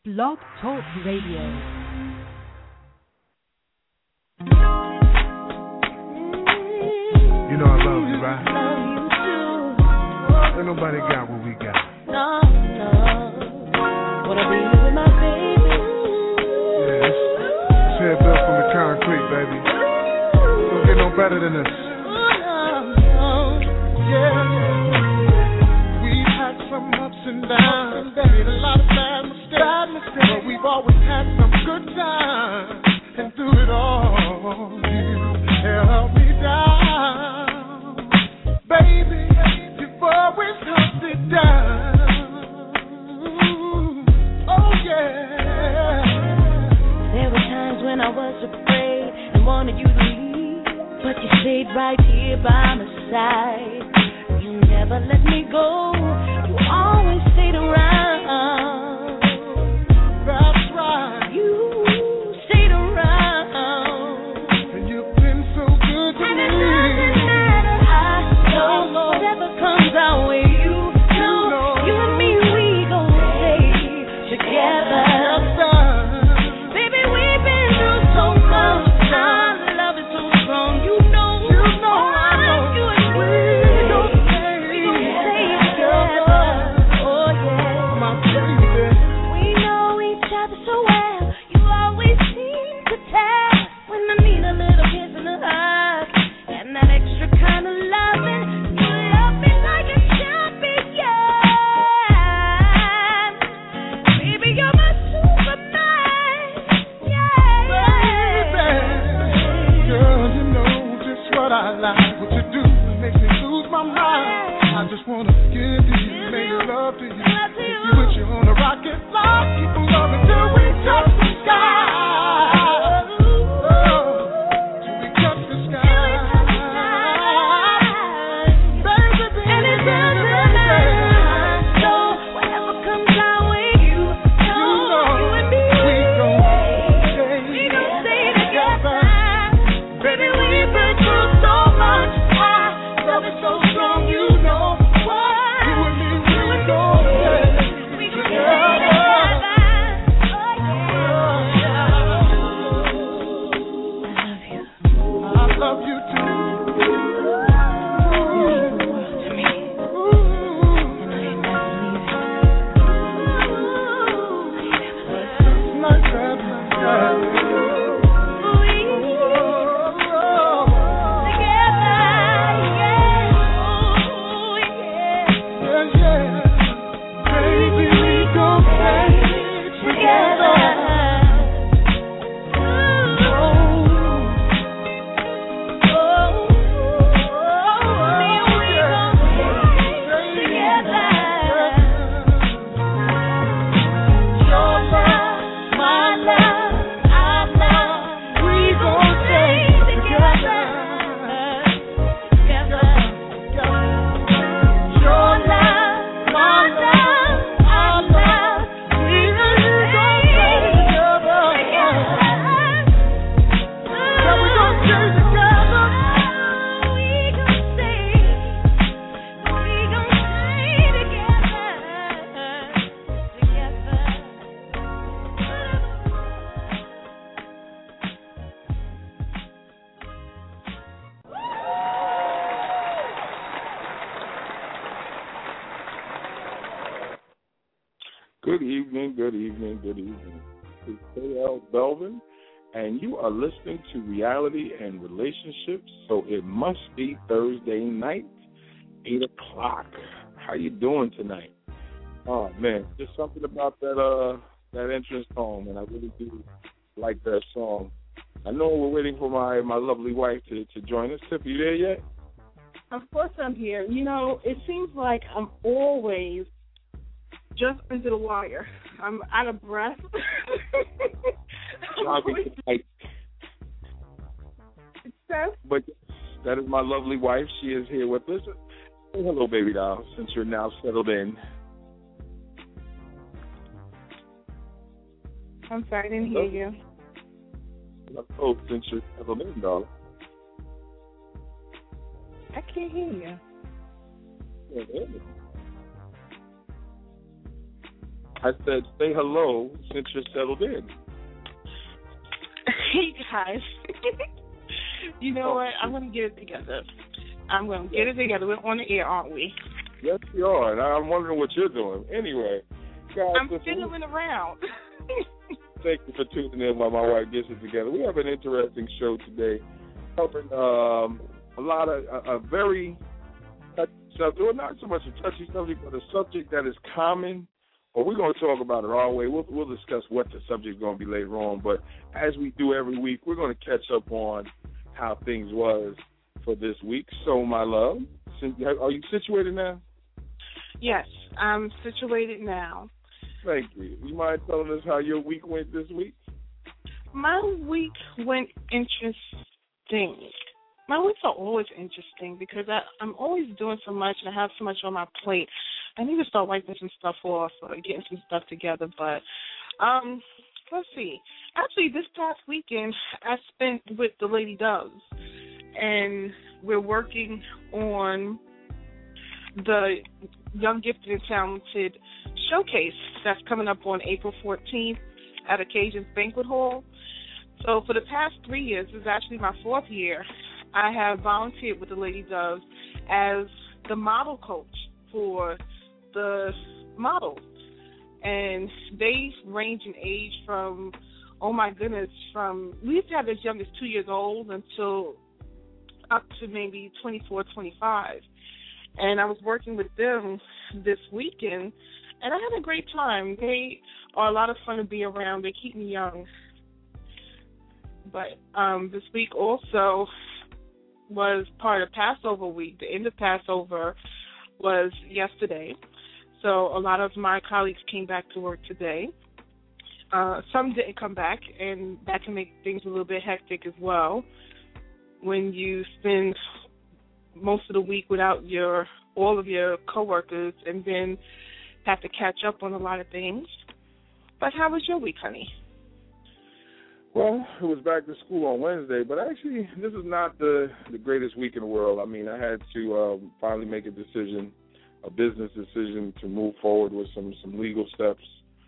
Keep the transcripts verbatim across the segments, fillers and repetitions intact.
Blog Talk Radio. You know I love you, right? Love you too. Ain't nobody got what we got. No, no. Wanna be with my baby. Yeah, this, this head built from the concrete, baby. Don't get no better than this. Yeah, we've had some ups and downs, made a lot of bad mistakes, bad mistakes, but we've always had some good times, and through it all, you held me down, baby. You've always held it down. Oh yeah. There were times when I was afraid and wanted you to leave, but you stayed right here by my side. You never let me go. You always stayed around. That's right. You stayed around. And you've been so good to and me. And it doesn't matter. I know no, whatever comes our way, you know, you, know. you and me, we gon' stay together. Baby, we've been through so much. Our love is so strong. You know, you know, I know. You and me. I like what you do, it makes me lose my mind. I just wanna give to you, make love to you. Take you with you on a rocket flight, keep on loving till we touch the sky. Oh, till we touch the sky. Baby, baby, and it doesn't baby, matter. So whatever comes our way, you know, you know you and me, we gon' stay, we gon' stay together. Baby, we've been through so much. I love it so strong, you know why. You and me, we gon' stay We gon' together. stay together. Oh, yeah. I love you. I love you too. You mean the world to me. And I ain't never leaving. I ain't never leaving. Like that, like that. Good evening, good evening, good evening. This is K L Belvin, and you are listening to Reality and Relationships, so it must be Thursday night, eight o'clock. How you doing tonight? Oh, man, just something about that uh that entrance song, and I really do like that song. I know we're waiting for my, my lovely wife to, to join us. Tip, you there yet? Of course I'm here. You know, it seems like I'm always just into the wire. I'm out of breath. But that is my lovely wife. She is here with us. Say hello, baby doll, since you're now settled in. I'm sorry, I didn't hear you. Oh, since you're settled in, doll. I can't hear you. Yeah, I said, say hello since you're settled in. Hey, guys. You know oh, what? I'm going to get it together. I'm going to get it together. We're on the air, aren't we? Yes, we are. And I'm wondering what you're doing. Anyway. Guys, I'm fiddling around. Thank you for tuning in while my wife gets it together. We have an interesting show today. Covering um, a lot of, a, a very touchy subject. Well, not so much a touchy subject, but a subject that is common. Well, we're going to talk about it our way. We'll, we'll discuss what the subject is going to be later on. But as we do every week, we're going to catch up on how things was for this week. So, my love, are you situated now? Yes, I'm situated now. Thank you. You mind telling us how your week went this week? My week went interesting. My weeks are always interesting because I, I'm always doing so much and I have so much on my plate. I need to start wiping some stuff off or getting some stuff together. But um, let's see. Actually, this past weekend I spent with the Lady Doves, and we're working on the Young Gifted and Talented Showcase that's coming up on April fourteenth at Occasions Banquet Hall. So for the past three years, this is actually my fourth year, I have volunteered with the Lady Doves as the model coach for the models. And they range in age from, oh my goodness, from, we used to have as young as two years old until up to maybe twenty-four, twenty-five. And I was working with them this weekend, and I had a great time. They are a lot of fun to be around. They keep me young. But um, this week also was part of Passover week. The end of Passover was yesterday. So a lot of my colleagues came back to work today. Uh, some didn't come back, and that can make things a little bit hectic as well when you spend most of the week without your all of your coworkers and then have to catch up on a lot of things. But how was your week, honey? Well, it was back to school on Wednesday, but actually this is not the, the greatest week in the world. I mean, I had to um, finally make a decision, a business decision to move forward with some, some legal steps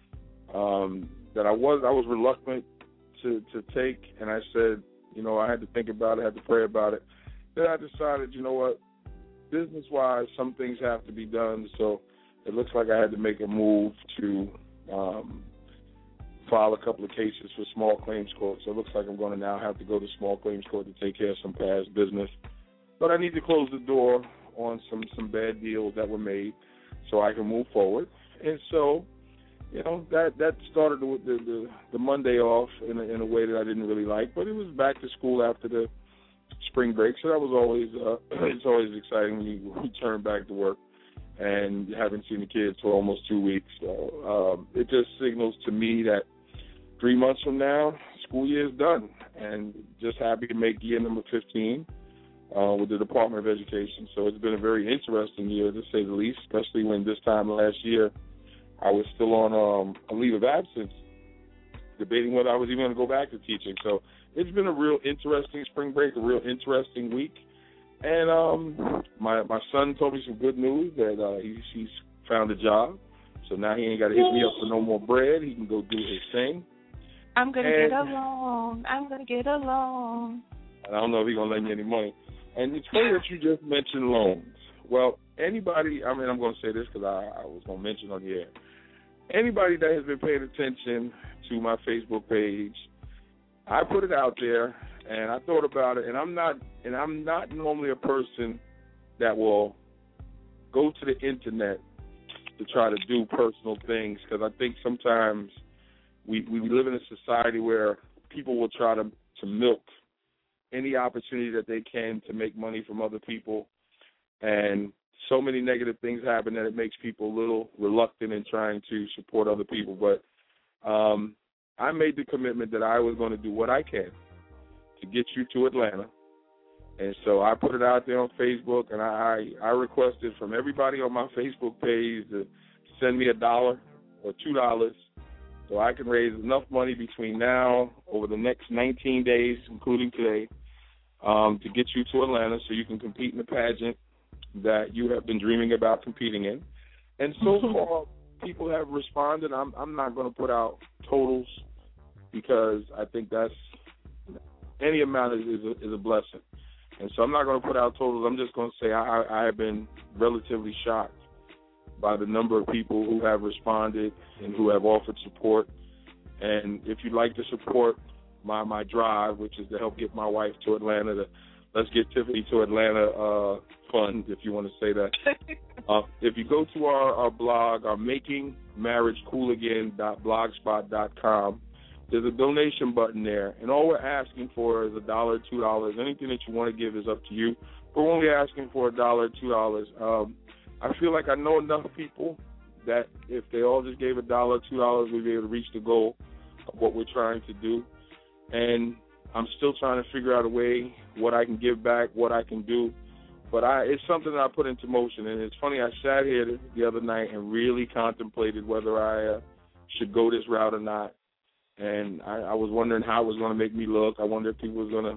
um, that I was I was reluctant to, to take, and I said, you know, I had to think about it, I had to pray about it. Then I decided, you know what, business-wise, some things have to be done, so it looks like I had to make a move to um, file a couple of cases for small claims court. So it looks like I'm going to now have to go to small claims court to take care of some past business. But I need to close the door on some, some bad deals that were made so I can move forward. And so, you know, that, that started the, the, the, the Monday off in a, in a way that I didn't really like, but it was back to school after the spring break, so that was always uh, it's always exciting when you return back to work and you haven't seen the kids for almost two weeks. So um, it just signals to me that three months from now, school year is done, and just happy to make year number fifteen uh, with the Department of Education. So it's been a very interesting year, to say the least, especially when this time last year I was still on um, a leave of absence, debating whether I was even going to go back to teaching. So it's been a real interesting spring break, a real interesting week. And um, my my son told me some good news that uh, he, he's found a job. So now he ain't got to hit me up for no more bread. He can go do his thing. I'm going to get along. I'm going to get along. I don't know if he's going to lend me any money. And it's funny that you just mentioned loans. Well, anybody, I mean, I'm going to say this because I, I was going to mention on the air. Anybody that has been paying attention to my Facebook page, I put it out there, and I thought about it, and I'm not, and I'm not normally a person that will go to the internet to try to do personal things, because I think sometimes we we live in a society where people will try to, to milk any opportunity that they can to make money from other people, and so many negative things happen that it makes people a little reluctant in trying to support other people. But um, I made the commitment that I was going to do what I can to get you to Atlanta. And so I put it out there on Facebook, and I, I requested from everybody on my Facebook page to send me a dollar or two dollars so I can raise enough money between now, over the next nineteen days, including today, um, to get you to Atlanta so you can compete in the pageant that you have been dreaming about competing in. And so far, people have responded. I'm I'm not going to put out totals because I think that's any amount is is a, is a blessing, and so I'm not going to put out totals. I'm just going to say I, I have been relatively shocked by the number of people who have responded and who have offered support. And if you'd like to support my my drive, which is to help get my wife to Atlanta, to Let's Get Tiffany to Atlanta uh, fund, if you want to say that. uh, if you go to our, our blog, our making marriage cool again dot blogspot dot com, there's a donation button there. And all we're asking for is a dollar, two dollars. Anything that you want to give is up to you. But we're only asking for a dollar, two dollars. Um, I feel like I know enough people that if they all just gave a dollar, two dollars, we'd be able to reach the goal of what we're trying to do. And I'm still trying to figure out a way what I can give back, what I can do. But I, it's something that I put into motion. And it's funny, I sat here the other night and really contemplated whether I uh, should go this route or not. And I, I was wondering how it was going to make me look. I wondered if people was going to,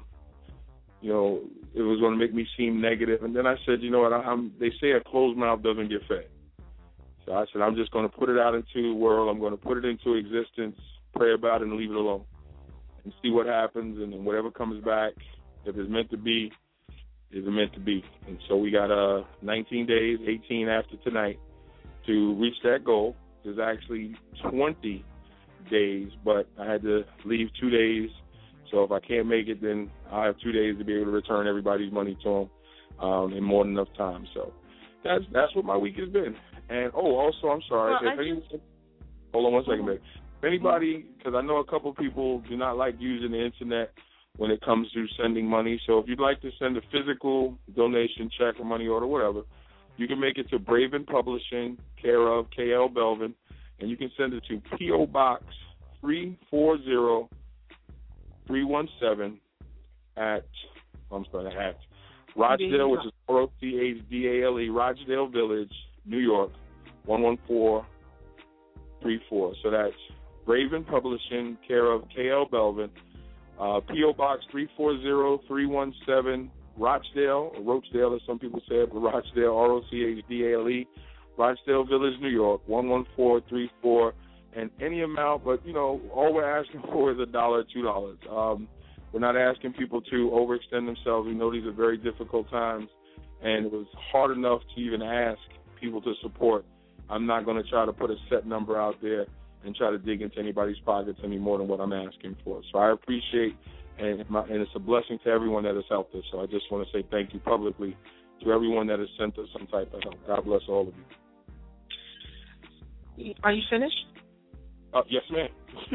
you know, it was going to make me seem negative. And then I said, you know what, I, I'm, they say a closed mouth doesn't get fed. So I said, I'm just going to put it out into the world. I'm going to put it into existence, pray about it, and leave it alone, and see what happens. And then whatever comes back, if it's meant to be, is meant to be. And so we got uh, nineteen days, eighteen after tonight, to reach that goal. There's actually twenty days, but I had to leave two days. So if I can't make it, then I have two days to be able to return everybody's money to them um, in more than enough time. So that's that's what my week has been. And, oh, also, I'm sorry. Well, if I anyone, just... Hold on one second, babe. If anybody, because I know a couple people do not like using the Internet when it comes to sending money. So if you'd like to send a physical donation, check, or money order, whatever, you can make it to Braven Publishing, care of K L Belvin, and you can send it to P O. Box three four zero three one seven at, I'm sorry, at Rochdale, which is R O C H D A L E, Rochdale Village, New York, one one four three four. So that's Braven Publishing, care of K L Belvin, uh, P O. Box three four zero three one seven, Rochdale, or Rochdale as some people say it, but Rochdale, R O C H D A L E, Rochdale Village, New York, one one four three four. And any amount, but, you know, all we're asking for is a dollar, two dollars. Um, we're not asking people to overextend themselves. We know these are very difficult times, and it was hard enough to even ask people to support. I'm not going to try to put a set number out there and try to dig into anybody's pockets any more than what I'm asking for. So I appreciate, and, my, and it's a blessing to everyone that has helped us. So I just want to say thank you publicly to everyone that has sent us some type of help. God bless all of you. Are you finished? Uh, yes, ma'am.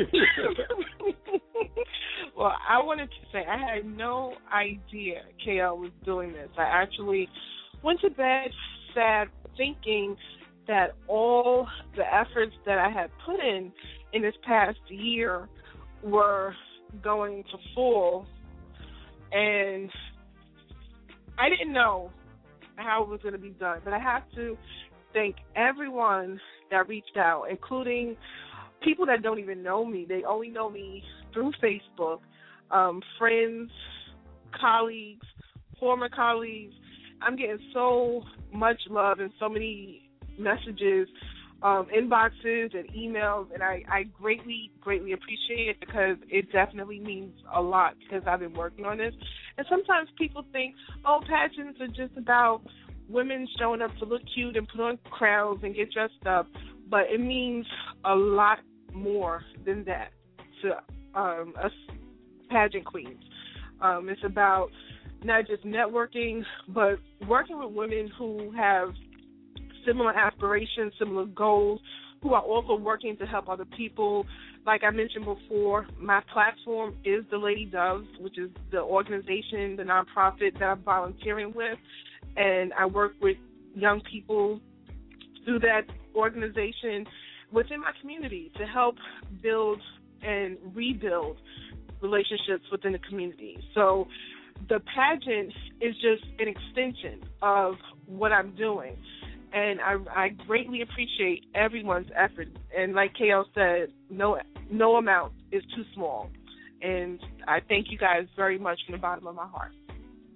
Well, I wanted to say I had no idea K L was doing this. I actually went to bed sad thinking that all the efforts that I had put in in this past year were going to fall, and I didn't know how it was going to be done. But I have to thank everyone that reached out, including people that don't even know me. They only know me through Facebook, um, friends, colleagues, former colleagues. I'm getting so much love and so many messages, um, inboxes and emails, and I, I greatly, greatly appreciate it because it definitely means a lot because I've been working on this. And sometimes people think, oh, pageants are just about women showing up to look cute and put on crowns and get dressed up. But it means a lot more than that to um, us pageant queens. Um, it's about not just networking, but working with women who have similar aspirations, similar goals, who are also working to help other people. Like I mentioned before, my platform is the Lady Doves, which is the organization, the nonprofit that I'm volunteering with, and I work with young people through that organization within my community to help build and rebuild relationships within the community. So the pageant is just an extension of what I'm doing, and I, I greatly appreciate everyone's effort. And like K L said, no no amount is too small, and I thank you guys very much from the bottom of my heart.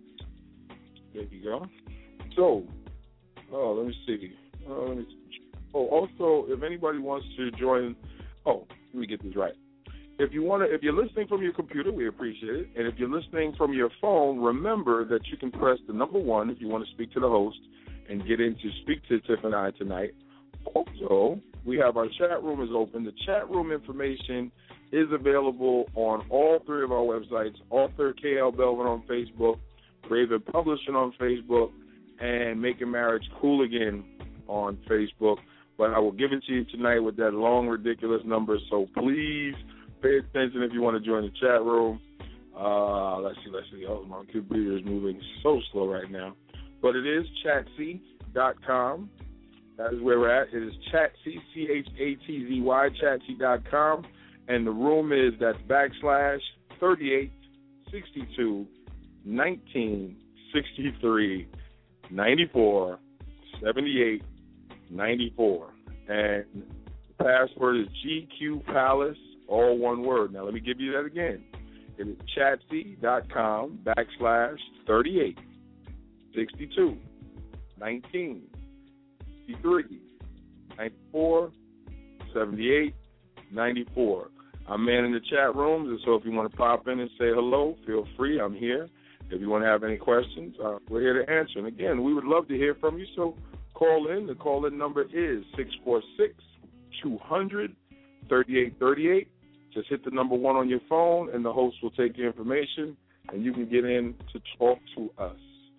There you go. So, oh, let me see. Oh, let me see. Oh, also, if anybody wants to join, oh, let me get this right. If you want to, if you're listening from your computer, we appreciate it. And if you're listening from your phone, remember that you can press the number one if you want to speak to the host and get in to speak to Tiff and I tonight. Also, we have our chat room is open. The chat room information is available on all three of our websites, Author K L Belvin on Facebook, Raven Publishing on Facebook, and Making Marriage Cool Again on Facebook. But I will give it to you tonight with that long, ridiculous number, so please pay attention if you want to join the chat room. Uh, let's see, let's see. Oh, my computer is moving so slow right now. But it is chatsy dot com. That is where we're at. It is Chatsy, C H A T Z Y, chatsy dot com. And the room is, that's backslash thirty-eight sixty-two nineteen sixty-three ninety-four seventy-eight ninety-four. And the password is G Q Palace, all one word. Now, let me give you that again. It is chatsy dot com backslash thirty-eight sixty-two nineteen sixty-three ninety-four seventy-eight ninety-four. I'm manning the chat rooms, and so if you want to pop in and say hello, feel free. I'm here. If you want to have any questions, uh, we're here to answer. And again, we would love to hear from you, so call in. The call-in number is six four six, two hundred, thirty-eight thirty-eight. Just hit the number one on your phone, and the host will take your information, and you can get in to talk to us.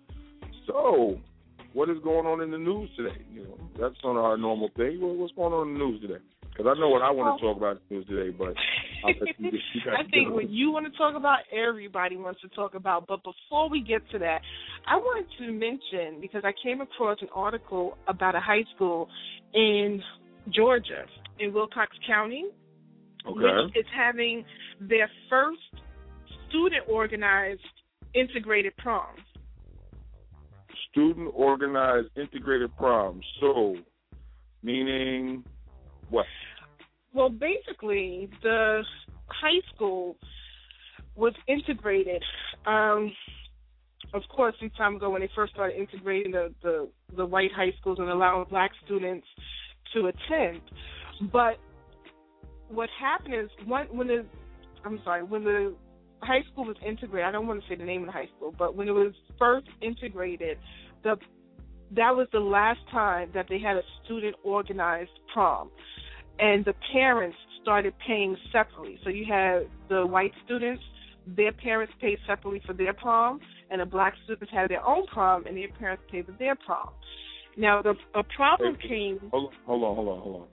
So, what is going on in the news today? You know, that's on our normal thing. Well, what's going on in the news today? Because I know what I want to talk about in the news today, but I'll let you, you I think what you want to talk about, everybody wants to talk about. But before we get to that, I wanted to mention, because I came across an article about a high school in Georgia, in Wilcox County, okay. which is having their first student-organized integrated prom. Student-organized integrated prom. So, meaning what? Well, basically, the high school was integrated. Um, of course, some time ago when they first started integrating the, the, the white high schools and allowing black students to attend. But what happened is when, when the I'm sorry, when the high school was integrated, I don't want to say the name of the high school, but when it was first integrated, the that was the last time that they had a student-organized prom. And the parents started paying separately. So you had the white students, their parents paid separately for their prom, and the black students had their own prom, and their parents paid for their prom. Now, the a problem Wait, came... Hold on, hold on, hold on, hold on.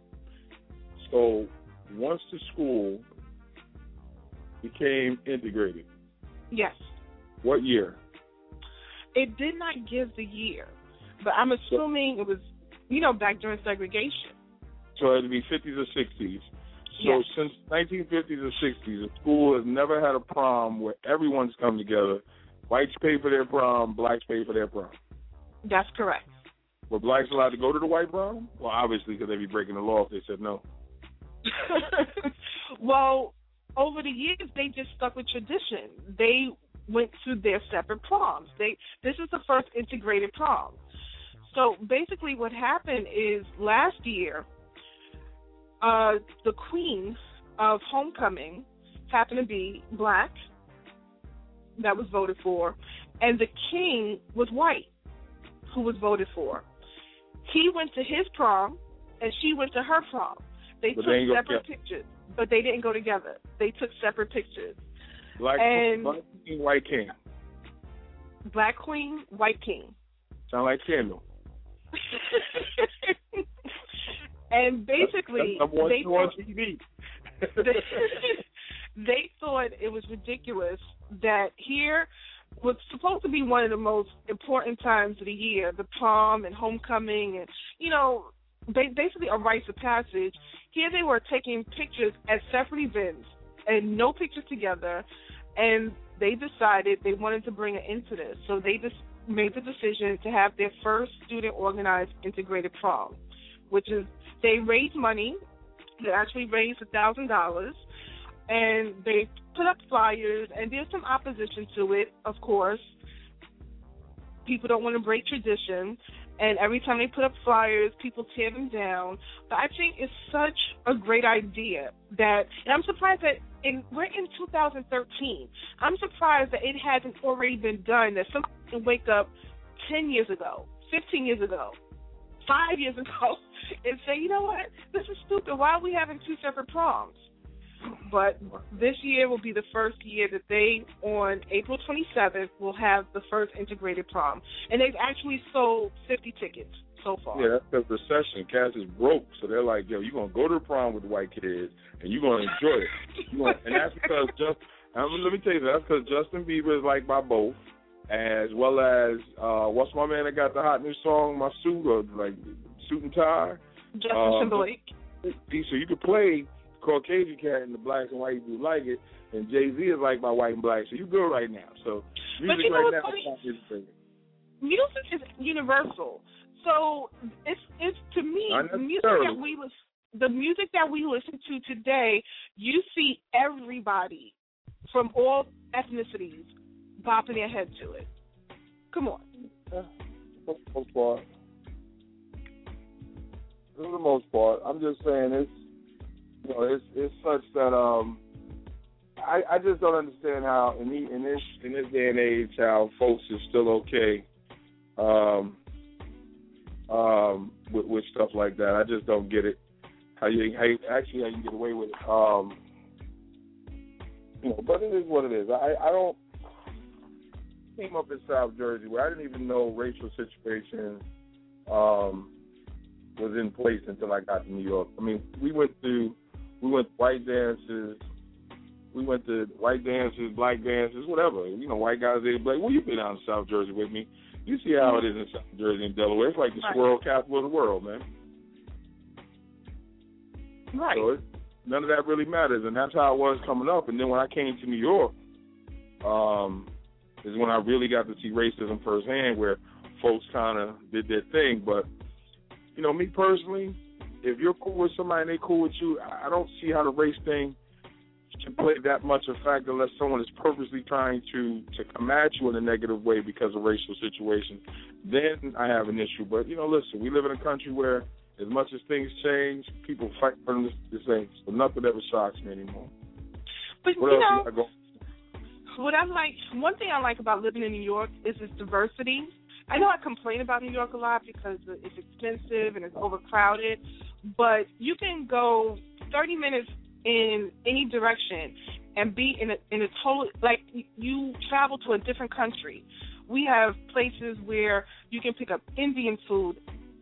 So once the school became integrated... Yes. What year? It did not give the year, but I'm assuming it was, you know, back during segregation. So it had to be fifties or sixties. So yes. Since nineteen fifties or sixties, the school has never had a prom where everyone's come together. Whites pay for their prom, blacks pay for their prom. That's correct. Were blacks allowed to go to the white prom? Well, obviously, because they'd be breaking the law if they said no. Well, over the years, they just stuck with tradition. They went to their separate proms. They This is the first integrated prom. So basically what happened is last year, uh, the queen of homecoming happened to be black, that was voted for, and the king was white, who was voted for. He went to his prom, and she went to her prom. They but took they separate pictures, but they didn't go together. They took separate pictures. Black, and black king, white king. Black queen, white king. Sound like Kendall. And basically, that's, that's they, thought, T V. they, they thought it was ridiculous that here was supposed to be one of the most important times of the year, the prom and homecoming and, you know, basically a rites of passage. Here they were taking pictures at separate events and no pictures together, and they decided they wanted to bring an end to this. So they just made the decision to have their first student-organized integrated prom, which is they raised money. They actually raised one thousand dollars, and they put up flyers, and there's some opposition to it, of course. People don't want to break tradition, And every time they put up flyers, people tear them down. But I think it's such a great idea that, and I'm surprised that in, we're in two thousand thirteen. I'm surprised that it hasn't already been done, that somebody can wake up ten years ago, fifteen years ago, five years ago, and say, you know what, this is stupid. Why are we having two separate proms? But this year will be the first year that they, on April twenty-seventh, will have the first integrated prom. And they've actually sold fifty tickets so far. Yeah, that's the recession. Cass is broke, so they're like, yo, you're going to go to the prom with the white kids, and you're going to enjoy it. Gonna, and that's because, just, I mean, let me tell you, that's because Justin Bieber is liked by both, as well as, uh, what's my man that got the hot new song, My Suit, or like Suit and Tie? Justin um, Timberlake. So you could play Caucasian cat and the blacks and whites do like it, and Jay-Z is like by white and black, so you good right now. So music but you know right what's now funny? is Music is universal. So it's it's to me the music that we listen, the music that we listen to today, you see everybody from all ethnicities bopping their head to it. Come on. Yeah, for the most part. For the most part, I'm just saying it's. You know, it's it's such that um, I I just don't understand how in the, in this in this day and age how folks is still okay, um, um, with with stuff like that. I just don't get it. How you how you, actually how you get away with it. Um, you know, but it is what it is. I I don't came up in South Jersey where I didn't even know racial situation um was in place until I got to New York. I mean, we went to We went to white dances. We went to white dances, black dances, whatever. You know, white guys, they black. Well, you've been out in South Jersey with me. You see how it is in South Jersey and Delaware. It's like the right. squirrel capital of the world, man. Right. So it, none of that really matters, and that's how it was coming up. And then when I came to New York, um, is when I really got to see racism firsthand, where folks kind of did their thing. But, you know, me personally, if you're cool with somebody and they cool with you, I don't see how the race thing can play that much of a factor unless someone is purposely trying to, to come at you in a negative way because of racial situation. Then I have an issue. But, you know, listen, we live in a country where as much as things change, people fight for the same. So nothing ever shocks me anymore. But, what you else know, I go? what I like, one thing I like about living in New York is its diversity. I know I complain about New York a lot because it's expensive and it's overcrowded, but you can go thirty minutes in any direction and be in a, in a total, like you travel to a different country. We have places where you can pick up Indian food,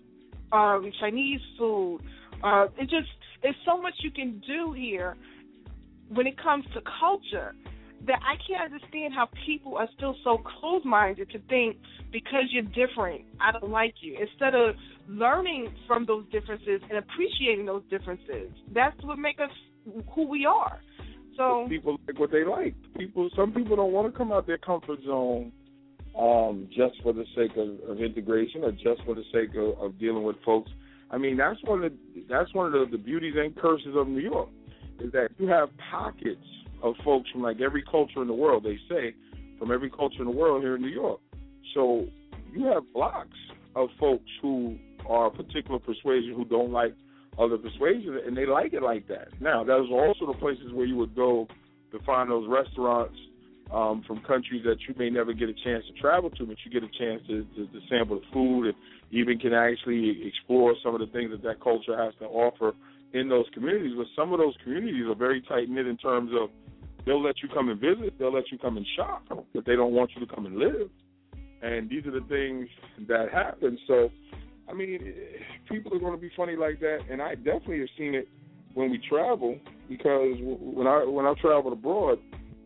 um, Chinese food. Uh, it just, there's so much you can do here when it comes to culture that I can't understand how people are still so closed-minded to think because you're different, I don't like you. Instead of learning from those differences and appreciating those differences, that's what makes us who we are. So people like what they like. People, some people don't want to come out their comfort zone um, just for the sake of, of integration or just for the sake of, of dealing with folks. I mean, that's one of the, that's one of the, the beauties and curses of New York, is that you have pockets of folks from like every culture in the world, they say, from every culture in the world here in New York. So you have blocks of folks who are a particular persuasion who don't like other persuasions, and they like it like that. Now, those are also the places where you would go to find those restaurants um, from countries that you may never get a chance to travel to, but you get a chance to, to, to sample the food and even can actually explore some of the things that that culture has to offer in those communities. But some of those communities are very tight-knit in terms of they'll let you come and visit, they'll let you come and shop, but they don't want you to come and live. And these are the things that happen. So, I mean, people are going to be funny like that, and I definitely have seen it when we travel, because when I when I travel abroad,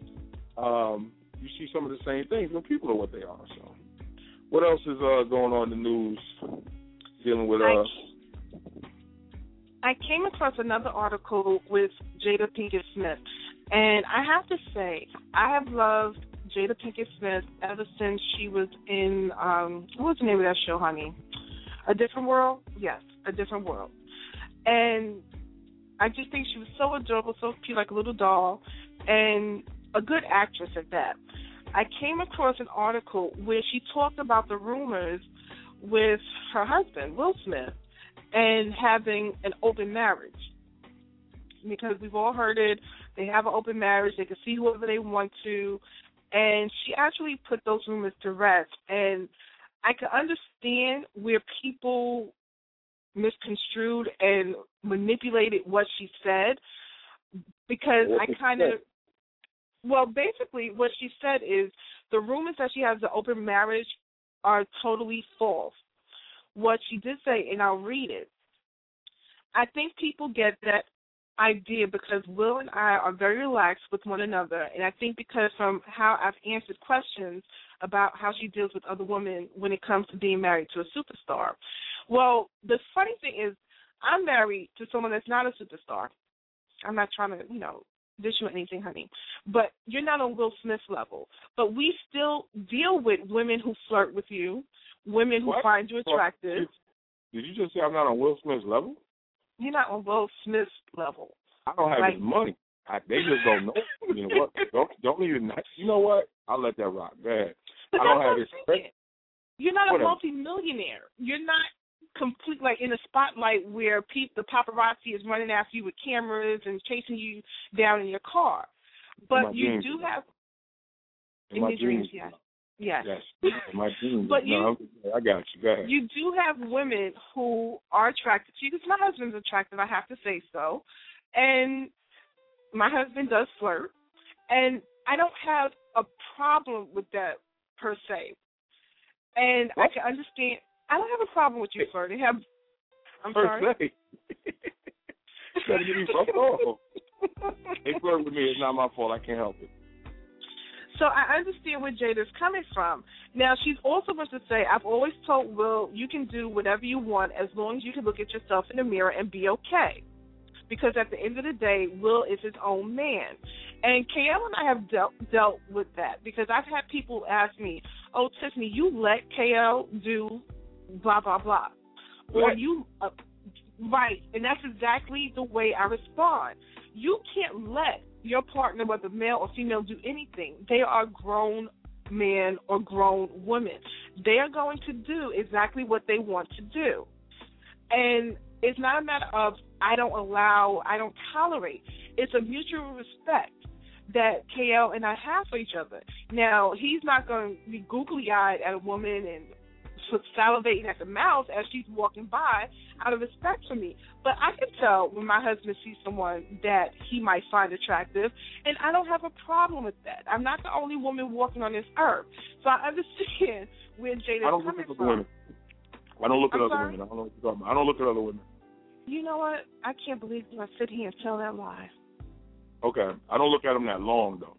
um, you see some of the same things, but people are what they are. So, what else is uh, going on in the news dealing with? Uh, I came across another article with Jada Pinkett Smith, and I have to say, I have loved Jada Pinkett Smith ever since she was in, um, what was the name of that show, honey? A Different World? Yes, A Different World. And I just think she was so adorable, so cute, like a little doll, and a good actress at that. I came across an article where she talked about the rumors with her husband, Will Smith, and having an open marriage. Because we've all heard it. They have an open marriage. They can see whoever they want to. And she actually put those rumors to rest. And I can understand where people misconstrued and manipulated what she said, because What I kind of, well, basically what she said is the rumors that she has an open marriage are totally false. What she did say, and I'll read it, I think people get that idea because Will and I are very relaxed with one another, and I think because from how I've answered questions about how she deals with other women when it comes to being married to a superstar. Well, the funny thing is I'm married to someone that's not a superstar. I'm not trying to, you know, dish you anything, honey. But you're not on Will Smith's level. But we still deal with women who flirt with you, women who What? find you attractive. Did you just say I'm not on Will Smith's level? You're not on Will Smith's level. I don't have like, his money. I, they just don't know. You know what? Don't don't even. You know what? I'll let that rock. Go ahead. But I don't that's have what his. I'm saying. You're not Whatever. a multimillionaire. You're not complete like in a spotlight where pe- the paparazzi is running after you with cameras and chasing you down in your car. But you dreams, do have in, in my your dreams, dreams, yes, yes. yes, in my dreams. But you, no, I got you. Go ahead. You do have women who are attracted to you because my husband's attractive. I have to say so, and my husband does flirt, and I don't have a problem with that per se. And what? I can understand. I don't have a problem with you flirting. Have I'm per sorry. Se. Gotta get me fucked off. They flirt with me. It's not my fault. I can't help it. So I understand where Jada's coming from. Now, she's also going to say, I've always told Will, you can do whatever you want as long as you can look at yourself in the mirror and be okay. Because at the end of the day, Will is his own man. And K L and I have dealt, dealt with that because I've had people ask me, oh, Tiffany, you let K L do blah, blah, blah. Or Right. you, uh, right, and that's exactly the way I respond. You can't let your partner, whether male or female, do anything. They are grown men or grown women. They are going to do exactly what they want to do. And it's not a matter of I don't allow, I don't tolerate. It's a mutual respect that K L and I have for each other. Now, he's not going to be googly-eyed at a woman and salivating at the mouth as she's walking by out of respect for me. But I can tell when my husband sees someone that he might find attractive, and I don't have a problem with that. I'm not the only woman walking on this earth. So I understand where Jada's I don't coming look at from. other women. I don't look at I'm other sorry? women. I don't know what you're talking about. I don't look at other women. You know what? I can't believe you I sit here and tell that lie. Okay. I don't look at them that long, though.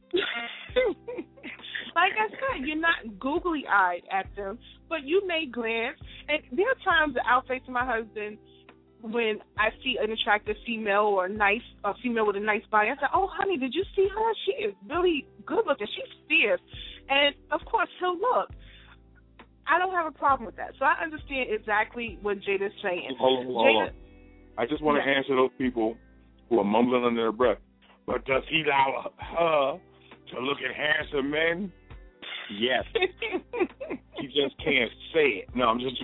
Like I said, you're not googly-eyed at them, but you may glance. And there are times that I'll say to my husband when I see an attractive female or a nice a female with a nice body, I say, oh, honey, did you see her? She is really good-looking. She's fierce. And, of course, he'll look. I don't have a problem with that. So I understand exactly what Jada's saying. Hold on, hold on, Jada, hold on. I just want to yeah. answer those people who are mumbling under their breath. But does he allow her to look at handsome men? Yes. He just can't say it. No, I'm just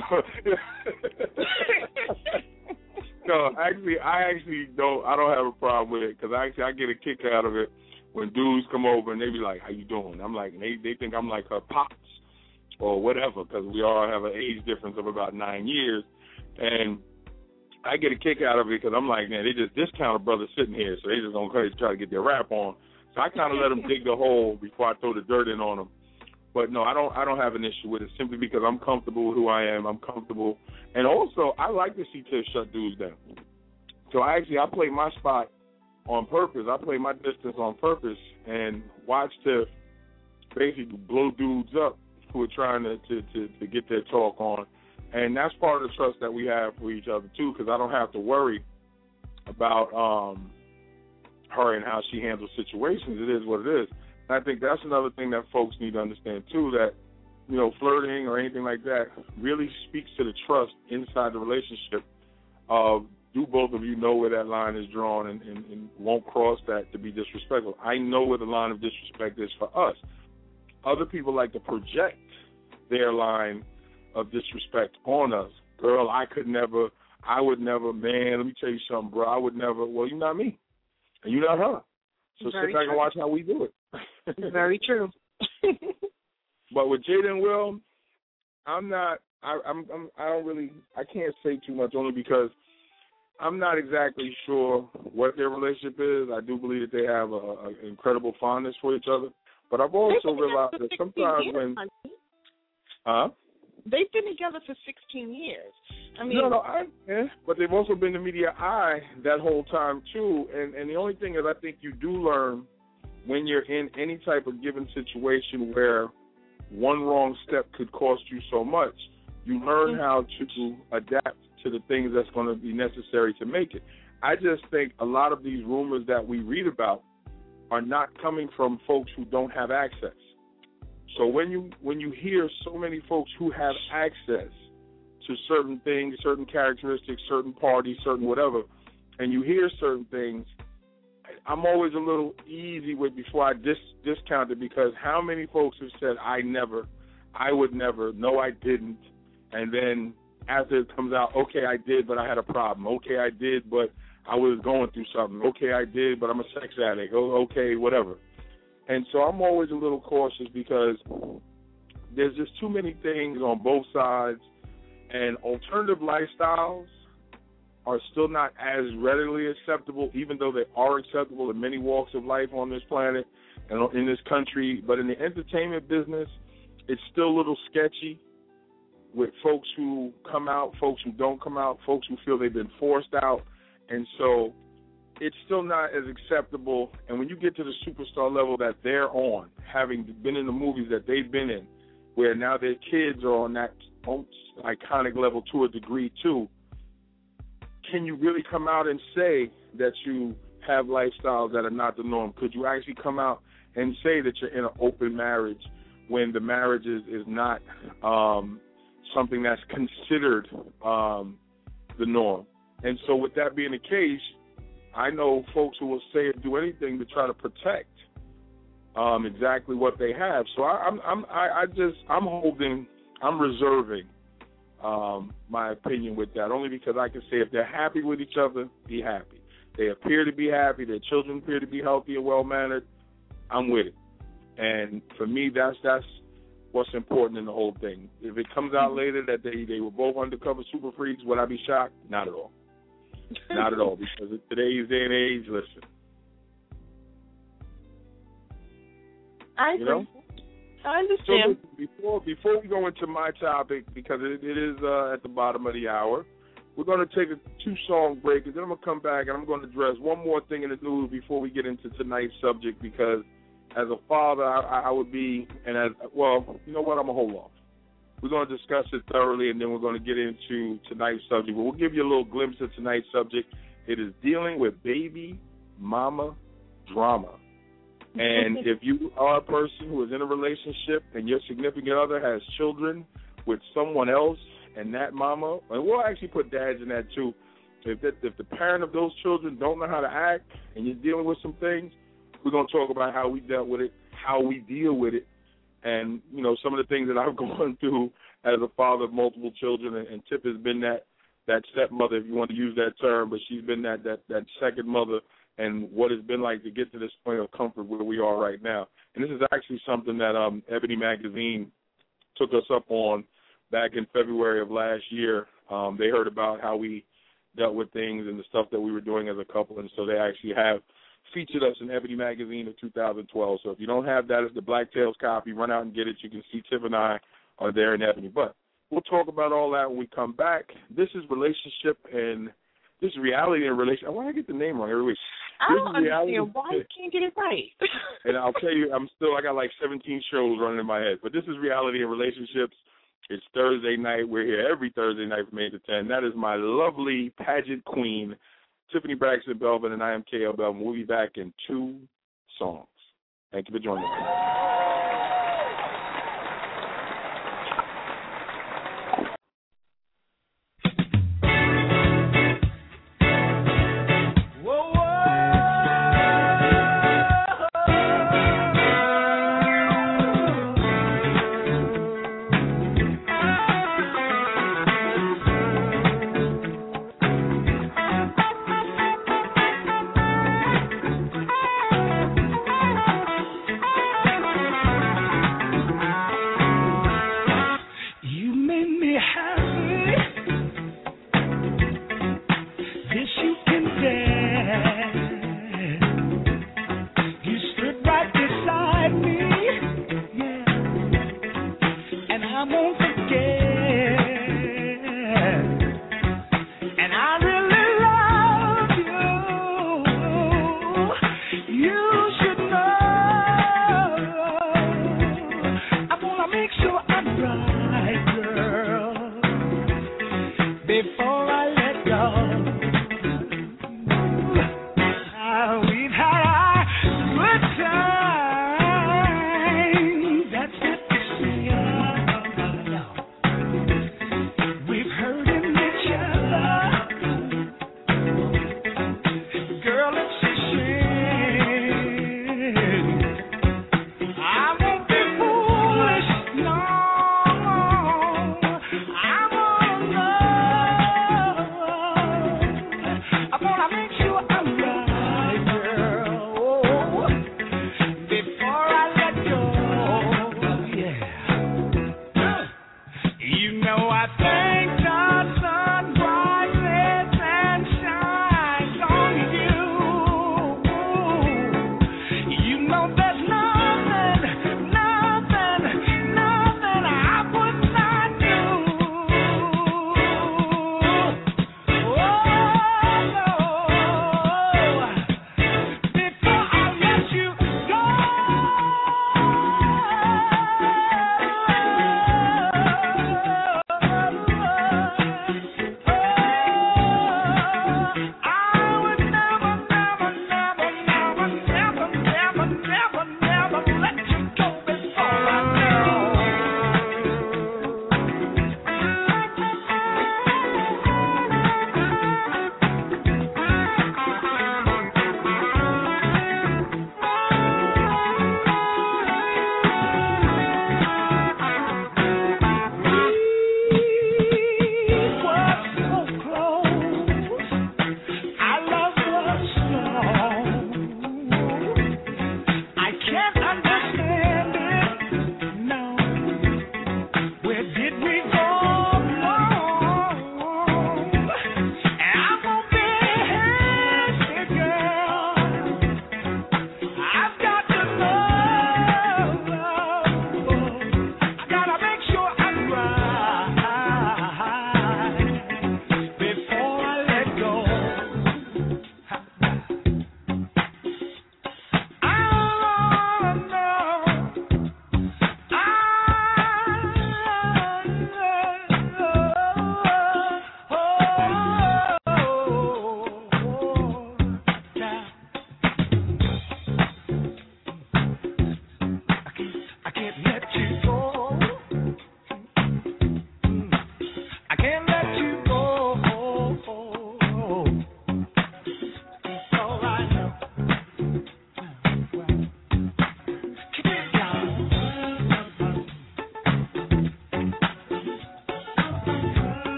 No, actually, I actually don't, I don't have a problem with it because actually I get a kick out of it when dudes come over and they be like, how you doing? I'm like, they, they think I'm like her pops or whatever because we all have an age difference of about nine years. And I get a kick out of it because I'm like, man, they just discount a brother sitting here, so they just going to try to get their rap on. So I kind of let them dig the hole before I throw the dirt in on them. But no, I don't. I don't have an issue with it simply because I'm comfortable with who I am. I'm comfortable, and also I like to see Tiff shut dudes down. So I actually I play my spot on purpose. I play my distance on purpose and watch Tiff basically blow dudes up who are trying to to, to, to get their talk on. And that's part of the trust that we have for each other, too, because I don't have to worry about um, her and how she handles situations. It is what it is. And I think that's another thing that folks need to understand, too, that, you know, flirting or anything like that really speaks to the trust inside the relationship of do both of you know where that line is drawn and, and, and won't cross that to be disrespectful. I know where the line of disrespect is for us. Other people like to project their line of disrespect on us. Girl, I could never, I would never, man, let me tell you something, bro. I would never, well, you're not me, and you're not her. So Very sit back true. and watch how we do it. Very true. But with Jada and Will, I'm not, I, I'm, I'm, I don't really, I can't say too much only because I'm not exactly sure what their relationship is. I do believe that they have an incredible fondness for each other. But I've also realized that sometimes years, when, honey. huh? They've been together for sixteen years. I mean, no, no, I, yeah, but they've also been the media eye that whole time too. And and the only thing is, I think you do learn when you're in any type of given situation where one wrong step could cost you so much. You learn how to adapt to the things that's going to be necessary to make it. I just think a lot of these rumors that we read about are not coming from folks who don't have access. So when you when you hear so many folks who have access to certain things, certain characteristics, certain parties, certain whatever, and you hear certain things, I'm always a little easy with before I dis- discount it, because how many folks have said, I never, I would never, no, I didn't, and then after it comes out, okay, I did, but I had a problem. Okay, I did, but I was going through something. Okay, I did, but I'm a sex addict. Oh, okay, whatever. And so I'm always a little cautious because there's just too many things on both sides, and alternative lifestyles are still not as readily acceptable, even though they are acceptable in many walks of life on this planet and in this country. But in the entertainment business, it's still a little sketchy with folks who come out, folks who don't come out, folks who feel they've been forced out. And so it's still not as acceptable. And when you get to the superstar level that they're on, having been in the movies that they've been in, where now their kids are on that iconic level to a degree too, can you really come out and say that you have lifestyles that are not the norm? Could you actually come out and say that you're in an open marriage when the marriage is, is not um, something that's considered um, the norm? And so with that being the case, I know folks who will say or do anything to try to protect um, exactly what they have. So I, I'm, I'm, I, I just, I'm holding, I'm reserving um, my opinion with that, only because I can say if they're happy with each other, be happy. They appear to be happy. Their children appear to be healthy and well-mannered. I'm with it. And for me, that's that's what's important in the whole thing. If it comes out later that they, they were both undercover super freaks, would I be shocked? Not at all. Not at all, because in today's day and age, listen. I agree. You know? I understand. So before before we go into my topic, because it, it is uh, at the bottom of the hour, we're going to take a two-song break, and then I'm going to come back, and I'm going to address one more thing in the news before we get into tonight's subject, because as a father, I, I would be, and as, well, you know what, I'm going to hold off. We're going to discuss it thoroughly, and then we're going to get into tonight's subject. But we'll give you a little glimpse of tonight's subject. It is dealing with baby mama drama. And if you are a person who is in a relationship and your significant other has children with someone else, and that mama, and we'll actually put dads in that too, if, that, if the parent of those children don't know how to act and you're dealing with some things, we're going to talk about how we dealt with it, how we deal with it, and, you know, some of the things that I've gone through as a father of multiple children. And, and Tip has been that, that stepmother, if you want to use that term, but she's been that, that, that second mother, and what it's been like to get to this point of comfort where we are right now. And this is actually something that um, Ebony Magazine took us up on back in February of last year. Um, they heard about how we dealt with things and the stuff that we were doing as a couple, and so they actually have featured us in Ebony Magazine of two thousand twelve. So if you don't have that as the Black Tails copy, run out and get it. You can see Tiff and I are there in Ebony. But we'll talk about all that when we come back. This is relationship and this is reality and relationship. Why did I get the name wrong every week? I don't understand why you can't get it right. And I'll tell you, I'm still, I got like seventeen shows running in my head. But this is reality and relationships. It's Thursday night. We're here every Thursday night from eight to ten. That is my lovely pageant queen, Tiffany Braxton Belvin, and I am K L Belvin. We'll be back in two songs. Thank you for joining us. You should know. I wanna make sure I'm right, girl, before I let go. Ah, we've had our good times. That's what we say. We've hurted each other. Girl, it's a shame.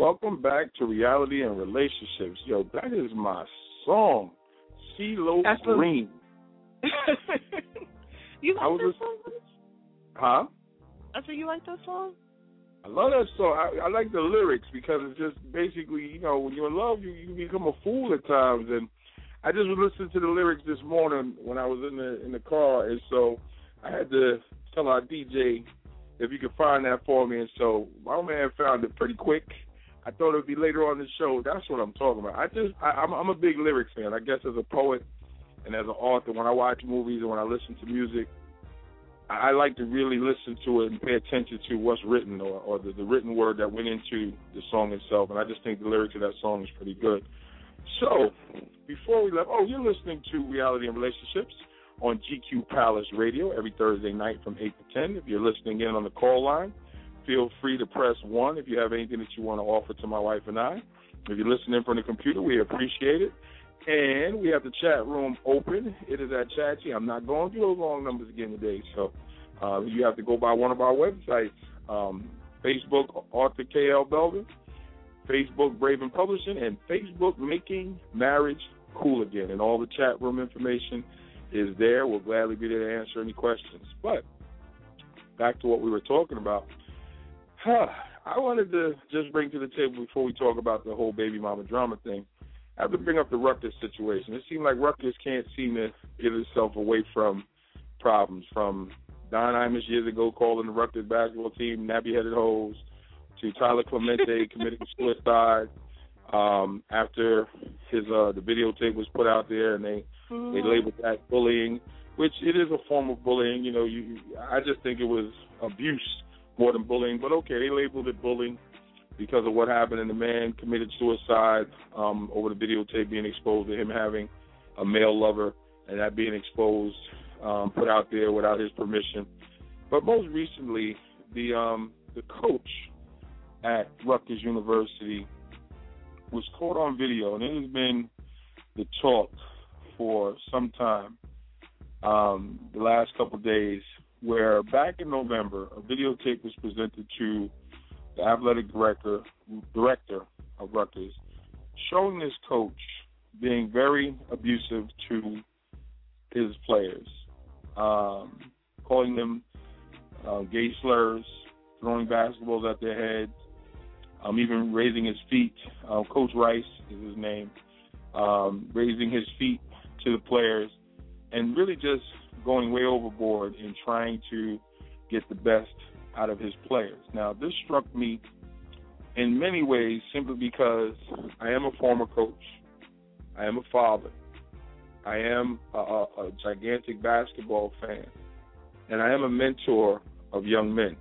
Welcome back to Reality and Relationships. Yo, that is my song, CeeLo Green. You like that song? Huh? I said you like that song? I love that song. I, I like the lyrics because it's just basically, you know, when you're in love, you, you become a fool at times. And I just listened to the lyrics this morning when I was in the in the car, and so I had to tell our D J if you could find that for me. And so my man found it pretty quick. I thought it would be later on the show. That's what I'm talking about. I just, I, I'm, I'm a big lyrics fan. I guess as a poet and as an author, when I watch movies and when I listen to music, I, I like to really listen to it and pay attention to what's written or, or the, the written word that went into the song itself. And I just think the lyrics of that song is pretty good. So before we left, oh, you're listening to Reality and Relationships on G Q Palace Radio every Thursday night from eight to ten. If you're listening in on the call line, feel free to press one if you have anything that you want to offer to my wife and I. If you're listening from the computer, we appreciate it. And we have the chat room open. It is at Chatty. I'm not going through those long numbers again today, so uh, you have to go by one of our websites, um, Facebook, Arthur K L Belvin, Facebook, Braven Publishing, and Facebook, Making Marriage Cool Again. And all the chat room information is there. We'll gladly be there to answer any questions. But back to what we were talking about. Huh, I wanted to just bring to the table before we talk about the whole baby mama drama thing, I have to bring up the Rutgers situation. It seems like Rutgers can't seem to get itself away from problems, from Don Imus years ago calling the Rutgers basketball team nappy-headed hoes, to Tyler Clemente committing suicide um, after his uh, the videotape was put out there, and they, mm-hmm. they labeled that bullying, which it is a form of bullying. You know, you, I just think it was abuse more than bullying, but okay, they labeled it bullying because of what happened, and the man committed suicide um, over the videotape being exposed to him having a male lover, and that being exposed, um, put out there without his permission. But most recently, the um, the coach at Rutgers University was caught on video, and it has been the talk for some time, um, the last couple of days, where back in November, a videotape was presented to the athletic director director of Rutgers, showing this coach being very abusive to his players, um, calling them uh, gay slurs, throwing basketballs at their heads, um, even raising his feet. Uh, Coach Rice is his name, um, raising his feet to the players, and really just going way overboard in trying to get the best out of his players. Now, this struck me in many ways simply because I am a former coach. I am a father. I am a, a, a gigantic basketball fan. And I am a mentor of young men.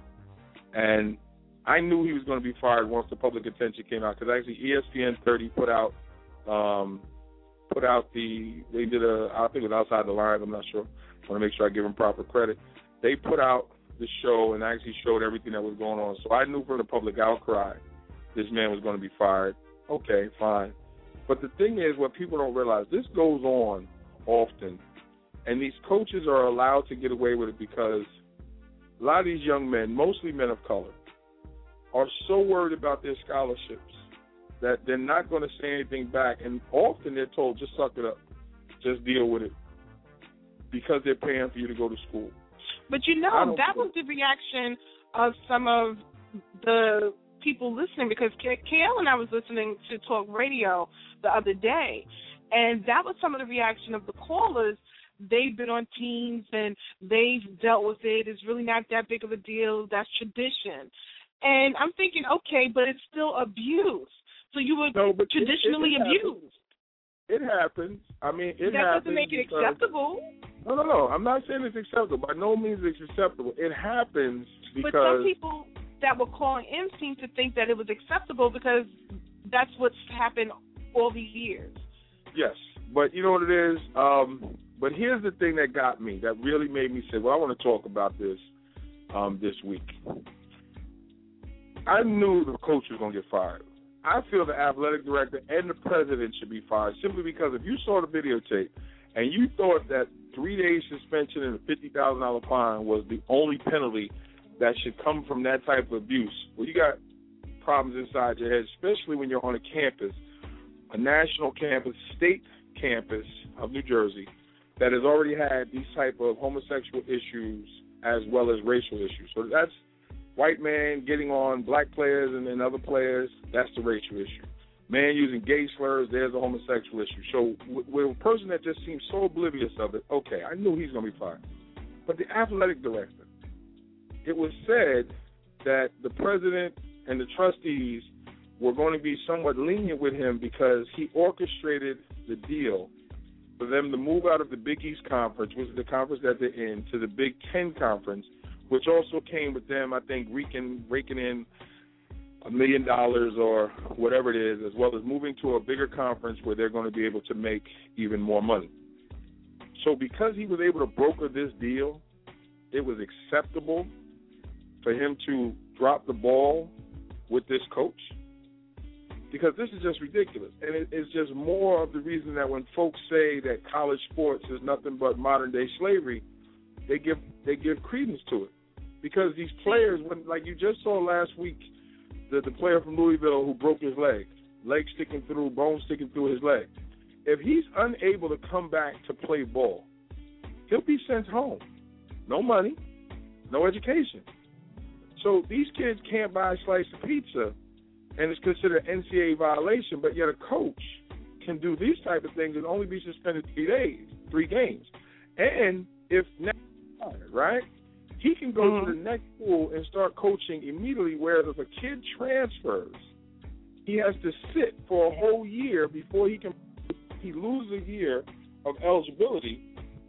And I knew he was going to be fired once the public attention came out, because actually E S P N thirty put out um, put out the, they did a, I think it was Outside the Lines, I'm not sure. I want to make sure I give them proper credit. They put out the show and actually showed everything that was going on. So I knew from the public outcry this man was going to be fired. Okay, fine. But the thing is, what people don't realize, this goes on often, and these coaches are allowed to get away with it because a lot of these young men, mostly men of color, are so worried about their scholarships that they're not going to say anything back, and often they're told, just suck it up, just deal with it, because they're paying for you to go to school. But you know, that was the reaction of some of the people listening, because K L and I was listening to Talk Radio the other day, and that was some of the reaction of the callers. They've been on teams and they've dealt with it. It's really not that big of a deal. That's tradition. And I'm thinking, okay, but it's still abuse. So you were no, traditionally it, it, it abused. It happens. I mean, it that happens. That doesn't make it because, acceptable. No, no, no. I'm not saying it's acceptable. By no means it's acceptable. It happens because... But some people that were calling in seem to think that it was acceptable because that's what's happened all these years. Yes, but you know what it is? Um, but here's the thing that got me, that really made me say, well, I want to talk about this um, this week. I knew the coach was going to get fired. I feel the athletic director and the president should be fired simply because if you saw the videotape and you thought that three days suspension and a fifty thousand dollars fine was the only penalty that should come from that type of abuse, well, you got problems inside your head, especially when you're on a campus, a national campus, state campus of New Jersey, that has already had these type of homosexual issues as well as racial issues. So that's white man getting on black players and then other players, that's the racial issue. Man using gay slurs, there's a homosexual issue. So with a person that just seems so oblivious of it, okay, I knew he's going to be fired. But the athletic director, it was said that the president and the trustees were going to be somewhat lenient with him because he orchestrated the deal for them to move out of the Big East Conference, which is the conference that they're in, to the Big Ten Conference, which also came with them, I think, raking, raking in a million dollars or whatever it is, as well as moving to a bigger conference where they're going to be able to make even more money. So because he was able to broker this deal, it was acceptable for him to drop the ball with this coach, because this is just ridiculous. And it, it's just more of the reason that when folks say that college sports is nothing but modern-day slavery, they give they give credence to it. Because these players, when like you just saw last week, the, the player from Louisville who broke his leg, leg sticking through, bone sticking through his leg, if he's unable to come back to play ball, he'll be sent home. No money, no education. So these kids can't buy a slice of pizza, and it's considered an N C double A violation, but yet a coach can do these type of things and only be suspended three days, three games. And if next right, he can go mm-hmm. to the next school and start coaching immediately, whereas if a kid transfers, he has to sit for a whole year before he can he loses a year of eligibility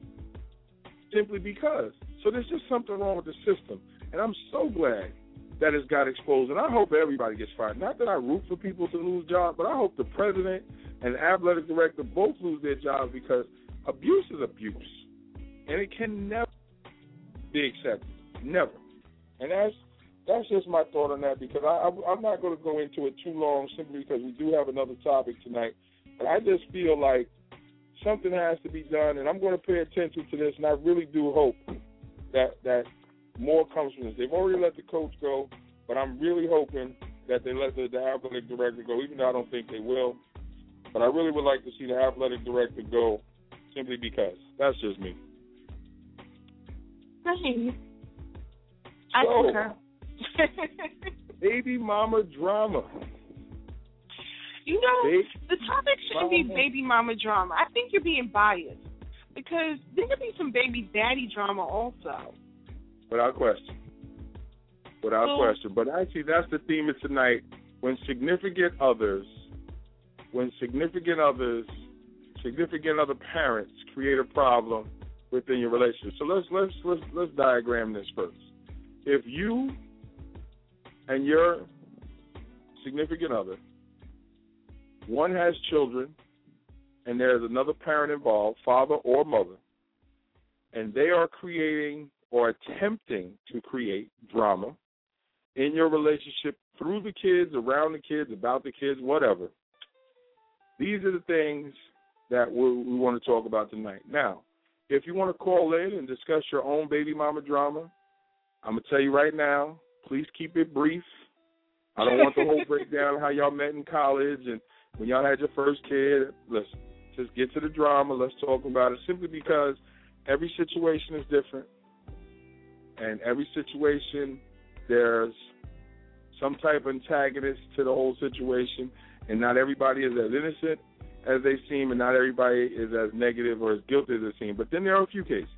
simply because. So there's just something wrong with the system. And I'm so glad that it's got exposed. And I hope everybody gets fired. Not that I root for people to lose jobs, but I hope the president and the athletic director both lose their jobs, because abuse is abuse. And it can never be accepted. Never. And that's that's just my thought on that, because I, I, I'm not going to go into it too long simply because we do have another topic tonight. But I just feel like something has to be done, and I'm going to pay attention to this, and I really do hope that that more comes from this. They've already let the coach go, but I'm really hoping that they let the, the athletic director go, even though I don't think they will. But I really would like to see the athletic director go simply because. That's just me. Nice. I so, concur. Baby mama drama. You know, baby the topic shouldn't mama. be baby mama drama. I think you're being biased, because there could be some baby daddy drama also. Without question. Without so, question. But actually, that's the theme of tonight. When significant others, when significant others, significant other parents create a problem within your relationship. So let's let's let's let's diagram this first. If you and your significant other, one has children, and there's another parent involved, father or mother, and they are creating or attempting to create drama in your relationship through the kids, around the kids, about the kids, whatever. These are the things that we, we want to talk about tonight. Now, if you want to call in and discuss your own baby mama drama, I'm going to tell you right now, please keep it brief. I don't want the whole breakdown of how y'all met in college and when y'all had your first kid. Listen, just get to the drama. Let's talk about it, simply because every situation is different. And every situation, there's some type of antagonist to the whole situation, and not everybody is as innocent as they seem, and not everybody is as negative or as guilty as they seem. But then there are a few cases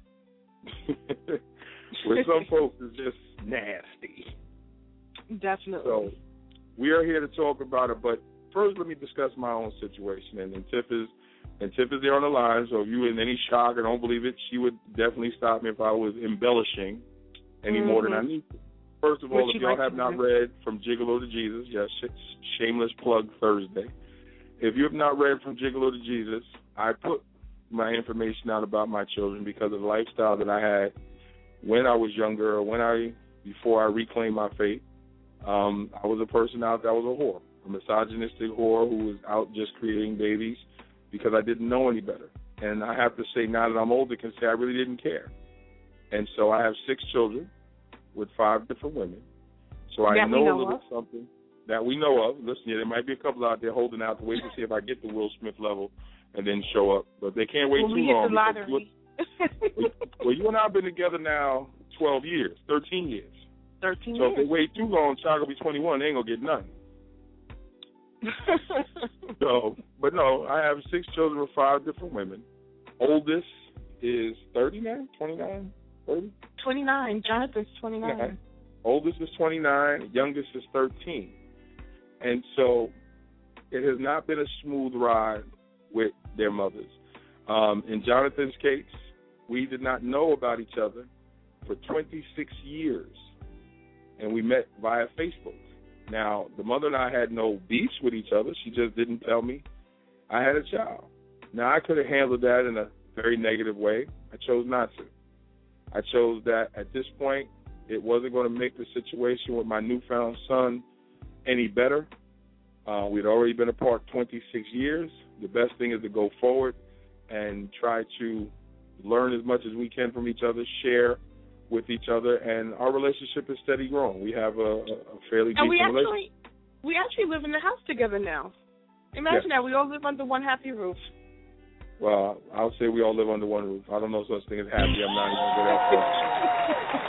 where some folks is just nasty. Definitely. So we are here to talk about it, but first let me discuss my own situation. And, and Tiff is and Tiff is there on the line, so if you in any shock or don't believe it, she would definitely stop me if I was embellishing any mm-hmm. more than I need to. First of all, Would if y'all like have not read From Gigolo to Jesus, yes, sh- shameless plug Thursday. If you have not read From Gigolo to Jesus, I put my information out about my children because of the lifestyle that I had when I was younger, or when I, before I reclaimed my faith. Um, I was a person out that was a whore, a misogynistic whore who was out just creating babies because I didn't know any better. And I have to say, now that I'm older, I can say I really didn't care. And so I have six children with five different women. So I that know, know a little of. something. that we know of. Listen, yeah, there might be a couple out there holding out to wait to see if I get the Will Smith level and then show up. But they can't wait when too we long. Hit the lottery. Well, you and I have been together now twelve years, thirteen years. thirteen so years. So if they wait too long, child will be twenty-one. They ain't going to get nothing. So, but no, I have six children with five different women. Oldest is thirty now, twenty-nine, thirty? twenty-nine. Jonathan's twenty-nine. Yeah. Oldest is twenty-nine. Youngest is thirteen. And so it has not been a smooth ride with their mothers. Um, in Jonathan's case, we did not know about each other for twenty-six years, and we met via Facebook. Now, the mother and I had no beefs with each other. She just didn't tell me I had a child. Now, I could have handled that in a very negative way. I chose not to. I chose that at this point, it wasn't going to make the situation with my newfound son any better. Uh, we'd already been apart twenty-six years. The best thing is to go forward and try to learn as much as we can from each other, share with each other, and our relationship is steady growing. We have a, a fairly and decent we actually, relationship. We actually live in the house together now. Imagine yeah. that. We all live under one happy roof. Well, I'll say we all live under one roof. I don't know such thing as happy. I'm not even going to go that far.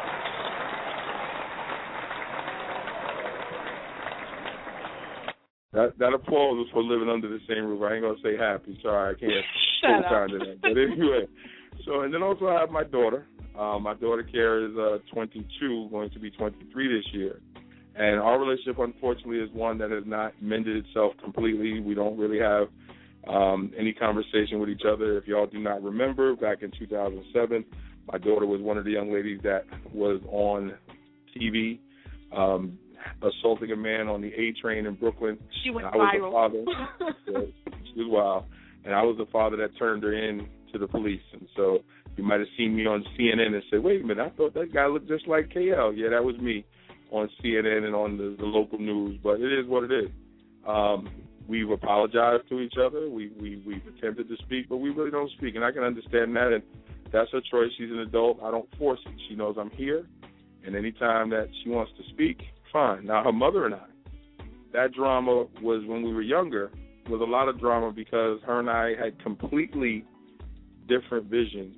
That that applause was for living under the same roof. I ain't gonna say happy. Sorry, I can't Shut co-sign to that. But anyway, so and then also I have my daughter. Uh, my daughter Kara is uh, twenty-two, going to be twenty-three this year, and our relationship, unfortunately, is one that has not mended itself completely. We don't really have um, any conversation with each other. If y'all do not remember, back in two thousand seven, my daughter was one of the young ladies that was on T V. Um, assaulting a man on the A train in Brooklyn. She went I was viral. the father. Yeah, she was wild. And I was the father that turned her in to the police. And so you might have seen me on C N N and said, wait a minute, I thought that guy looked just like K L. Yeah, that was me on C N N and on the, the local news. But it is what it is. Um, we've apologized to each other. We, we, we've attempted to speak, but we really don't speak. And I can understand that. And that's her choice. She's an adult. I don't force it. She knows I'm here. And anytime that she wants to speak, fine. Now, her mother and I, that drama was when we were younger, was a lot of drama because her and I had completely different visions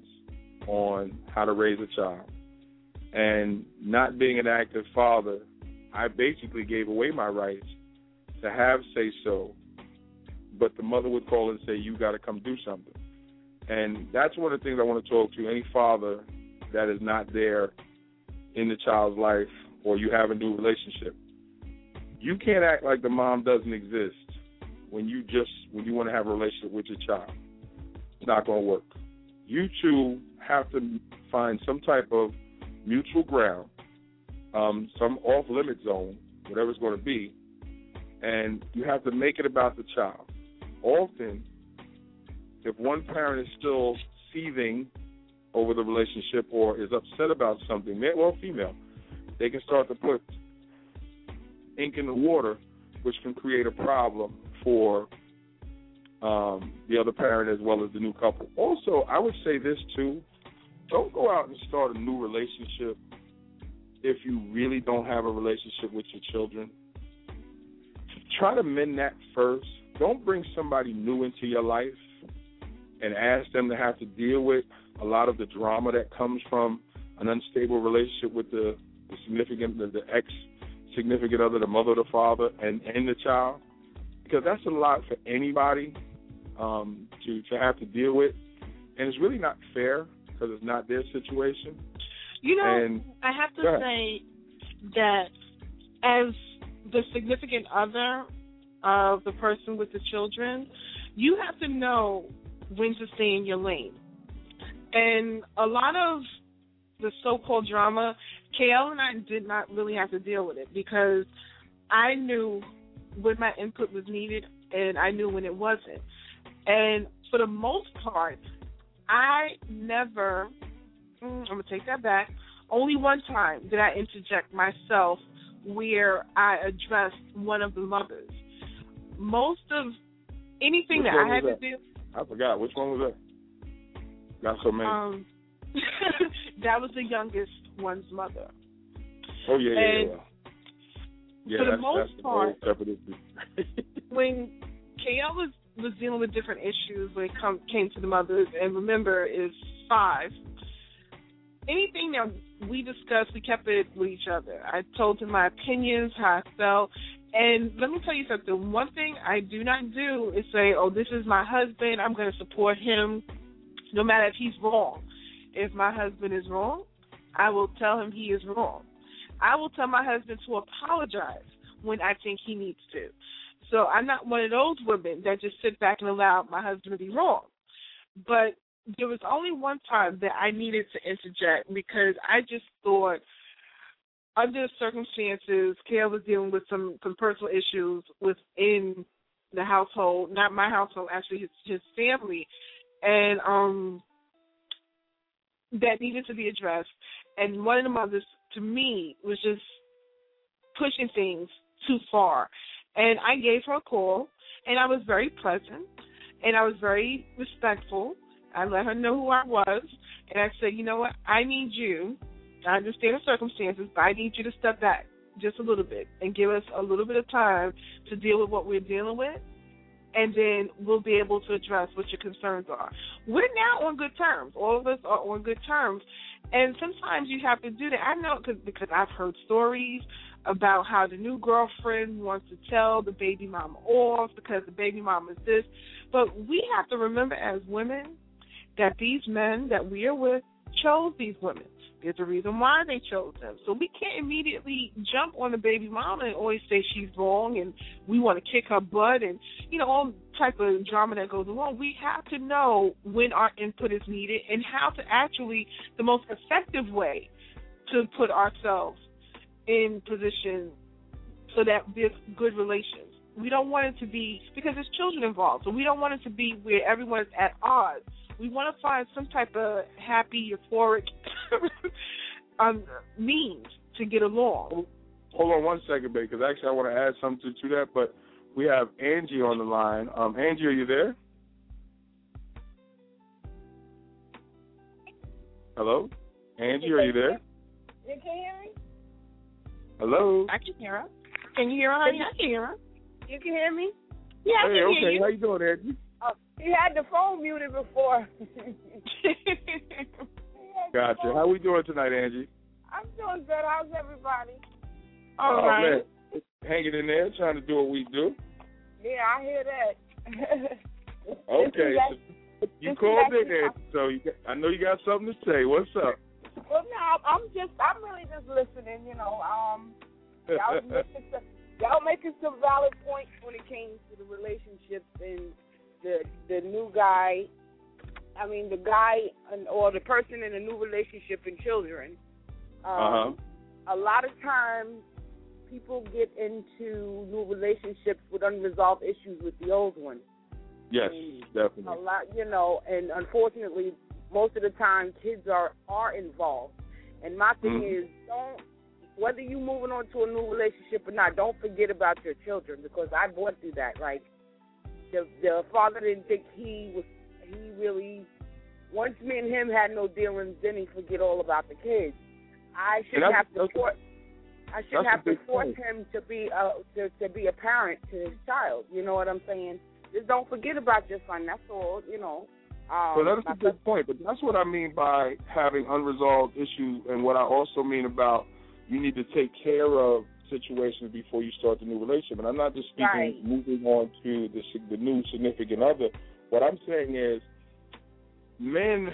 on how to raise a child. And not being an active father, I basically gave away my rights to have say-so, but the mother would call and say, you got to come do something. And that's one of the things I want to talk to any father that is not there in the child's life, or you have a new relationship. You can't act like the mom doesn't exist when you just when you want to have a relationship with your child. It's not going to work. You two have to find some type of mutual ground, um, some off-limit zone, whatever it's going to be, and you have to make it about the child. Often, if one parent is still seething over the relationship or is upset about something, male or female, they can start to put ink in the water, which can create a problem for um, the other parent as well as the new couple. Also, I would say this too, don't go out and start a new relationship if you really don't have a relationship with your children. Try to mend that first. Don't bring somebody new into your life and ask them to have to deal with a lot of the drama that comes from an unstable relationship with the the significant, the, the ex-significant other, the mother, the father, and, and the child, because that's a lot for anybody um, to, to have to deal with, and it's really not fair because it's not their situation. You know, and, I have to say that as the significant other of the person with the children, you have to know when to stay in your lane. And a lot of the so-called drama, K L and I did not really have to deal with it because I knew when my input was needed and I knew when it wasn't. And for the most part, I never, mm, I'm going to take that back, only one time did I interject myself where I addressed one of the mothers. Most of anything Which that I had that? to do. I forgot. Which one was that? Got so many. Um, that was the youngest one's mother. Oh, yeah, yeah, and, yeah. Yeah, for the that's, most that's part, the whole issue. when K L was, was dealing with different issues when it come, came to the mothers, and remember, is five, anything that we discussed, we kept it with each other. I told him my opinions, how I felt. And let me tell you something. One thing I do not do is say, oh, this is my husband, I'm going to support him no matter if he's wrong. If my husband is wrong, I will tell him he is wrong. I will tell my husband to apologize when I think he needs to. So I'm not one of those women that just sit back and allow my husband to be wrong. But there was only one time that I needed to interject because I just thought, under circumstances, Kale was dealing with some, some personal issues within the household, not my household, actually his, his family, and um, that needed to be addressed. And one of the mothers, to me, was just pushing things too far. And I gave her a call, and I was very pleasant, and I was very respectful. I let her know who I was, and I said, you know what, I need you. I understand the circumstances, but I need you to step back just a little bit and give us a little bit of time to deal with what we're dealing with, and then we'll be able to address what your concerns are. We're now on good terms. All of us are on good terms, and sometimes you have to do that. I know cause, because I've heard stories about how the new girlfriend wants to tell the baby mama off because the baby mama is this, but we have to remember as women that these men that we are with chose these women. There's a reason why they chose them. So we can't immediately jump on the baby mama and always say she's wrong and we want to kick her butt and, you know, all type of drama that goes along. We have to know when our input is needed and how to actually, the most effective way to put ourselves in position so that there's good relations. We don't want it to be, because there's children involved, so we don't want it to be where everyone's at odds. We want to find some type of happy, euphoric um, means to get along. Hold on one second, babe, because actually I want to add something to that, but we have Angie on the line. Um, Angie, are you there? Hello? Angie, are you there? You can hear me? Hello? I can hear her. Can you hear her, honey? I can hear her. You can hear me? Yeah, I hey, can okay. hear you. How you doing, Angie? Oh, you had the phone muted before. Gotcha. Phone. How we doing tonight, Angie? I'm doing good. How's everybody? All oh, right. Man. Hanging in there, trying to do what we do. Yeah, I hear that. Okay. That, so you called in there, so you got, I know you got something to say. What's up? Well, no, I'm just, I'm really just listening, you know. Um, y'all, making some, y'all making some valid points when it came to the relationships and the the new guy, I mean, the guy and, or the person in a new relationship and children. Um, uh-huh. A lot of times people get into new relationships with unresolved issues with the old one. Yes, and definitely. A lot, you know, and unfortunately, most of the time, kids are, are involved. And my thing mm-hmm. is, don't, whether you're moving on to a new relationship or not, don't forget about your children, because I went through that. Like, the the father didn't think he was, he really, once me and him had no dealings, then he forget all about the kids. I shouldn't have to force, I shouldn't have to force him to be a, to, to be a parent to his child. You know what I'm saying? Just don't forget about your son. That's all, you know. Um, well, that's a good point, but that's what I mean by having unresolved issues, and what I also mean about you need to take care of situations before you start the new relationship. And I'm not just speaking right. moving on to the, the new significant other. What I'm saying is men,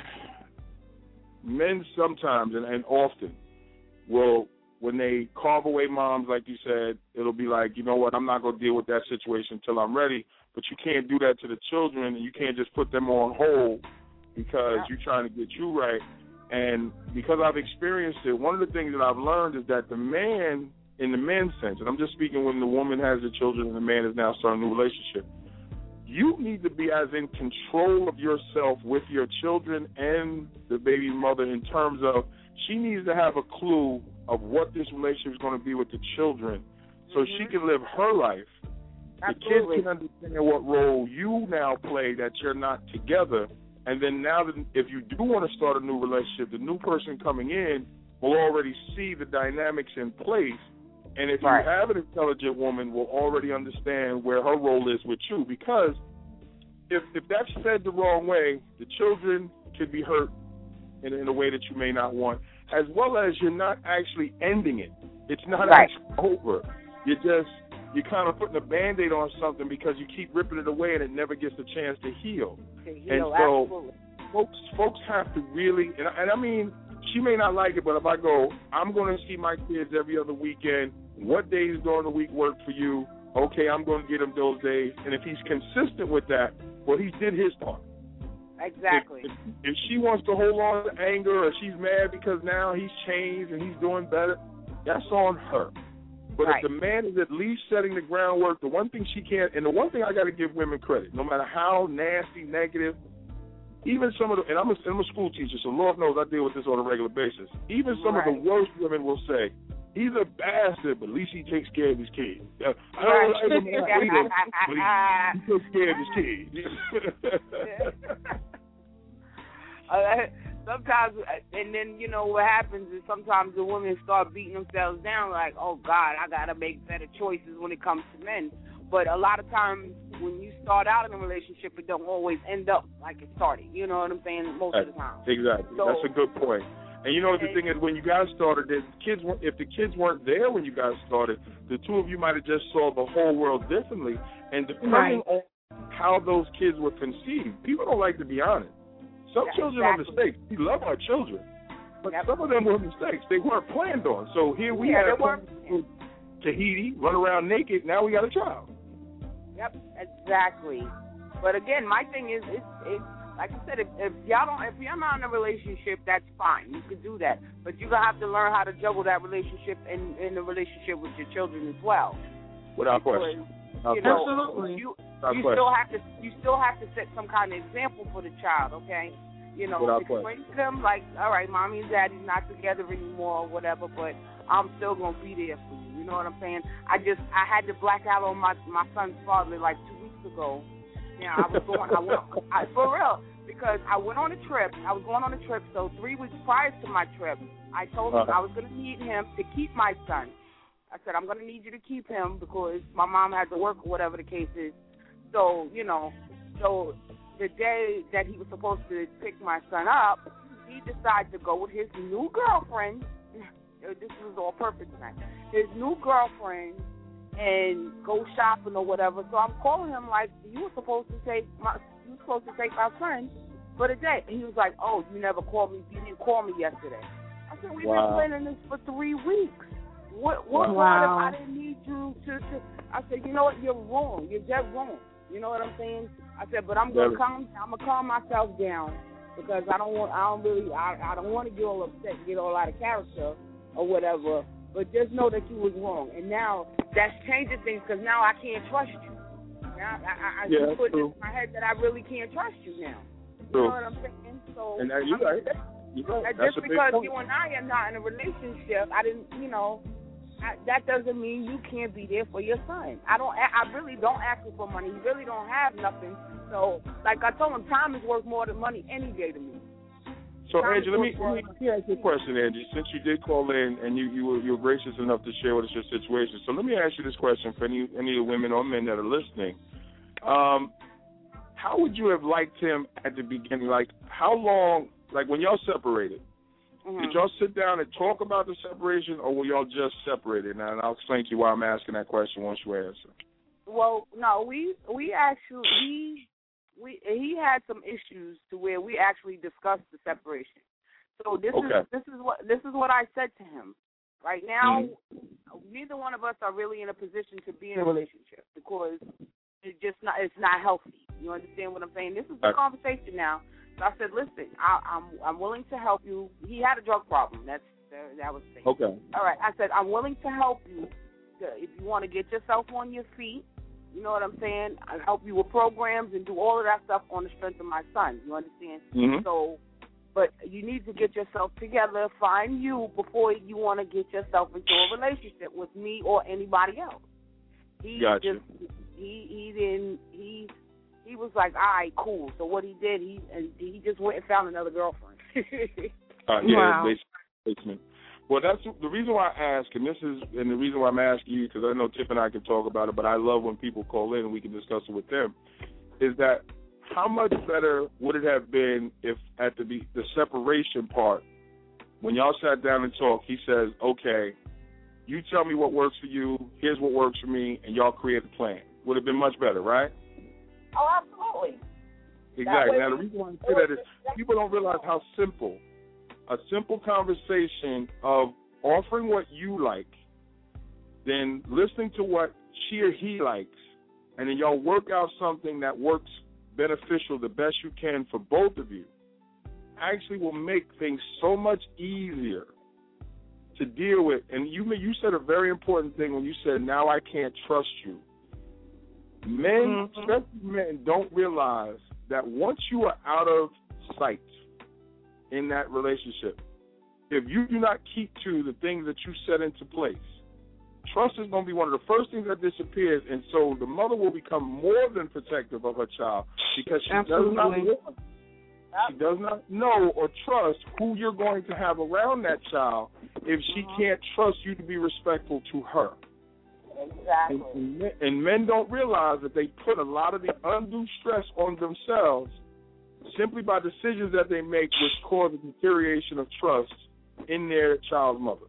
men sometimes and, and often will, when they carve away moms, like you said, it'll be like, you know what, I'm not going to deal with that situation until I'm ready. But you can't do that to the children, and you can't just put them on hold because yeah. you're trying to get you right. And because I've experienced it, one of the things that I've learned is that the man, in the men's sense, and I'm just speaking when the woman has the children and the man is now starting a new relationship, you need to be as in control of yourself with your children and the baby mother in terms of she needs to have a clue of what this relationship is going to be with the children so mm-hmm. she can live her life. Absolutely. The kids can understand what role you now play that you're not together. And then now that if you do want to start a new relationship, the new person coming in will already see the dynamics in place And if right. you have an intelligent woman, will already understand where her role is with you, because if if that's fed the wrong way, the children could be hurt in, in a way that you may not want, as well as you're not actually ending it. It's not right. actually over. You're just, you're kind of putting a Band-Aid on something because you keep ripping it away and it never gets a chance to heal. To heal, and so absolutely. folks folks have to really, and, and I mean, she may not like it, but if I go, I'm going to see my kids every other weekend. What days during the week work for you? Okay, I'm going to get him those days. And if he's consistent with that, well, he did his part. Exactly. If, if, if she wants to hold on to anger, or she's mad because now he's changed and he's doing better, that's on her. But right. if the man is at least setting the groundwork, the one thing she can't, and the one thing I got to give women credit, no matter how nasty, negative, even some of the, and I'm a, I'm a school teacher, so Lord knows I deal with this on a regular basis. Even some right. of the worst women will say, he's a bastard, but at least he takes care of his kids. Uh, I don't right. like him, but he, he takes care of his kids. uh, sometimes, and then, you know, what happens is sometimes the women start beating themselves down like, oh, God, I got to make better choices when it comes to men. But a lot of times when you start out in a relationship, it don't always end up like it started. You know what I'm saying? Most of the time. Exactly. So, that's a good point. And you know what the thing is, when you guys started, the kids, if the kids weren't there when you guys started, the two of you might have just saw the whole world differently. And depending right. on how those kids were conceived, people don't like to be honest. Some yeah, children exactly. are mistakes. We love our children. But yep. some of them were mistakes. They weren't planned on. So here we yeah, have Tahiti, run around naked, now we got a child. Yep, exactly. But again, my thing is, it's, it's like I said, if, if y'all don't, if you're not in a relationship, that's fine. You can do that. But you're going to have to learn how to juggle that relationship and in the relationship with your children as well. Without question. You know, Absolutely. You, you still have to you still have to set some kind of example for the child, okay? You know, Without explain question. to them like, all right, mommy and daddy's not together anymore or whatever, but I'm still gonna be there for you. You know what I'm saying? I just I had to black out on my my son's father like two weeks ago. Yeah, I was going. I went I, for real because I went on a trip. I was going on a trip. So three weeks prior to my trip, I told him uh-huh. I was gonna need him to keep my son. I said, I'm going to need you to keep him because my mom had to work or whatever the case is. So, you know, so the day that he was supposed to pick my son up, he decided to go with his new girlfriend. This was all perfect tonight. His new girlfriend and go shopping or whatever. So I'm calling him like, you were supposed to take my, you were supposed to take my son for the day. And he was like, oh, you never called me. You didn't call me yesterday. I said, we've wow. been planning this for three weeks. What what wow. what if I didn't need you to, to I said, you know what, you're wrong. You're dead wrong. You know what I'm saying? I said, but I'm gonna calm I'm gonna calm myself down because I don't want I don't really I, I don't want to get all upset and get all out of character or whatever. But just know that you was wrong. And now that's changing things because now I can't trust you. Now I I, I yeah, put true. this in my head that I really can't trust you now. True. You know what I'm saying? So and now you're right. You're right. Just because you and I are not in a relationship, I didn't you know I, that doesn't mean you can't be there for your son. I don't. I really don't ask him for money. He really don't have nothing. So, like I told him, time is worth more than money any day to me. So, time Angie, let me, let me let me ask you a question, Angie. Since you did call in and you you were, you were gracious enough to share with us your situation, so let me ask you this question for any any of the women or men that are listening. Um, how would you have liked him at the beginning? Like, how long? Like when y'all separated. Mm-hmm. Did y'all sit down and talk about the separation, or were y'all just separated? Now, and I'll explain to you why I'm asking that question once you answer. Well, no, we we actually we we he had some issues to where we actually discussed the separation. So this okay. is this is what this is what I said to him. Right now, mm-hmm. neither one of us are really in a position to be in a relationship because it's just not it's not healthy. You understand what I'm saying? This is the conversation now. So I said, listen, I, I'm I'm willing to help you. He had a drug problem. That's uh, that was the thing. Okay. All right. I said, I'm willing to help you to, if you want to get yourself on your feet. You know what I'm saying? I'll help you with programs and do all of that stuff on the strength of my son. You understand? Mm-hmm. So, but you need to get yourself together, find you before you want to get yourself into a relationship with me or anybody else. He gotcha. just he he didn't he. He was like, all right, cool. So what he did, he and he just went and found another girlfriend. uh, yeah, wow. basement. Well, that's the reason why I ask, and this is, and the reason why I'm asking you, because I know Tiff and I can talk about it, but I love when people call in and we can discuss it with them, is that how much better would it have been if at the the separation part, when y'all sat down and talked, he says, okay, you tell me what works for you, here's what works for me, and y'all create a plan. Would have been much better, right? Oh, absolutely. Exactly. Now, the reason why I say that is people don't realize how simple, a simple conversation of offering what you like, then listening to what she or he likes, and then y'all work out something that works beneficial the best you can for both of you, actually will make things so much easier to deal with. And you you said a very important thing when you said, now I can't trust you. Men, mm-hmm. especially men, don't realize that once you are out of sight in that relationship, if you do not keep to the things that you set into place, trust is going to be one of the first things that disappears, and so the mother will become more than protective of her child because she Absolutely. does not know, she does not know or trust who you're going to have around that child if she can't trust you to be respectful to her. Exactly. And, and, and men don't realize that they put a lot of the undue stress on themselves simply by decisions that they make, which cause a deterioration of trust in their child's mother.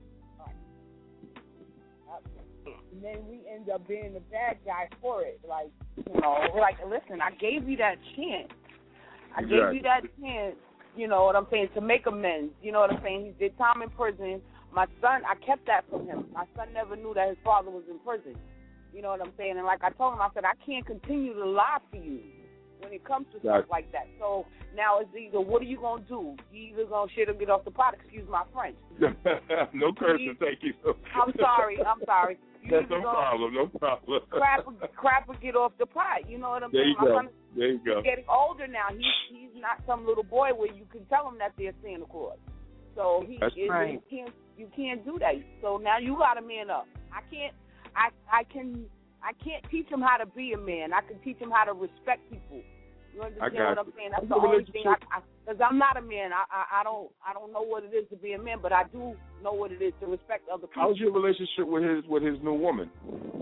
And then we end up being the bad guy for it. Like, you know, we're like, listen, I gave you that chance. I exactly. gave you that chance, you know what I'm saying, to make amends. You know what I'm saying? He did time in prison. My son, I kept that from him. My son never knew that his father was in prison. You know what I'm saying? And like I told him, I said, I can't continue to lie to you when it comes to exactly. stuff like that. So now it's either, what are you going to do? You either going to shit or get off the pot, excuse my French. No cursing, thank you. I'm sorry, I'm sorry. You That's no problem, no problem. Crap, crap or get off the pot, you know what I'm there saying? You my go. There you go. He's getting older now. He's, he's not some little boy where you can tell him that they're Santa Claus. So he That's is, right. you can't you can't do that. So now you got to man up. I can't I I can I can't teach him how to be a man. I can teach him how to respect people. You understand what I'm saying? That's the only thing. I because I'm not a man. I, I I don't I don't know what it is to be a man, but I do know what it is to respect other people. How's your relationship with his with his new woman?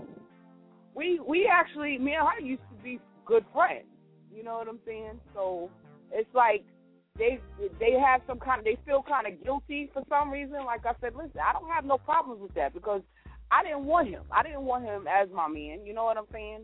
We we actually me and her used to be good friends. You know what I'm saying? So it's like. They they have some kind of, they feel kind of guilty for some reason. Like I said, listen, I don't have no problems with that because I didn't want him. I didn't want him as my man. You know what I'm saying?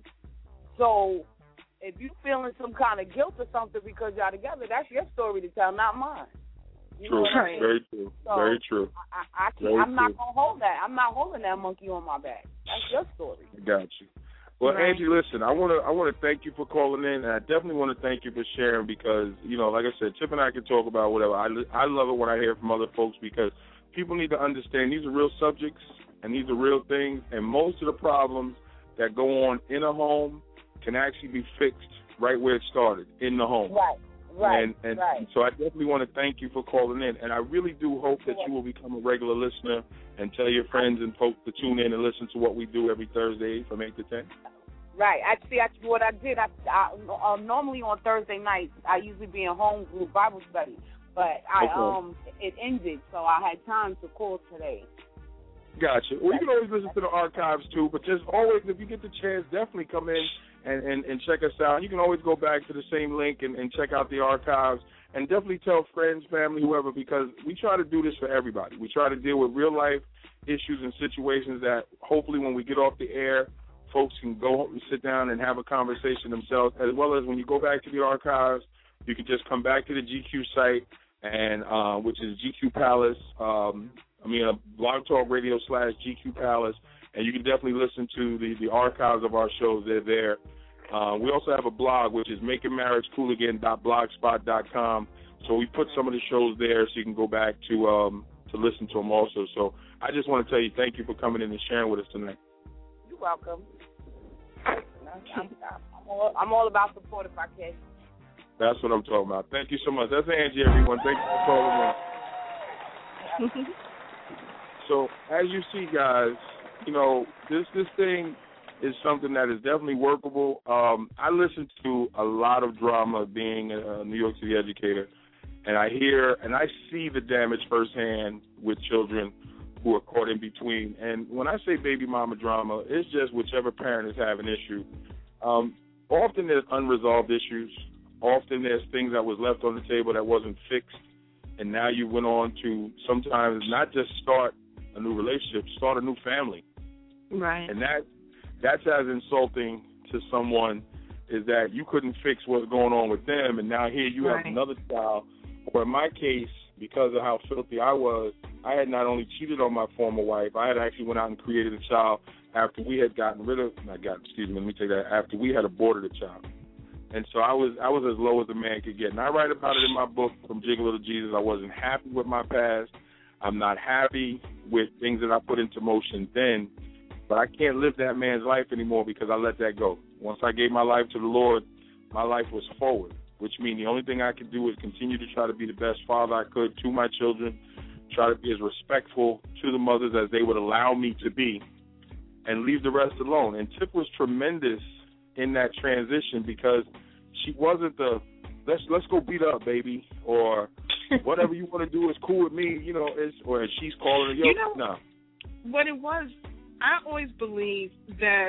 So if you feeling some kind of guilt or something because y'all together, that's your story to tell, not mine. You true. Know what I mean? Very true. So Very true. I, I can't, I'm not gonna hold that. I'm not holding that monkey on my back. That's your story. I got you. Well, right. Angie, listen, I want to I want to thank you for calling in, and I definitely want to thank you for sharing because, you know, like I said, Chip and I can talk about whatever. I, I love it when I hear from other folks because people need to understand these are real subjects and these are real things, and most of the problems that go on in a home can actually be fixed right where it started, in the home. Right, right, and, and right. So I definitely want to thank you for calling in, and I really do hope that you will become a regular listener and tell your friends and folks to tune in and listen to what we do every Thursday from eight to ten. Right. Actually, actually, what I did, I, I uh, normally on Thursday nights, I usually be in home group Bible study, but I okay. um it ended, so I had time to call today. Gotcha. Well, you can always listen to the archives, too, but just always, if you get the chance, definitely come in and, and, and check us out. You can always go back to the same link and, and check out the archives, and definitely tell friends, family, whoever, because we try to do this for everybody. We try to deal with real-life issues and situations that hopefully when we get off the air, folks can go and sit down and have a conversation themselves, as well as when you go back to the archives, you can just come back to the G Q site, and uh, which is G Q Palace, um, I mean, uh, Blog Talk Radio slash G Q Palace, and you can definitely listen to the, the archives of our shows. They're there. Uh, we also have a blog, which is making marriage cool again dot blogspot dot com. So we put some of the shows there so you can go back to um, to listen to them also. So I just want to tell you thank you for coming in and sharing with us tonight. You're welcome. I'm, I'm, I'm, all, I'm all about support if I can. That's what I'm talking about. Thank you so much. That's Angie, everyone. Thank you for calling in. So as you see, guys, you know, this this thing is something that is definitely workable. Um, I listen to a lot of drama being a New York City educator, And I hear and I see the damage firsthand with children who are caught in between. And when I say baby mama drama, it's just whichever parent is having issue. Um, often there's unresolved issues. Often there's things that was left on the table that wasn't fixed. And now you went on to sometimes not just start a new relationship, start a new family. Right. And that that's as insulting to someone is that you couldn't fix what's going on with them, and now here you right. have another child. Or in my case, because of how filthy I was, I had not only cheated on my former wife, I had actually went out and created a child after we had gotten rid of, not gotten, excuse me, let me take that, after we had aborted a child. And so I was I was as low as a man could get. And I write about it in my book, From Gigolo to Jesus. I wasn't happy with my past. I'm not happy with things that I put into motion then. But I can't live that man's life anymore because I let that go. Once I gave my life to the Lord, my life was forward, which means the only thing I could do is continue to try to be the best father I could to my children, try to be as respectful to the mothers as they would allow me to be, and leave the rest alone. And Tip was tremendous in that transition because she wasn't the, let's let's go beat up, baby, or whatever you want to do is cool with me, you know, it's, or she's calling her, yo, you know, no. What it was, I always believed that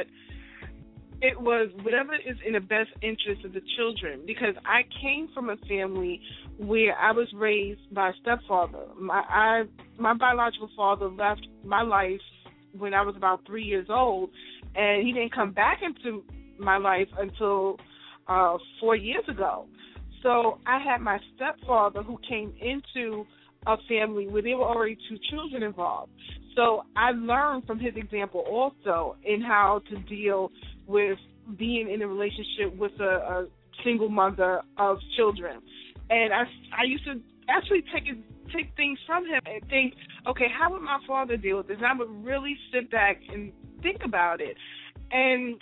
it was whatever is in the best interest of the children, because I came from a family where I was raised by a stepfather. My I my biological father left my life when I was about three years old, and he didn't come back into my life until uh, four years ago. So I had my stepfather who came into a family where there were already two children involved. So I learned from his example also in how to deal with being in a relationship with a, a single mother of children. And I, I used to actually take it, take things from him and think, okay, how would my father deal with this? And I would really sit back and think about it. And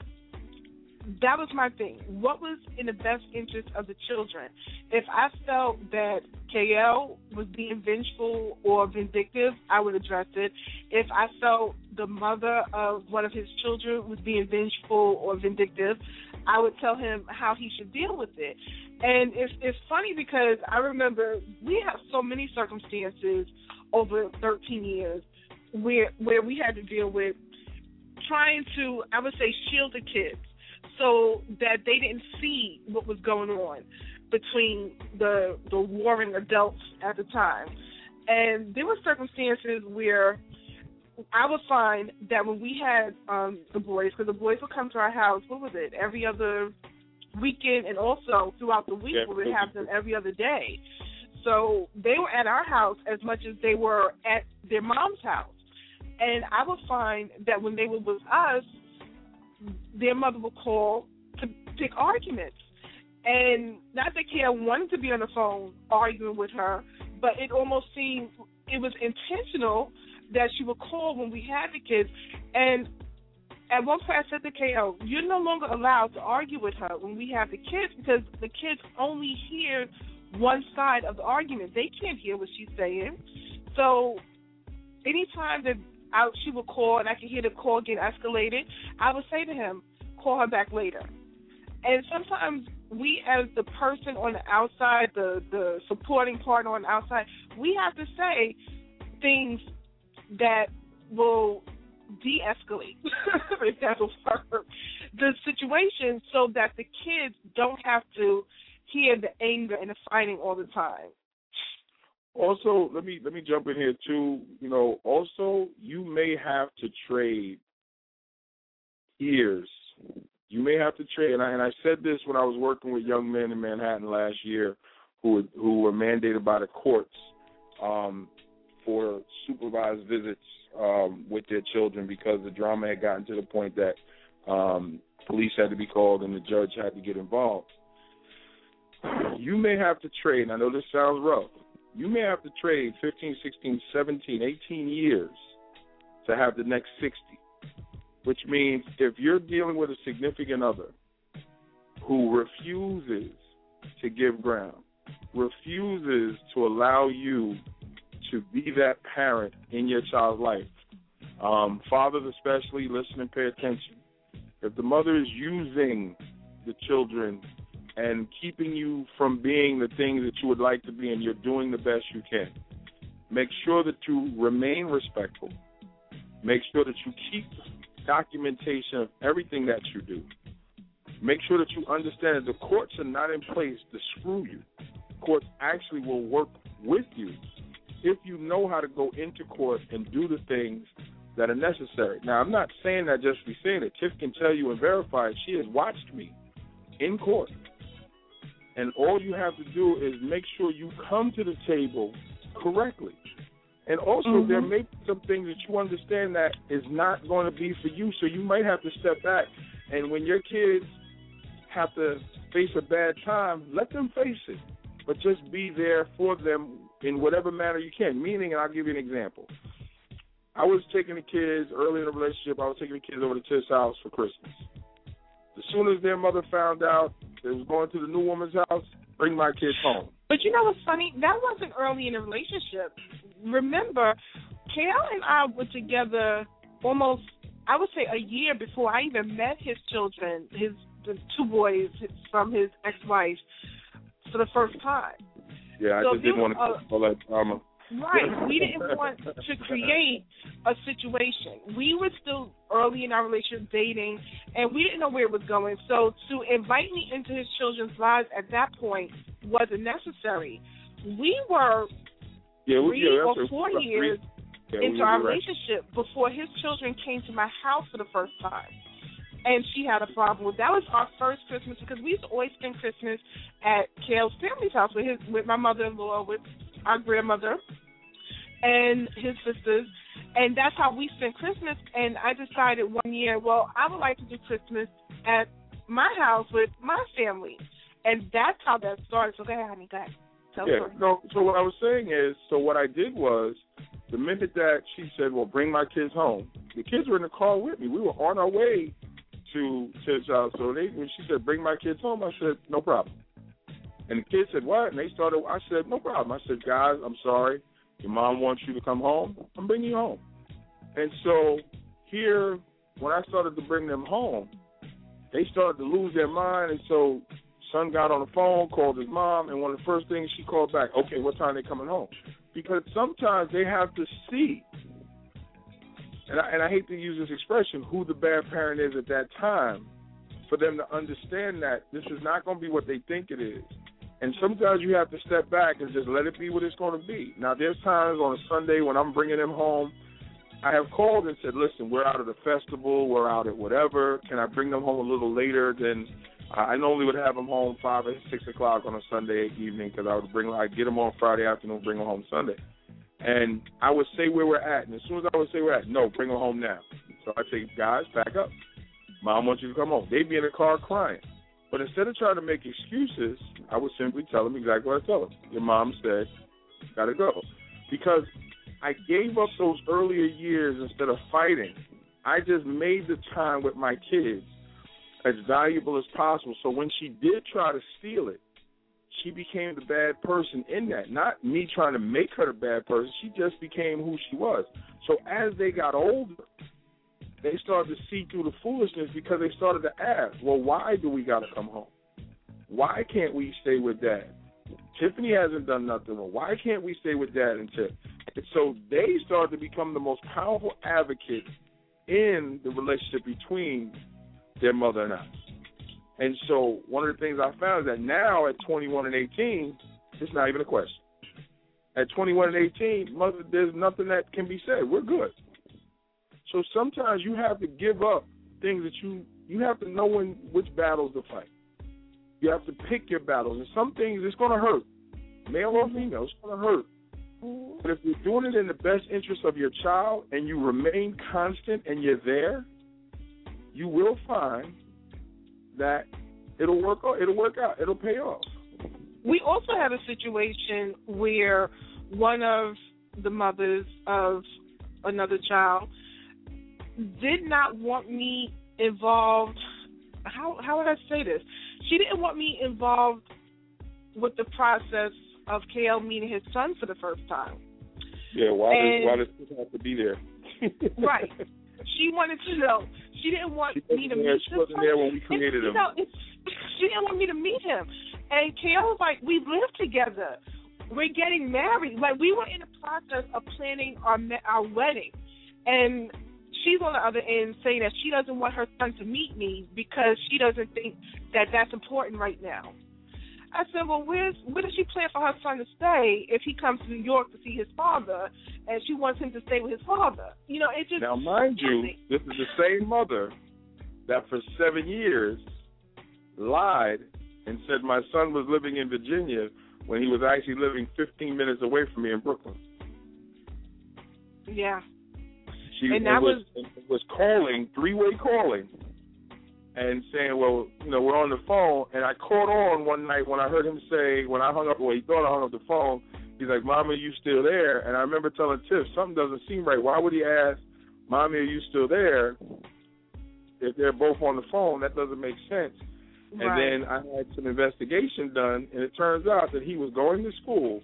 that was my thing. What was in the best interest of the children? If I felt that K L was being vengeful or vindictive, I would address it. If I felt the mother of one of his children was being vengeful or vindictive, I would tell him how he should deal with it. And it's, it's funny because I remember we have so many circumstances over thirteen years where where we had to deal with trying to, I would say, shield the kids so that they didn't see what was going on between the the warring adults at the time. And there were circumstances where I would find that when we had um, the boys, because the boys would come to our house, what was it, every other weekend, and also throughout the week, yeah, we would have them every other day. So they were at our house as much as they were at their mom's house. And I would find that when they were with us, their mother would call to pick arguments. And not that Kaya wanted to be on the phone arguing with her, but it almost seemed it was intentional that she would call when we had the kids. And at one point I said to K O, you're no longer allowed to argue with her when we have the kids because the kids only hear one side of the argument. They can't hear what she's saying. So anytime that I, she would call and I could hear the call get escalated, I would say to him, call her back later. And sometimes we as the person on the outside, the, the supporting partner on the outside, we have to say things that will de-escalate, if that's a word, the situation so that the kids don't have to hear the anger and the fighting all the time. Also, let me let me jump in here too. You know, also you may have to trade years. You may have to trade, and I, and I said this when I was working with young men in Manhattan last year, who were, who were mandated by the courts um, for supervised visits um, with their children because the drama had gotten to the point that um, police had to be called and the judge had to get involved. You may have to trade, and I know this sounds rough, you may have to trade fifteen, sixteen, seventeen, eighteen years to have the next sixty, which means if you're dealing with a significant other who refuses to give ground, refuses to allow you to be that parent in your child's life, um, fathers especially, listen and pay attention. If the mother is using the children and keeping you from being the things that you would like to be, and you're doing the best you can. Make sure that you remain respectful. Make sure that you keep documentation of everything that you do. Make sure that you understand that the courts are not in place to screw you. Courts actually will work with you if you know how to go into court and do the things that are necessary. Now, I'm not saying that just to be saying it. Tiff can tell you and verify it. She has watched me in court. And all you have to do is make sure you come to the table correctly. And also, mm-hmm. there may be some things that you understand that is not going to be for you, so you might have to step back. And when your kids have to face a bad time, let them face it. But just be there for them in whatever manner you can. Meaning, and I'll give you an example. I was taking the kids, early in the relationship, I was taking the kids over to Tiff's house for Christmas. As soon as their mother found out they was going to the new woman's house, bring my kids home. But you know what's funny? That wasn't early in the relationship. Remember, K L and I were together almost, I would say, a year before I even met his children, his the two boys from his ex-wife, for the first time. Yeah, I so just didn't want to uh, all that drama. Right. We didn't want to create a situation. We were still early in our relationship dating, and we didn't know where it was going. So to invite me into his children's lives at that point wasn't necessary. We were yeah, we, three yeah, or a, four three, years yeah, into our relationship before his children came to my house for the first time. And she had a problem with that. Was our first Christmas because we used to always spend Christmas at Kale's family's house with his with my mother-in-law, with our grandmother, and his sisters, and that's how we spent Christmas. And I decided one year, well, I would like to do Christmas at my house with my family, and that's how that started. So go ahead, honey, go ahead. Tell yeah, no, so what I was saying is, so what I did was, the minute that she said, well, bring my kids home, the kids were in the car with me. We were on our way to Tiff's house. So they, when she said, bring my kids home, I said, no problem. And the kids said, what? And they started, I said, no problem. I said, guys, I'm sorry. Your mom wants you to come home. I'm bringing you home. And so here, when I started to bring them home, they started to lose their mind. And so son got on the phone, called his mom, and one of the first things she called back, okay, what time are they coming home? Because sometimes they have to see, and I, and I hate to use this expression, who the bad parent is at that time, for them to understand that this is not going to be what they think it is. And sometimes you have to step back and just let it be what it's going to be. Now, there's times on a Sunday when I'm bringing them home, I have called and said, listen, we're out at the festival, we're out at whatever. Can I bring them home a little later than I normally would have them home five or six o'clock on a Sunday evening because I would bring, I'd get them on Friday afternoon, bring them home Sunday. And I would say where we're at, and as soon as I would say where we're at, no, bring them home now. So I say, guys, back up. Mom wants you to come home. They'd be in the car crying. But instead of trying to make excuses, I would simply tell them exactly what I tell them. Your mom said, got to go. Because I gave up those earlier years instead of fighting. I just made the time with my kids as valuable as possible. So when she did try to steal it, she became the bad person in that. Not me trying to make her the bad person. She just became who she was. So as they got older, they started to see through the foolishness because they started to ask, well, why do we got to come home? Why can't we stay with Dad? Tiffany hasn't done nothing wrong. Why can't we stay with Dad and Tiff? And so they started to become the most powerful advocates in the relationship between their mother and us. And so one of the things I found is that now at twenty-one and eighteen, it's not even a question. At twenty-one and eighteen, mother, there's nothing that can be said. We're good. So sometimes you have to give up things that you, you have to know when which battles to fight. You have to pick your battles. And some things, it's going to hurt. Male or female, it's going to hurt. But if you're doing it in the best interest of your child and you remain constant and you're there, you will find that it'll work out. It'll work out. It'll pay off. We also had a situation where one of the mothers of another child did not want me involved. How how would I say this? She didn't want me involved with the process of K L meeting his son for the first time. Yeah, why and, does why does he have to be there? Right. She wanted to know. She didn't want she me to there, meet She wasn't there when we created and, him. You know, it's, you didn't want me to meet him. And Kale was like, we live together. We're getting married. Like, we were in the process of planning our our wedding. And she's on the other end saying that she doesn't want her son to meet me because she doesn't think that that's important right now. I said, well, where's, where does she plan for her son to stay if he comes to New York to see his father and she wants him to stay with his father? You know, it just... Now, mind you, this is the same mother that for seven years lied and said my son was living in Virginia when he was actually living fifteen minutes away from me in Brooklyn. Yeah. She and that was, was, was calling, three-way calling, and saying, well, you know, we're on the phone. And I caught on one night when I heard him say, when I hung up, well, he thought I hung up the phone, he's like, Mommy, are you still there? And I remember telling Tiff, something doesn't seem right. Why would he ask, Mommy, are you still there? If they're both on the phone, that doesn't make sense. And right. then I had some investigation done, and it turns out that he was going to school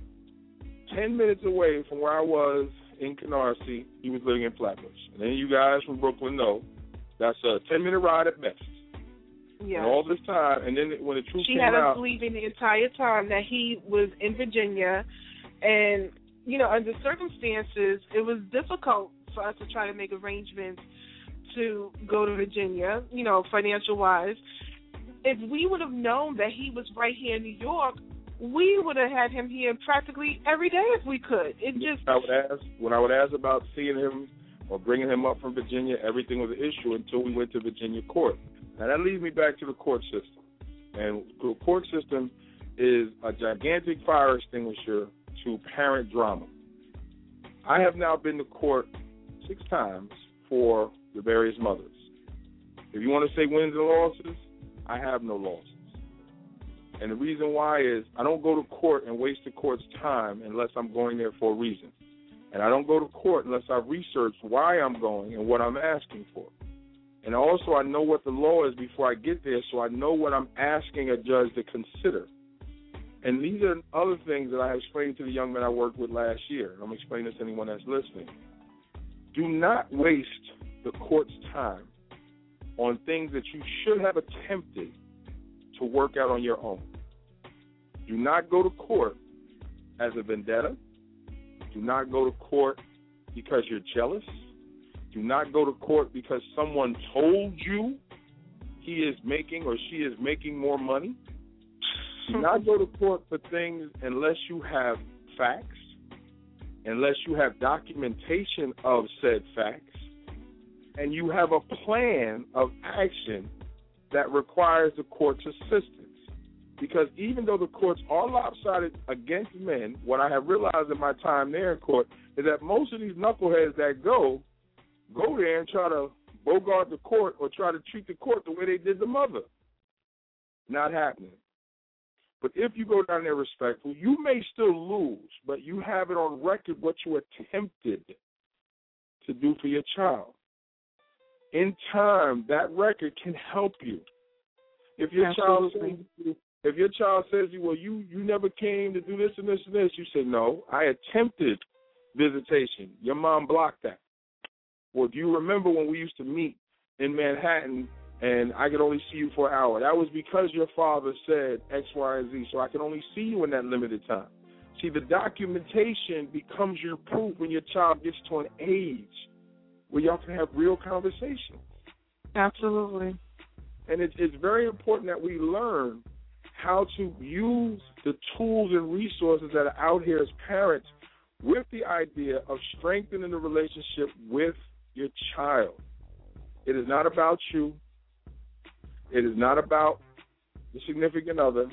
ten minutes away from where I was in Canarsie. He was living in Flatbush. And then you guys from Brooklyn know that's a ten-minute ride at best. Yeah. And all this time, and then when the truth she came had us out, believing the entire time that he was in Virginia, and, you know, under circumstances, it was difficult for us to try to make arrangements to go to Virginia, you know, financial-wise. If we would have known that he was right here in New York, we would have had him here practically every day if we could. It just I would ask when I would ask about seeing him or bringing him up from Virginia, everything was an issue until we went to Virginia court. Now that leads me back to the court system, and the court system is a gigantic fire extinguisher to parent drama. I have now been to court six times for the various mothers. If you want to say wins and losses, I have no losses. And the reason why is I don't go to court and waste the court's time unless I'm going there for a reason. And I don't go to court unless I've researched why I'm going and what I'm asking for. And also I know what the law is before I get there, so I know what I'm asking a judge to consider. And these are other things that I explained to the young men I worked with last year. And I'm explaining this to anyone that's listening. Do not waste the court's time on things that you should have attempted to work out on your own. Do not go to court as a vendetta. Do not go to court because you're jealous. Do not go to court because someone told you he is making or she is making more money. Do not go to court for things unless you have facts, unless you have documentation of said facts, and you have a plan of action that requires the court's assistance. Because even though the courts are lopsided against men, what I have realized in my time there in court is that most of these knuckleheads that go, go there and try to bogart the court or try to treat the court the way they did the mother. Not happening. But if you go down there respectful, you may still lose, but you have it on record what you attempted to do for your child. In time, that record can help you. If your Absolutely. child says, if your child says, well, you, you never came to do this and this and this, you say, no, I attempted visitation. Your mom blocked that. Well, do you remember when we used to meet in Manhattan and I could only see you for an hour? That was because your father said X, Y, and Z, so I can only see you in that limited time. See, the documentation becomes your proof when your child gets to an age where y'all can have real conversations. Absolutely. And it's, it's very important that we learn how to use the tools and resources that are out here as parents with the idea of strengthening the relationship with your child. It is not about you. It is not about the significant other.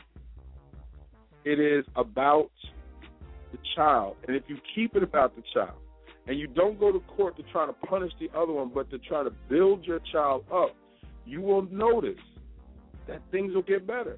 It is about the child. And if you keep it about the child, and you don't go to court to try to punish the other one, but to try to build your child up, you will notice that things will get better.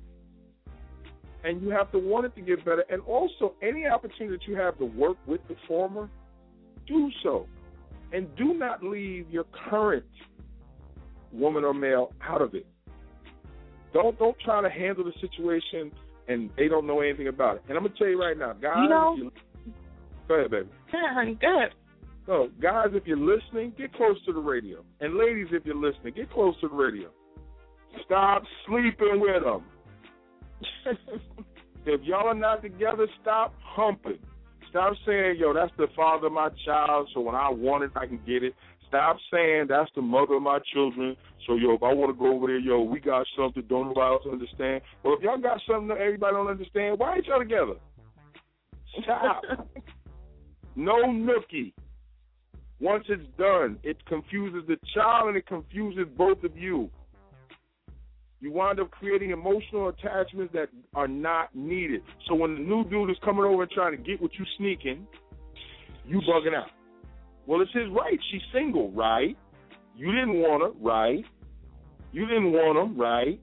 And you have to want it to get better. And also, any opportunity that you have to work with the former, do so. And do not leave your current woman or male out of it. Don't don't try to handle the situation and they don't know anything about it. And I'm going to tell you right now, guys, you know, if you, go ahead, baby. Yeah, honey, go ahead. So, guys, if you're listening, get close to the radio. And ladies, if you're listening, get close to the radio. Stop sleeping with them. If y'all are not together, stop humping. Stop saying, yo, that's the father of my child, so when I want it, I can get it. Stop saying that's the mother of my children, so, yo, if I want to go over there, yo, we got something, don't nobody else understand. Well, if y'all got something that everybody don't understand, why ain't y'all together? Stop. No nookie. Once it's done, it confuses the child and it confuses both of you. You wind up creating emotional attachments that are not needed. So when the new dude is coming over and trying to get what you sneaking, you bugging out. Well, it's his right. She's single, right? You didn't want her, right? You didn't want him, right?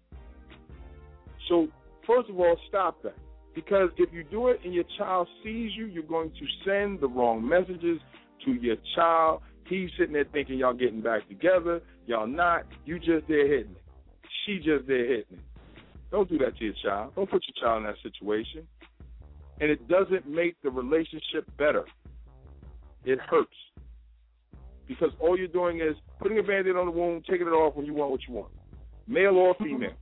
So, first of all, stop that. Because if you do it and your child sees you, you're going to send the wrong messages to your child. He's sitting there thinking y'all getting back together. Y'all not. You just there hitting it. She just there hitting it. Don't do that to your child. Don't put your child in that situation. And it doesn't make the relationship better. It hurts. Because all you're doing is putting a Band-Aid on the wound, taking it off when you want what you want. Male or female.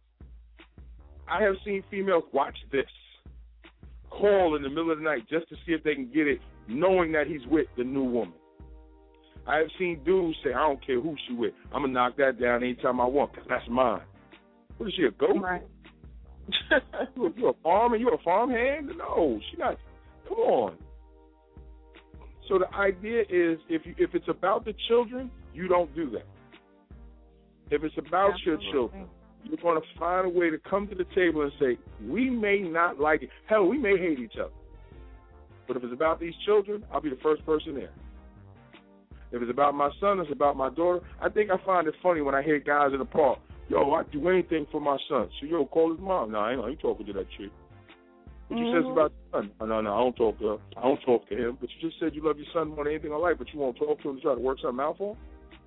I have seen females watch this. Call in the middle of the night just to see if they can get it, knowing that he's with the new woman. I have seen dudes say, I don't care who she with. I'm going to knock that down anytime I want because that's mine. What is she, a goat? Right. you, you a farmer? You a farmhand? No, she not. Come on. So the idea is if you, if it's about the children, you don't do that. If it's about Absolutely. your children, you're going to find a way to come to the table and say, we may not like it. Hell, we may hate each other. But if it's about these children, I'll be the first person there. If it's about my son, it's about my daughter. I think I find it funny when I hear guys in the park, yo, I'd do anything for my son. So, yo, call his mom. No, I ain't, I ain't talking to that chick. What you mm-hmm. said about your son? No, no, no, I don't talk to her. I don't talk to him. But you just said you love your son more than anything in life, but you won't talk to him to try to work something out for him?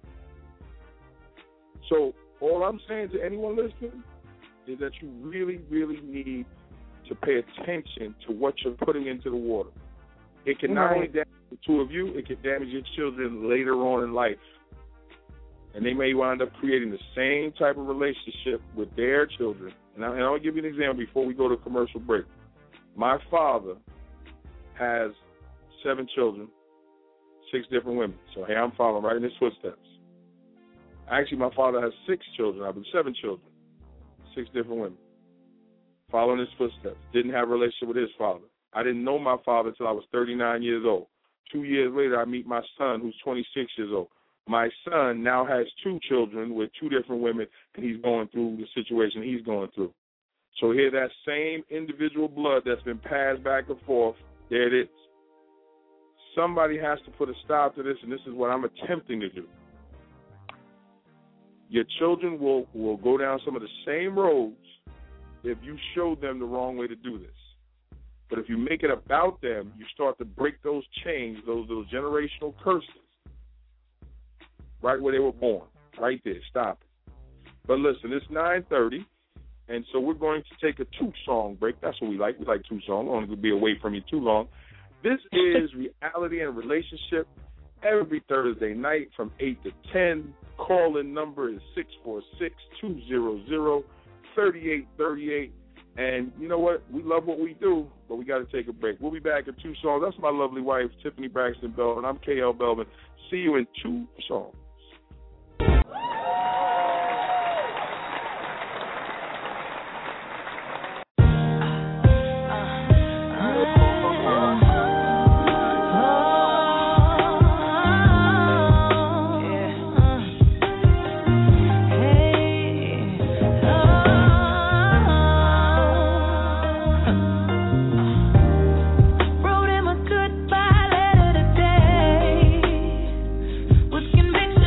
So all I'm saying to anyone listening is that you really, really need to pay attention to what you're putting into the water. It can not right. only damage the two of you, it can damage your children later on in life. And they may wind up creating the same type of relationship with their children. And, I, and I'll give you an example before we go to commercial break. My father has seven children, six different women. So, hey, I'm following right in his footsteps. Actually, my father has six children. I have seven children, six different women. Following his footsteps. Didn't have a relationship with his father. I didn't know my father until I was thirty-nine years old. Two years later, I meet my son, who's twenty-six years old. My son now has two children with two different women, and he's going through the situation he's going through. So here, that same individual blood that's been passed back and forth, there it is. Somebody has to put a stop to this, and this is what I'm attempting to do. Your children will, will go down some of the same roads if you show them the wrong way to do this. But if you make it about them, you start to break those chains, those those generational curses, right where they were born, right there. Stop it. But listen, it's nine thirty, and so we're going to take a two-song break. That's what we like. We like two songs. I don't want to be away from you too long. This is Reality and Relationship every Thursday night from eight to ten. Call-in number is six four six, two zero zero, three eight three eight. And you know what? We love what we do, but we got to take a break. We'll be back in two songs. That's my lovely wife, Tiffany Braxton Belvin. I'm K L Belvin. See you in two songs. Wrote him a goodbye letter today with conviction.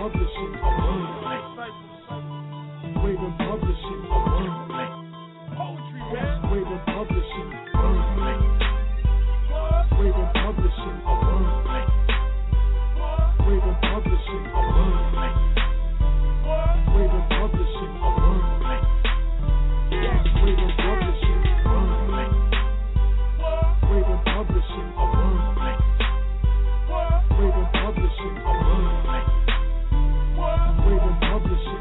Publishing, Raven Publishing, poetry, man. Raven Publishing, Raven Publishing, Raven Publishing, Raven Publishing, Raven Publishing, Raven Publishing, Raven Publishing, Raven Publishing,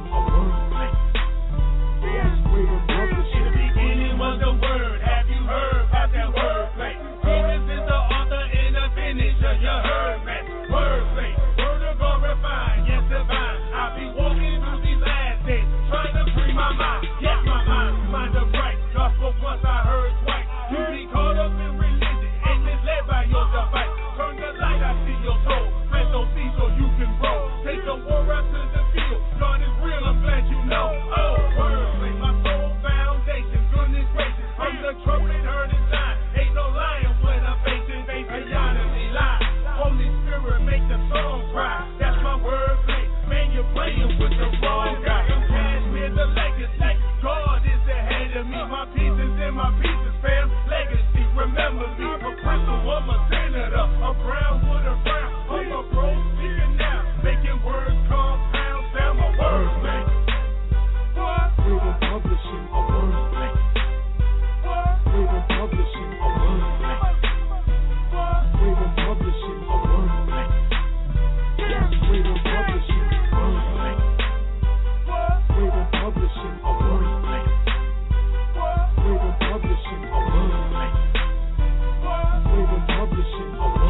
Raven Publishing. In the beginning was the word. Have you heard about that wordplay? Jesus is the author and the finisher. You heard, man. Wordplay, word of God refined, yes divine. I'll be walking through these last days, trying to free my mind. Yes, my mind, mind of right. Gospel once I heard twice. You be caught up in religion and misled by your device. Turn the light, I see your soul. Plant those seeds so you can grow. Take the war out to the field. God is real, I'm glad you know. Oh, wordplay, my soul foundation. Goodness gracious, from the trumpet heard his sign. Ain't no lying when I'm facing, facing honestly lie. Holy Spirit make the song cry. That's my wordplay. Man, you're playing with the wrong guy. I'm Cashmere, the legacy. God is the head of me. My pieces and my pieces, fam. Legacy, remember me. A crystal, I'm a senator. A brown with a brown. I'm a bro speaking now. Making words compound. Sound my wordplay. What? Raven Publishing, Raven Publishing, Raven Publishing, Raven Publishing, Raven Publishing, Raven Publishing, Raven Publishing,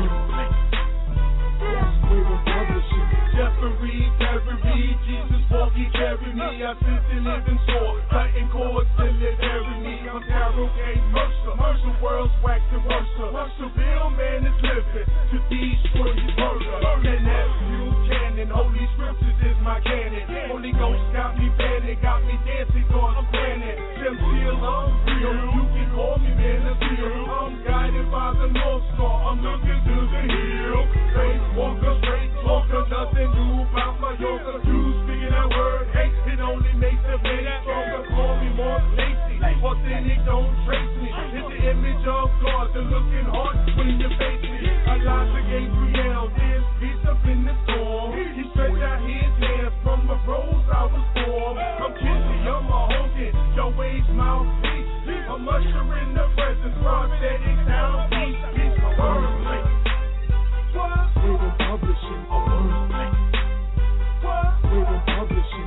Raven Publishing. Jeffrey, Perry, Jesus walkie carry me. I sit and live in sword, cutting cords till it bury me. I'm Carol K. Mercer, Mercer world's waxing Mercer. Mercer Bill, man is living to destroy his murder. And that's Buchanan, holy scriptures is my canon. Holy Ghost got me banning, got me dancing on a planet. Them still I'm real, you can call me man of steel. I'm guided by the North Star, I'm looking to the hill. Straight walker, straight talker, nothing new about my yoga. You speaking that word, hey, it only makes the man stronger. Call me more Lacey, authentic, don't trace me. It's the image of God, the looking hard when you face me. Elijah Gabriel, there's peace up in the storm. He stretched out his hands from the rose I was born. I'm Kizzy, I'm a Hogan, your ways mouthpiece. I'm ushering the presence, prophetic sound, peace, peace, my wordplay. Raven Publishing, Raven Publishing,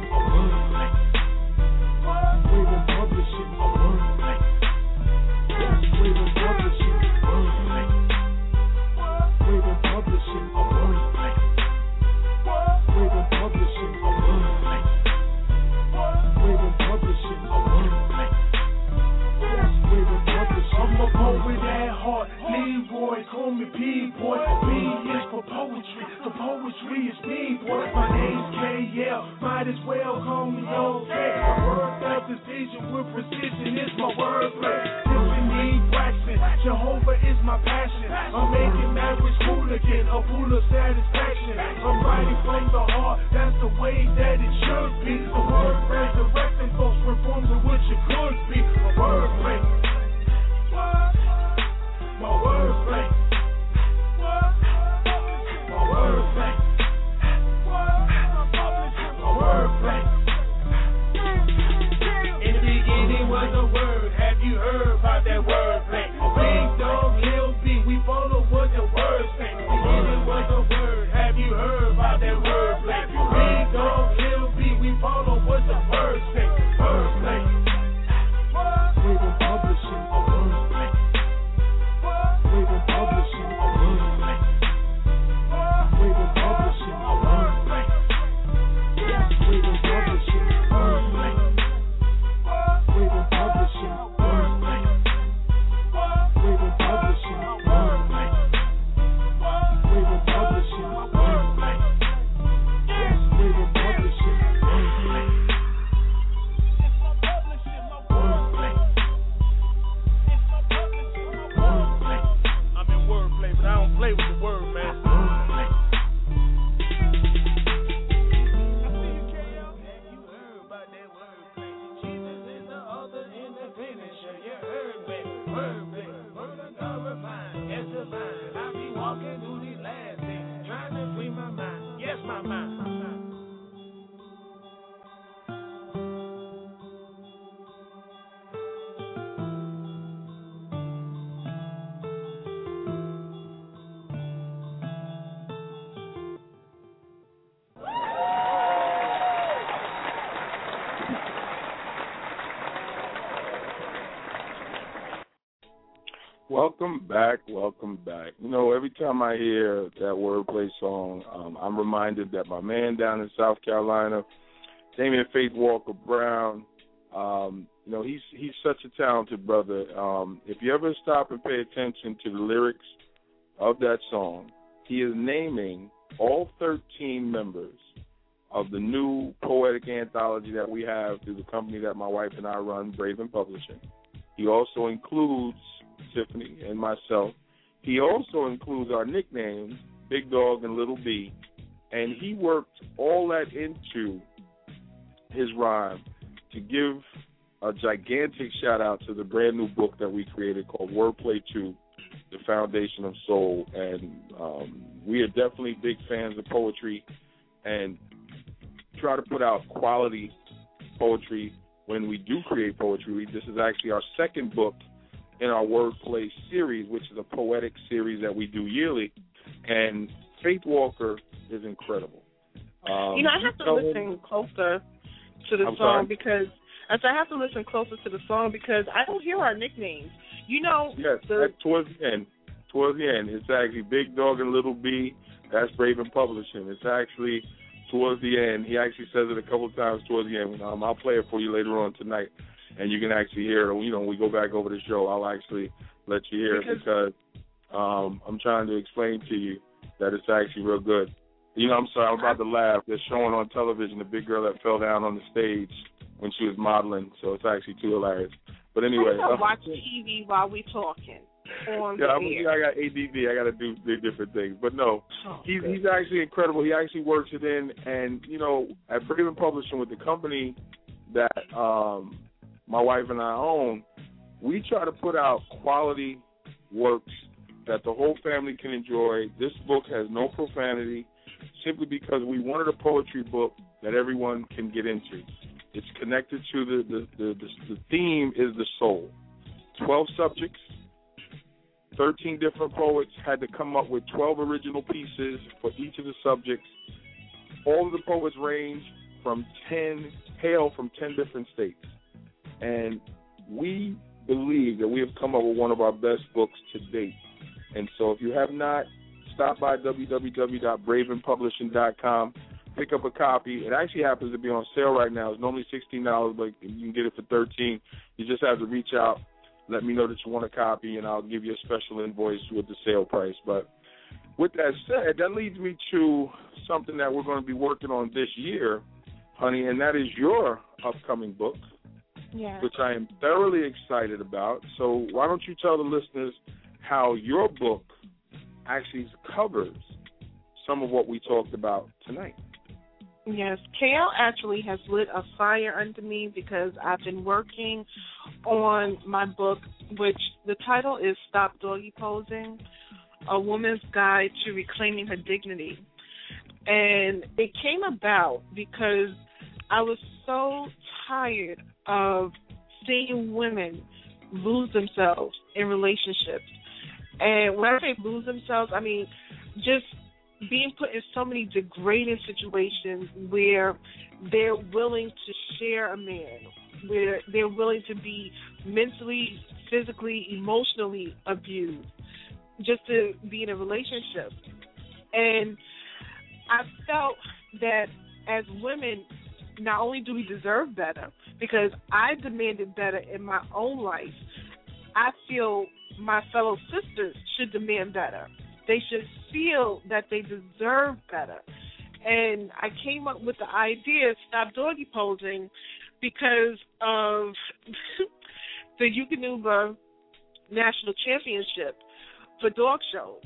Raven Publishing, Raven Publishing, Raven Publishing, Raven Publishing, Raven Publishing, Raven Publishing. I'm a poet at heart, Leroy, call me P-Boy. B is for poetry, the poetry is me, boy. My name's K L, might as well call me O K. My word that decision with precision is my wordplay. Tiffany Braxton, Jehovah is my passion. I'm making marriage cool again, a pool of satisfaction. I'm writing from the heart, that's the way that it should be. The word resurrecting folks, reform to what you could be. My wordplay. My wordplay. My wordplay. My wordplay. In the beginning was a word. Have you heard about that wordplay? Big dog, Lil B, we follow what the word say. In the beginning was a word. Have you heard about that wordplay? Welcome back, welcome back. You know, every time I hear that wordplay song, um, I'm reminded that my man down in South Carolina, Damian Faith Walker Brown, um, you know, he's he's such a talented brother. Um, if you ever stop and pay attention to the lyrics of that song, he is naming all thirteen members of the new poetic anthology that we have through the company that my wife and I run, Braven Publishing. He also includes Tiffany and myself. He also includes our nicknames, Big Dog and Little B, and he worked all that into his rhyme to give a gigantic shout-out to the brand-new book that we created called Wordplay two, The Foundation of Soul, and um, we are definitely big fans of poetry and try to put out quality poetry when we do create poetry. This is actually our second book in our Wordplay series, which is a poetic series that we do yearly, and Faith Walker is incredible. Um, you know, I have to listen him, closer to the I'm song sorry? because I said I have to listen closer to the song because I don't hear our nicknames. You know, yes, the, towards the end. Towards the end, it's actually Big Dog and Little B. That's Braven Publishing. It's actually towards the end. He actually says it a couple of times towards the end. Um, I'll play it for you later on tonight, and you can actually hear it. You know, when we go back over the show, I'll actually let you hear because, it because um, I'm trying to explain to you that it's actually real good. You know, I'm sorry, I'm about to laugh. They're showing on television the big girl that fell down on the stage when she was modeling, so it's actually too hilarious. But anyway. I don't watch T V while we're talking. On yeah, the I'm, air. yeah, I got A D D. I got to do different things. But no, oh, he's good. he's actually incredible. He actually works it in. And, you know, at Braven Publishing with the company that um, my wife and I own, we try to put out quality works that the whole family can enjoy. This book has no profanity simply because we wanted a poetry book that everyone can get into. It's connected to the, the, the, the, the theme is the soul. twelve subjects. thirteen different poets had to come up with twelve original pieces for each of the subjects. All of the poets range from ten, hail from ten different states. And we believe that we have come up with one of our best books to date. And so if you have not, stop by w w w dot braven publishing dot com, pick up a copy. It actually happens to be on sale right now. It's normally sixteen dollars, but you can get it for thirteen dollars. You just have to reach out. Let me know that you want a copy, and I'll give you a special invoice with the sale price. But with that said, that leads me to something that we're going to be working on this year, honey, and that is your upcoming book, yeah. which I am thoroughly excited about. So why don't you tell the listeners how your book actually covers some of what we talked about tonight? Yes, K L actually has lit a fire under me because I've been working on my book, which the title is Stop Doggy Posing, A Woman's Guide to Reclaiming Her Dignity. And it came about because I was so tired of seeing women lose themselves in relationships. And when I say lose themselves, I mean just being put in so many degrading situations where they're willing to share a man, where they're willing to be mentally, physically, emotionally abused just to be in a relationship. And I felt that as women, not only do we deserve better, because I demanded better in my own life, I feel my fellow sisters should demand better. They should feel that they deserve better. And I came up with the idea, Stop Doggy Posing, because of the Eukanuba National Championship for dog shows.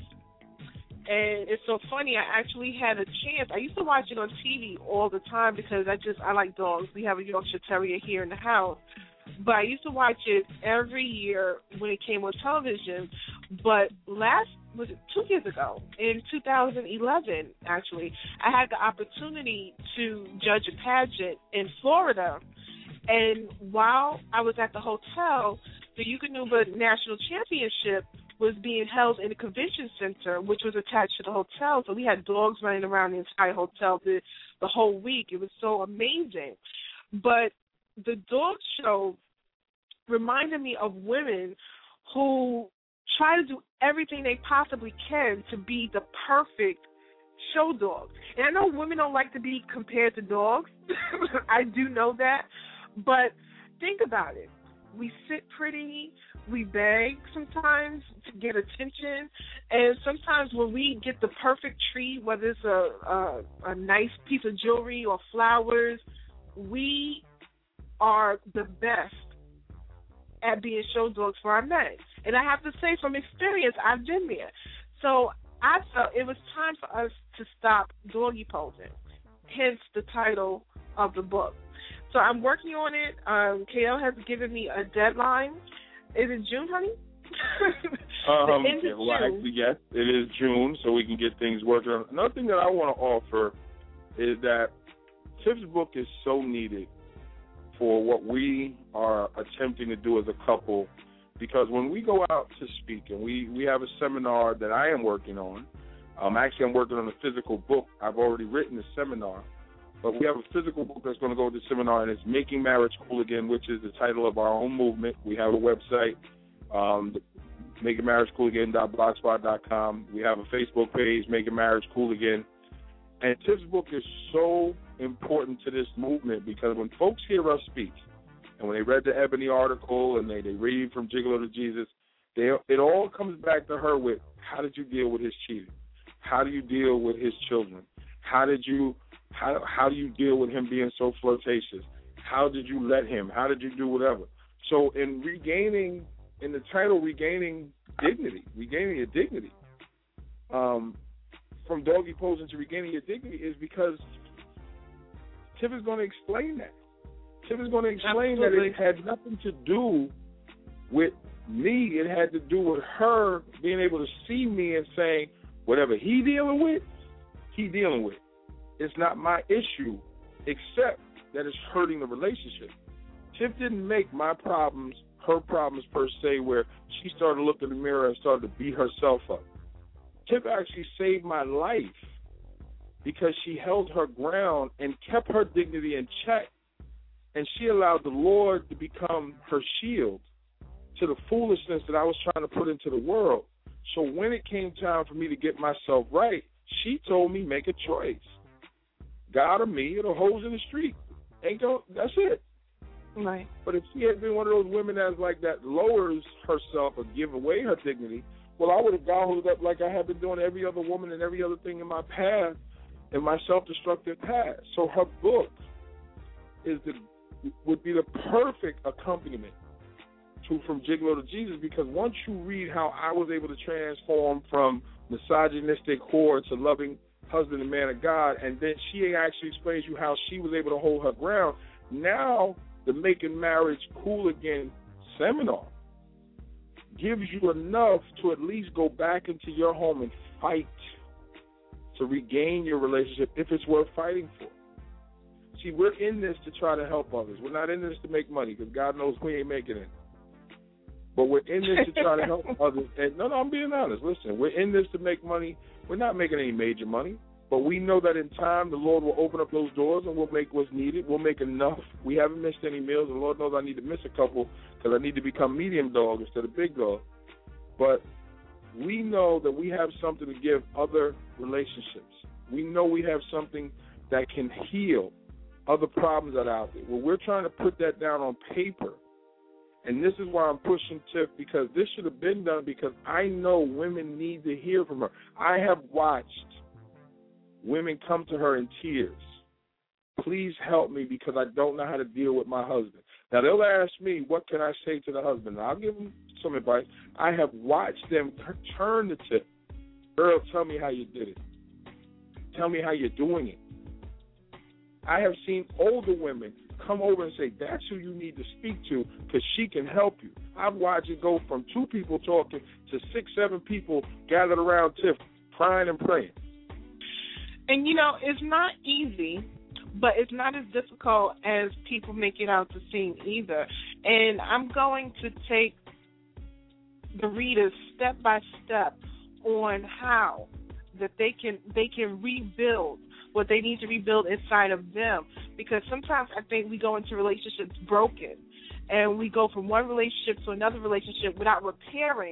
And it's so funny, I actually had a chance. I used to watch it on T V all the time because I just, I like dogs. We have a Yorkshire Terrier here in the house. But I used to watch it every year when it came on television. But last, was it two years ago, in two thousand eleven, actually, I had the opportunity to judge a pageant in Florida. And while I was at the hotel, the Eukanuba National Championship was being held in the convention center, which was attached to the hotel. So we had dogs running around the entire hotel the, the whole week. It was so amazing. But the dog show reminded me of women who try to do everything they possibly can to be the perfect show dog. And I know women don't like to be compared to dogs. I do know that. But think about it. We sit pretty, we beg sometimes to get attention, and sometimes when we get the perfect treat, whether it's a, a, a nice piece of jewelry or flowers, we are the best at being show dogs for our men. And I have to say from experience, I've been there. So I felt it was time for us to stop doggy posing, hence the title of the book. So I'm working on it. Um, K L has given me a deadline. Is it June, honey? um, the end yeah, of well, June. actually, yes, it is June, so we can get things working on. Another thing that I want to offer is that Tiff's book is so needed for what we are attempting to do as a couple, because when we go out to speak, and we, we have a seminar that I am working on. Um, actually, I'm working on a physical book. I've already written the seminar. But we have a physical book that's going to go to the seminar, and it's Making Marriage Cool Again, which is the title of our own movement. We have a website, um, making marriage cool again dot blogspot dot com. We have a Facebook page, Making Marriage Cool Again. And Tiff's book is so important to this movement because when folks hear us speak, and when they read the Ebony article and they, they read from Gigolo to Jesus, they, it all comes back to her with, how did you deal with his cheating? How do you deal with his children? How did you... How how do you deal with him being so flirtatious? How did you let him? How did you do whatever? So in regaining, in the title, regaining dignity, regaining your dignity, um, from doggy posing to regaining your dignity is because Tiff is going to explain that. Tiff is going to explain Absolutely. that it had nothing to do with me. It had to do with her being able to see me and saying, whatever he dealing with, he dealing with. It's not my issue, except that it's hurting the relationship. Tiff didn't make my problems her problems per se, where she started to look in the mirror and started to beat herself up. Tiff actually saved my life because she held her ground and kept her dignity in check, and she allowed the Lord to become her shield to the foolishness that I was trying to put into the world. So when it came time for me to get myself right, she told me, make a choice. God or me, or the hoes in the street. Ain't going, that's it. Right. But if she had been one of those women that's like that lowers herself or give away her dignity, well, I would have gobbled up like I have been doing every other woman and every other thing in my past, in my self-destructive past. So her book is the would be the perfect accompaniment to From Gigolo to Jesus, because once you read how I was able to transform from misogynistic whore to loving husband and man of God, and then she actually explains you how she was able to hold her ground. Now, the Making Marriage Cool Again seminar gives you enough to at least go back into your home and fight to regain your relationship if it's worth fighting for. See, we're in this to try to help others. We're not in this to make money, because God knows we ain't making it. But we're in this to try to help others. And no, no, I'm being honest. Listen, we're in this to make money. We're not making any major money. But we know that in time the Lord will open up those doors and we'll make what's needed. We'll make enough. We haven't missed any meals, and Lord knows I need to miss a couple because I need to become medium dog instead of big dog. But we know that we have something to give other relationships. We know we have something that can heal other problems that are out there. Well, we're trying to put that down on paper. And this is why I'm pushing Tiff, because this should have been done, because I know women need to hear from her. I have watched women come to her in tears. Please help me because I don't know how to deal with my husband. Now, they'll ask me, what can I say to the husband? I'll give them some advice. I have watched them t- turn to Tiff. Girl, tell me how you did it. Tell me how you're doing it. I have seen older women come over and say, that's who you need to speak to because she can help you. I've watched it go from two people talking to six, seven people gathered around Tiff crying and praying. And, you know, it's not easy, but it's not as difficult as people make it out to seem either. And I'm going to take the readers step by step on how that they can they can rebuild what they need to rebuild inside of them. Because sometimes I think we go into relationships broken, and we go from one relationship to another relationship without repairing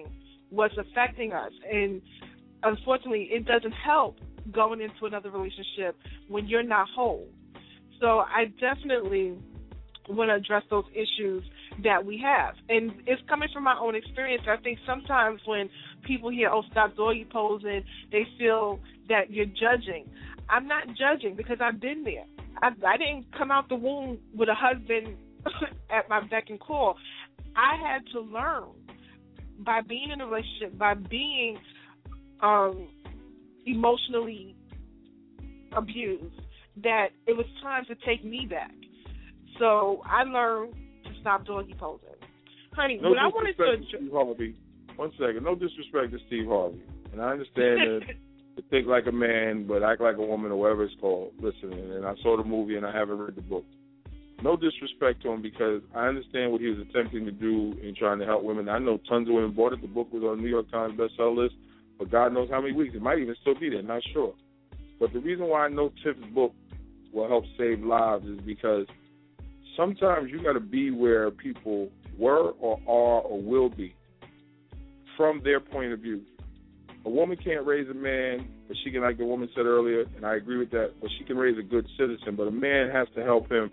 what's affecting us. And unfortunately, it doesn't help going into another relationship when you're not whole. So I definitely want to address those issues that we have. And it's coming from my own experience. I think sometimes when people hear, oh, stop doggy posing, they feel that you're judging. I'm not judging because I've been there. I, I didn't come out the womb with a husband at my beck and call. I had to learn by being in a relationship, by being um, emotionally abused, that it was time to take me back. So I learned to stop doggy posing. Honey, no what I wanted to... to Steve Harvey. One second. No disrespect to Steve Harvey. And I understand that to think like a man but act like a woman or whatever it's called. Listen, and I saw the movie and I haven't read the book. No disrespect to him because I understand what he was attempting to do in trying to help women. I know tons of women bought it. The book was on the New York Times bestseller list for God knows how many weeks. It might even still be there, not sure. But the reason why I know Tiff's book will help save lives is because sometimes you got to be where people were or are or will be from their point of view. A woman can't raise a man, but she can, like the woman said earlier, and I agree with that, but she can raise a good citizen. But a man has to help him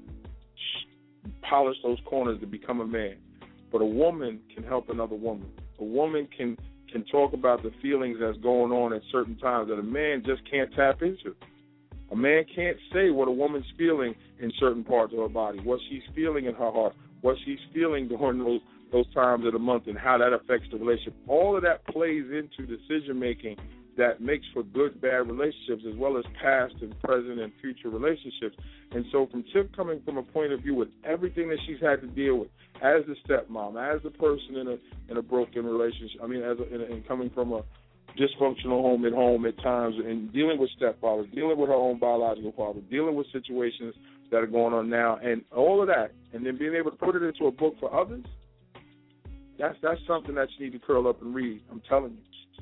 polish those corners to become a man. But a woman can help another woman. A woman can, can talk about the feelings that's going on at certain times that a man just can't tap into. A man can't say what a woman's feeling in certain parts of her body, what she's feeling in her heart, what she's feeling during those those times of the month and how that affects the relationship. All of that plays into decision-making that makes for good, bad relationships as well as past and present and future relationships. And so from Tiff coming from a point of view with everything that she's had to deal with as the stepmom, as the person in a in a broken relationship, I mean, as a, in a, and coming from a dysfunctional home at home at times and dealing with stepfathers, dealing with her own biological father, dealing with situations that are going on now and all of that, and then being able to put it into a book for others, That's that's something that you need to curl up and read. I'm telling you.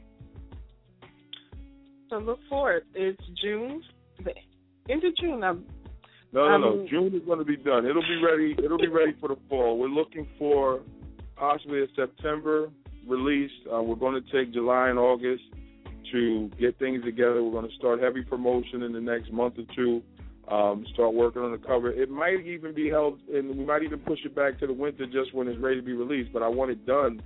So look forward. It's June, the end of June. I'm, no, no, I'm, no. June is going to be done. It'll be ready. It'll be ready for the fall. We're looking for possibly a September release. Uh, we're going to take July and August to get things together. We're going to start heavy promotion in the next month or two. Um, start working on the cover. It might even be held, and we might even push it back to the winter just when it's ready to be released. But I want it done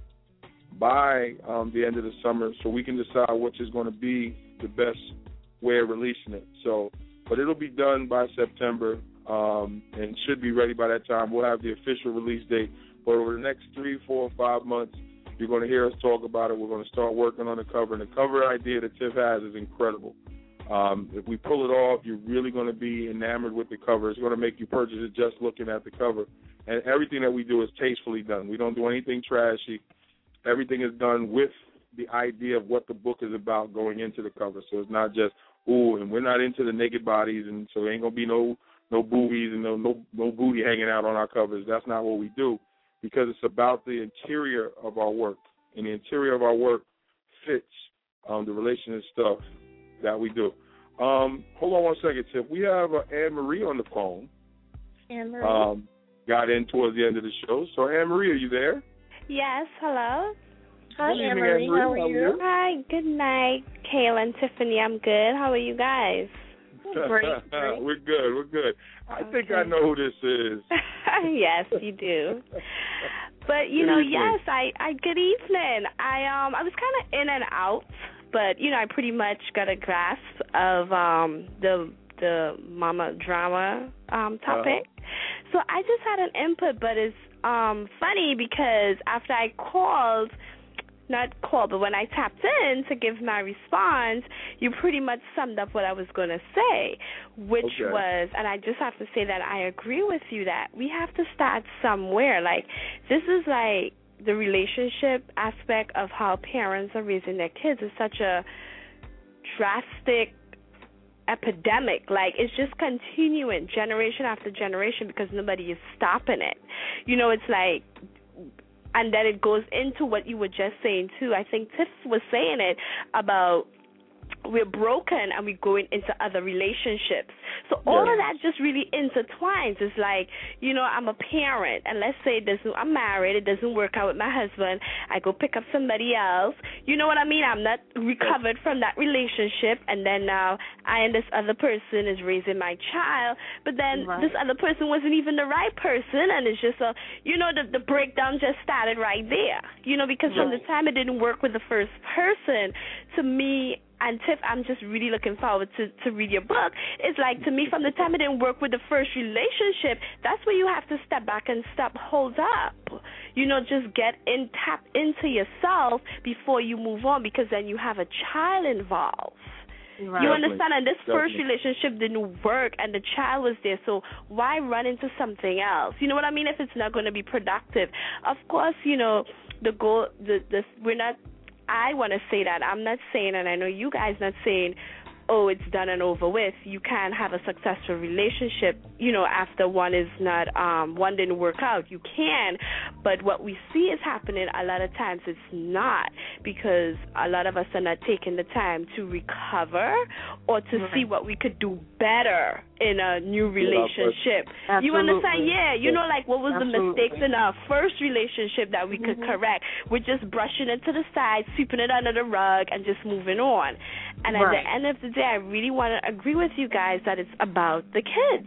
by um, the end of the summer so we can decide which is going to be the best way of releasing it. So, but it'll be done by September um, and should be ready by that time. We'll have the official release date. But over the next three, four, five months, you're going to hear us talk about it. We're going to start working on the cover. And the cover idea that Tiff has is incredible. Um, if we pull it off, you're really going to be enamored with the cover. It's going to make you purchase it just looking at the cover. And everything that we do is tastefully done. We don't do anything trashy. Everything is done with the idea of what the book is about going into the cover. So it's not just, ooh, and we're not into the naked bodies, and so there ain't going to be no no boobies and no, no, no booty hanging out on our covers. That's not what we do because it's about the interior of our work. And the interior of our work fits um, the relationship stuff that we do. Um, hold on one second, Tiff. We have uh, Anne-Marie on the phone. Anne-Marie. Um, got in towards the end of the show. So, Anne-Marie, are you there? Yes, hello. Hi, Anne-Marie. How are you? Hi, good night, Kayla and Tiffany. I'm good. How are you guys? Great, great. We're good. We're good. I okay. think I know who this is. Yes, you do. But, you good know, evening. yes, I, I, good evening. I, um, I was kind of in and out. But, you know, I pretty much got a grasp of um, the the mama drama um, topic. Uh-huh. So I just had an input, but it's um, funny because after I called, not called, but when I tapped in to give my response, you pretty much summed up what I was going to say, which okay. was, and I just have to say that I agree with you that we have to start somewhere. Like, this is like, the relationship aspect of how parents are raising their kids is such a drastic epidemic. Like, it's just continuing generation after generation because nobody is stopping it. You know, it's like, and then it goes into what you were just saying, too. I think Tiff was saying it about we're broken and we're going into other relationships. So all yes. of that just really intertwines. It's like, you know, I'm a parent, and let's say it doesn't, I'm married, it doesn't work out with my husband, I go pick up somebody else. You know what I mean? I'm not recovered from that relationship, and then now I and this other person is raising my child, but then right. this other person wasn't even the right person, and it's just a, you know, the, the breakdown just started right there. You know, because right. from the time it didn't work with the first person, to me, and Tiff, I'm just really looking forward to, to read your book. It's like, to me, from the time it didn't work with the first relationship, that's where you have to step back and stop, hold up. You know, just get in, tap into yourself before you move on, because then you have a child involved. Right. You understand? And this Definitely. first relationship didn't work, and the child was there, so why run into something else? You know what I mean? If it's not going to be productive. Of course, you know, the goal, the, the we're not, I want to say that. I'm not saying, and I know you guys not saying, oh, it's done and over with. You can have a successful relationship, you know, after one is not, um, one didn't work out. You can, but what we see is happening a lot of times it's not, because a lot of us are not taking the time to recover or to right. see what we could do better in a new relationship. Absolutely. You understand? Yeah, you know, like what was Absolutely. the mistakes in our first relationship that we could mm-hmm. correct? We're just brushing it to the side, sweeping it under the rug, and just moving on. And right. at the end of the day, I really want to agree with you guys that it's about the kids,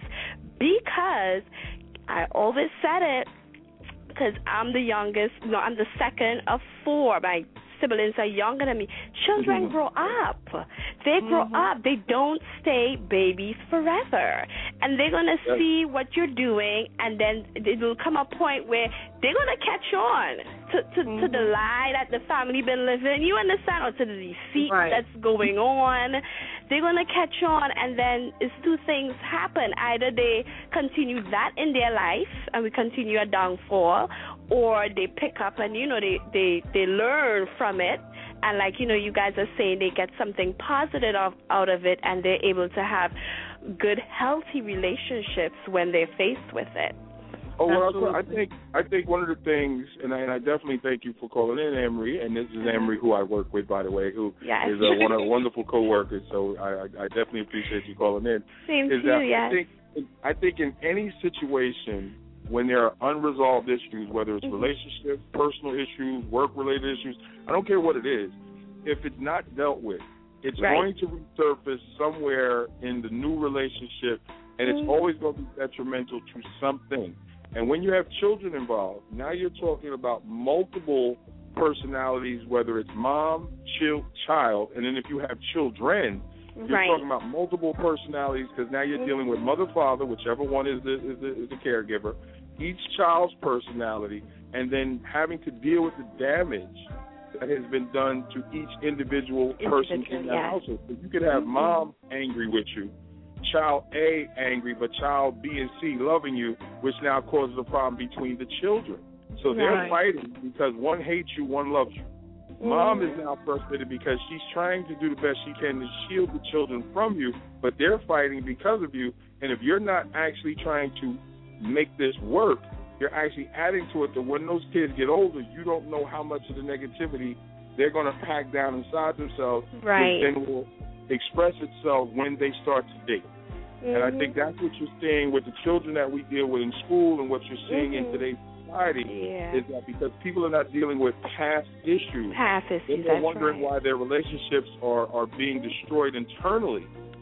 because I always said it, because I'm the youngest, no, I'm the second of four. My siblings are younger than me. Children mm-hmm. grow up. They grow mm-hmm. up. They don't stay babies forever. And they're going to yes. see what you're doing, and then it will come a point where they're going to catch on to, to, mm-hmm. to the lie that the family been living. You understand? Or to the deceit right. that's going on. They're going to catch on, and then it's two things happen. Either they continue that in their life, and we continue a downfall, or they pick up and, you know, they, they, they learn from it. And like, you know, you guys are saying, they get something positive of, out of it, and they're able to have good, healthy relationships when they're faced with it. Oh, well, I think I think one of the things, and I, and I definitely thank you for calling in, Anne-Marie, and this is Anne-Marie, who I work with, by the way, who yes. is a, one of a wonderful coworkers. So I, I definitely appreciate you calling in. Same is to you, yes. I think, I think in any situation when there are unresolved issues, whether it's mm-hmm. relationships, personal issues, work-related issues, I don't care what it is, if it's not dealt with, it's right. going to resurface somewhere in the new relationship, and it's mm-hmm. always going to be detrimental to something. And when you have children involved, now you're talking about multiple personalities, whether it's mom, child, child, and then if you have children, you're right. talking about multiple personalities, because now you're dealing with mother, father, whichever one is the, is the, is the caregiver, each child's personality, and then having to deal with the damage that has been done to each individual person in that yeah. household. So you could have mm-hmm. mom angry with you, child A angry, but child B and C loving you, which now causes a problem between the children. So they're right. fighting because one hates you, one loves you. Mm-hmm. Mom is now frustrated because she's trying to do the best she can to shield the children from you, but they're fighting because of you. And if you're not actually trying to make this work, you're actually adding to it that when those kids get older, you don't know how much of the negativity they're going to pack down inside themselves, right. which then will express itself when they start to date. Mm-hmm. And I think that's what you're seeing with the children that we deal with in school, and what you're seeing mm-hmm. in today's society yeah. is that because people are not dealing with past issues, past issues they're wondering right. why their relationships are, are being destroyed internally.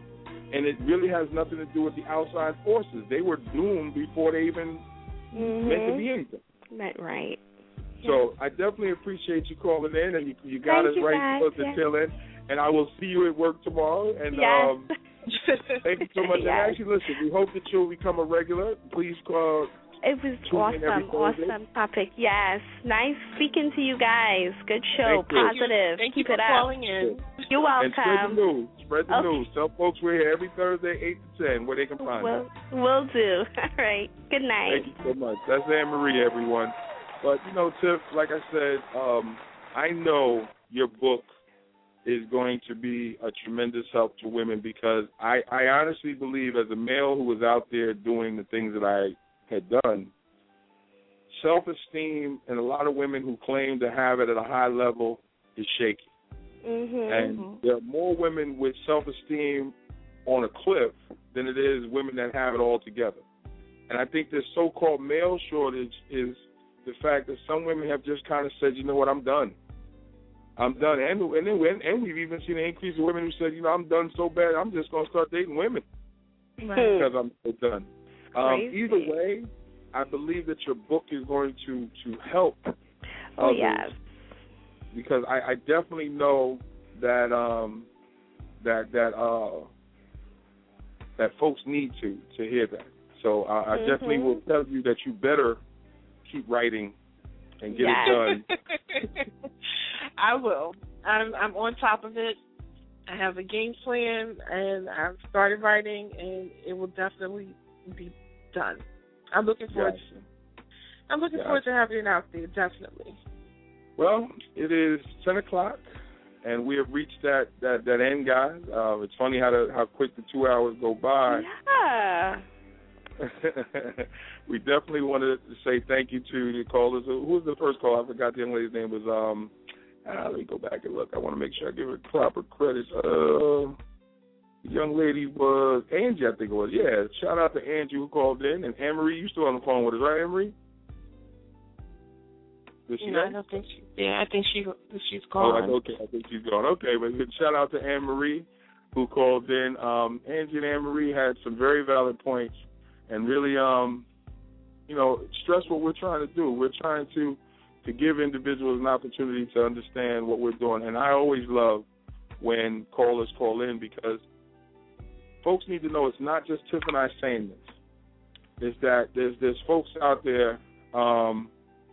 And it really has nothing to do with the outside forces. They were doomed before they even mm-hmm. meant to be anything. Right. So I definitely appreciate you calling in, and you, you got Thank us you right guys. to yeah. the tail end. And I will see you at work tomorrow. And yes. um, thank you so much. yes. And actually, listen, we hope that you'll become a regular. Please call. It was awesome, awesome topic. Yes, nice speaking to you guys. Good show, Thank you. positive. Thank Keep you it for up. calling in. You're welcome. And spread the news. Spread the okay. news. Tell folks we're here every Thursday, eight to ten, where they can find we'll, us. Will do. All right. Good night. Thank you so much. That's Anne-Marie, everyone. But, you know, Tiff, like I said, um, I know your book is going to be a tremendous help to women, because I, I honestly believe, as a male who was out there doing the things that I had done, self-esteem and a lot of women who claim to have it at a high level is shaky. Mm-hmm. And there are more women with self-esteem on a cliff than it is women that have it all together. And I think this so-called male shortage is the fact that some women have just kind of said, you know what, I'm done. I'm done. And and, then, and we've even seen an increase of women who said, you know, I'm done so bad, I'm just going to start dating women Right. because I'm so done. Um, Crazy. either way, I believe that your book is going to, to help Oh, others. yes. Because I, I definitely know that um, that that uh, that folks need to to hear that. So I, I Mm-hmm. definitely will tell you that you better keep writing and get Yes. it done. I will. I'm I'm on top of it. I have a game plan, and I've started writing, and it will definitely be done. I'm looking forward. Gotcha. To, I'm looking Gotcha. forward to having it out there. Definitely. Well, it is ten o'clock, and we have reached that, that, that end, guys. Uh, it's funny how the, how quick the two hours go by. Yeah. We definitely wanted to say thank you to the callers. Who was the first call? I forgot the young lady's name. Was um. Ah, let me go back and look. I want to make sure I give her proper credit. Uh, the young lady was Angie, I think it was. Yeah, shout out to Angie who called in. And Anne-Marie, you still on the phone with us, right, Anne-Marie? Is she No, there? I don't think she. Yeah, I think she. She's Oh, gone. I- okay, I think she's gone. Okay, but good shout out to Anne-Marie who called in. Um, Angie and Anne-Marie had some very valid points and really, um, you know, stress what we're trying to do. We're trying to, to give individuals an opportunity to understand what we're doing. And I always love when callers call in because folks need to know it's not just Tiff and I saying this. It's that there's there's folks out there, um,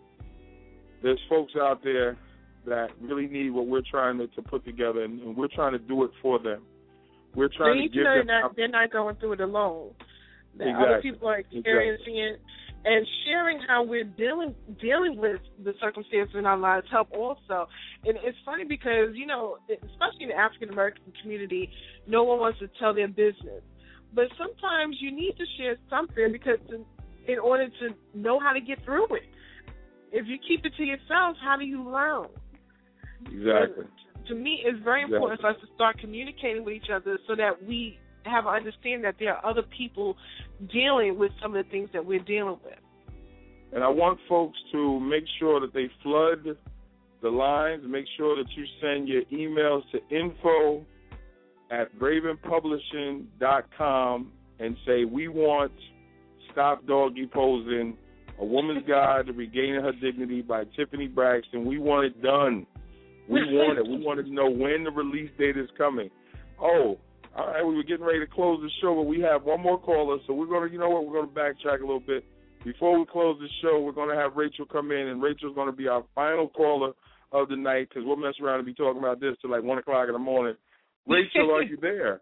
there's folks out there that really need what we're trying to, to put together, and, and we're trying to do it for them. We're They trying to need to give know them. they're not, they're not going through it alone. That Exactly. other people are experiencing it, and sharing how we're dealing dealing with the circumstances in our lives help also. And it's funny because, you know, especially in the African American community, no one wants to tell their business. But sometimes you need to share something because to, in order to know how to get through it. If you keep it to yourself, how do you learn? Exactly. And to me, it's very Exactly. important for us to start communicating with each other so that we have an understanding that there are other people dealing with some of the things that we're dealing with. And I want folks to make sure that they flood the lines, make sure that you send your emails to info at braven publishing dot com and say, we want Stop Doggy Posing, A Woman's Guide to Regaining Her Dignity by Tiffany Braxton. We want it done. We want it. We want to know when the release date is coming. Oh, all right, we were getting ready to close the show, but we have one more caller, so we're going to, you know what, we're going to backtrack a little bit. Before we close the show, we're going to have Rachel come in, and Rachel's going to be our final caller of the night because we'll mess around and be talking about this till like one o'clock in the morning. Rachel, are you there?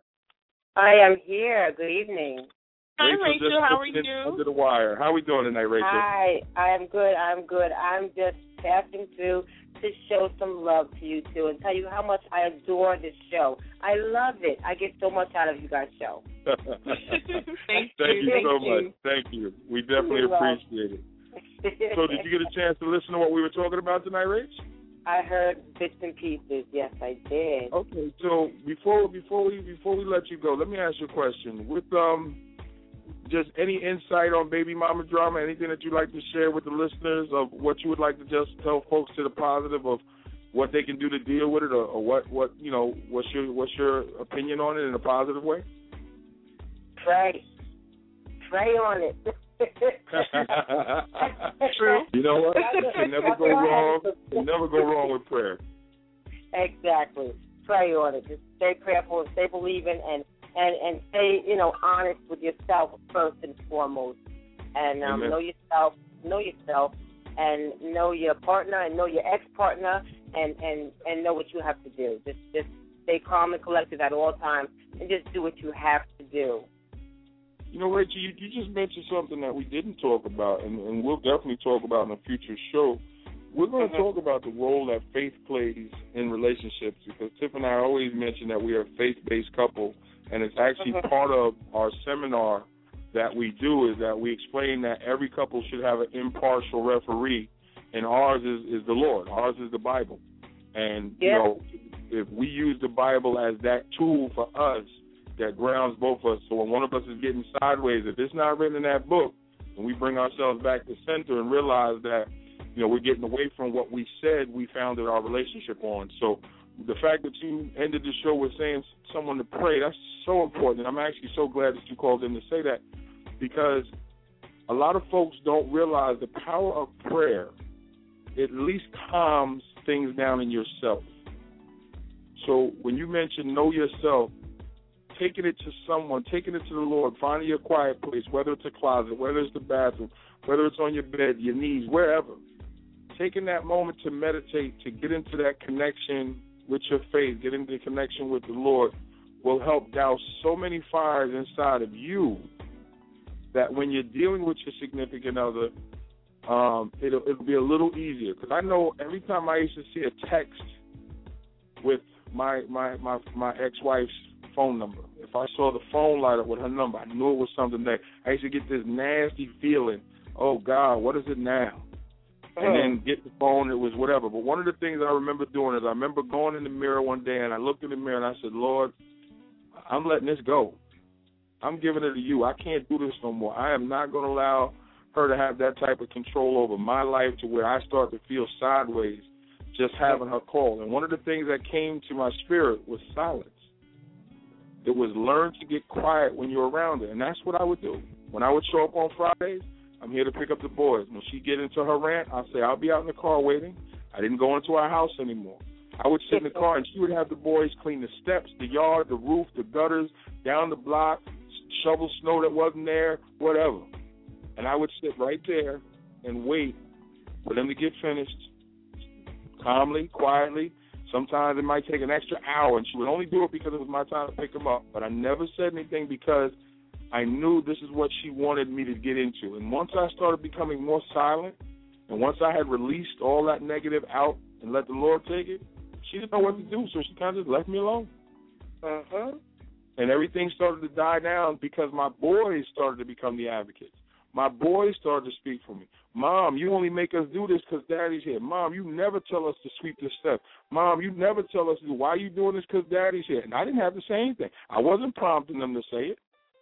I am here. Good evening. Hi, Rachel. just How are listened you? Under the wire. How are we doing tonight, Rachel? Hi. I am good. I'm good. I'm just passing through to show some love to you, too, and tell you how much I adore this show. I love it. I get so much out of you guys' show. Thank, Thank you. you Thank so you. much. Thank you. We definitely You're welcome. appreciate it. So did you get a chance to listen to what we were talking about tonight, Rach? I heard bits and pieces. Yes, I did. Okay, so before before we before we let you go, let me ask you a question. With um, just any insight on baby mama drama, anything that you'd like to share with the listeners of what you would like to just tell folks to the positive of what they can do to deal with it, or, or what what you know what's your what's your opinion on it in a positive way? Pray, pray on it. True. You know what? You can never go wrong. You can never go wrong with prayer. Exactly. Pray on it. Just stay prayerful and stay believing and, and, and stay, you know, honest with yourself first and foremost. And um, Amen. know yourself, know yourself, and know your partner and know your ex-partner and, and, and know what you have to do. Just just stay calm and collected at all times and just do what you have to do. You know, Rachel, you, you just mentioned something that we didn't talk about, and, and we'll definitely talk about in a future show. We're going to Mm-hmm. talk about the role that faith plays in relationships, because Tiff and I always mention that we are a faith-based couple, and it's actually Mm-hmm. part of our seminar that we do is that we explain that every couple should have an impartial referee, and ours is, is the Lord. Ours is the Bible. And, Yeah. you know, if we use the Bible as that tool for us that grounds both of us. So when one of us is getting sideways, if it's not written in that book, and we bring ourselves back to center and realize that, you know, we're getting away from what we said we founded our relationship on. So the fact that you ended the show with saying someone to pray, that's so important. And I'm actually so glad that you called in to say that, because a lot of folks don't realize the power of prayer at least calms things down in yourself. So when you mention know yourself, taking it to someone, taking it to the Lord, finding your quiet place, whether it's a closet, whether it's the bathroom, whether it's on your bed, your knees, wherever, taking that moment to meditate, to get into that connection with your faith, get into the connection with the Lord, will help douse so many fires inside of you that when you're dealing with your significant other, um, it'll, it'll be a little easier. Because I know every time I used to see a text with my, my, my, my ex-wife's phone number, if I saw the phone light up with her number, I knew it was something that I used to get this nasty feeling, oh, God, what is it now? And then get the phone, it was whatever. But one of the things I remember doing is I remember going in the mirror one day, and I looked in the mirror, and I said, Lord, I'm letting this go. I'm giving it to you. I can't do this no more. I am not going to allow her to have that type of control over my life to where I start to feel sideways just having her call. And one of the things that came to my spirit was silence. It was learn to get quiet when you're around her. And that's what I would do. When I would show up on Fridays, I'm here to pick up the boys. When she get into her rant, I'll say, I'll be out in the car waiting. I didn't go into our house anymore. I would sit in the car, and she would have the boys clean the steps, the yard, the roof, the gutters, down the block, shovel snow that wasn't there, whatever. And I would sit right there and wait for them to get finished calmly, quietly. Sometimes it might take an extra hour, and she would only do it because it was my time to pick them up. But I never said anything because I knew this is what she wanted me to get into. And once I started becoming more silent, and once I had released all that negative out and let the Lord take it, she didn't know what to do, so she kind of just left me alone. Uh-huh. And everything started to die down because my boys started to become the advocates. My boys started to speak for me. Mom, you only make us do this because Daddy's here. Mom, you never tell us to sweep this stuff. Mom, you never tell us to do. Why are you doing this because Daddy's here? And I didn't have to say anything. I wasn't prompting them to say it.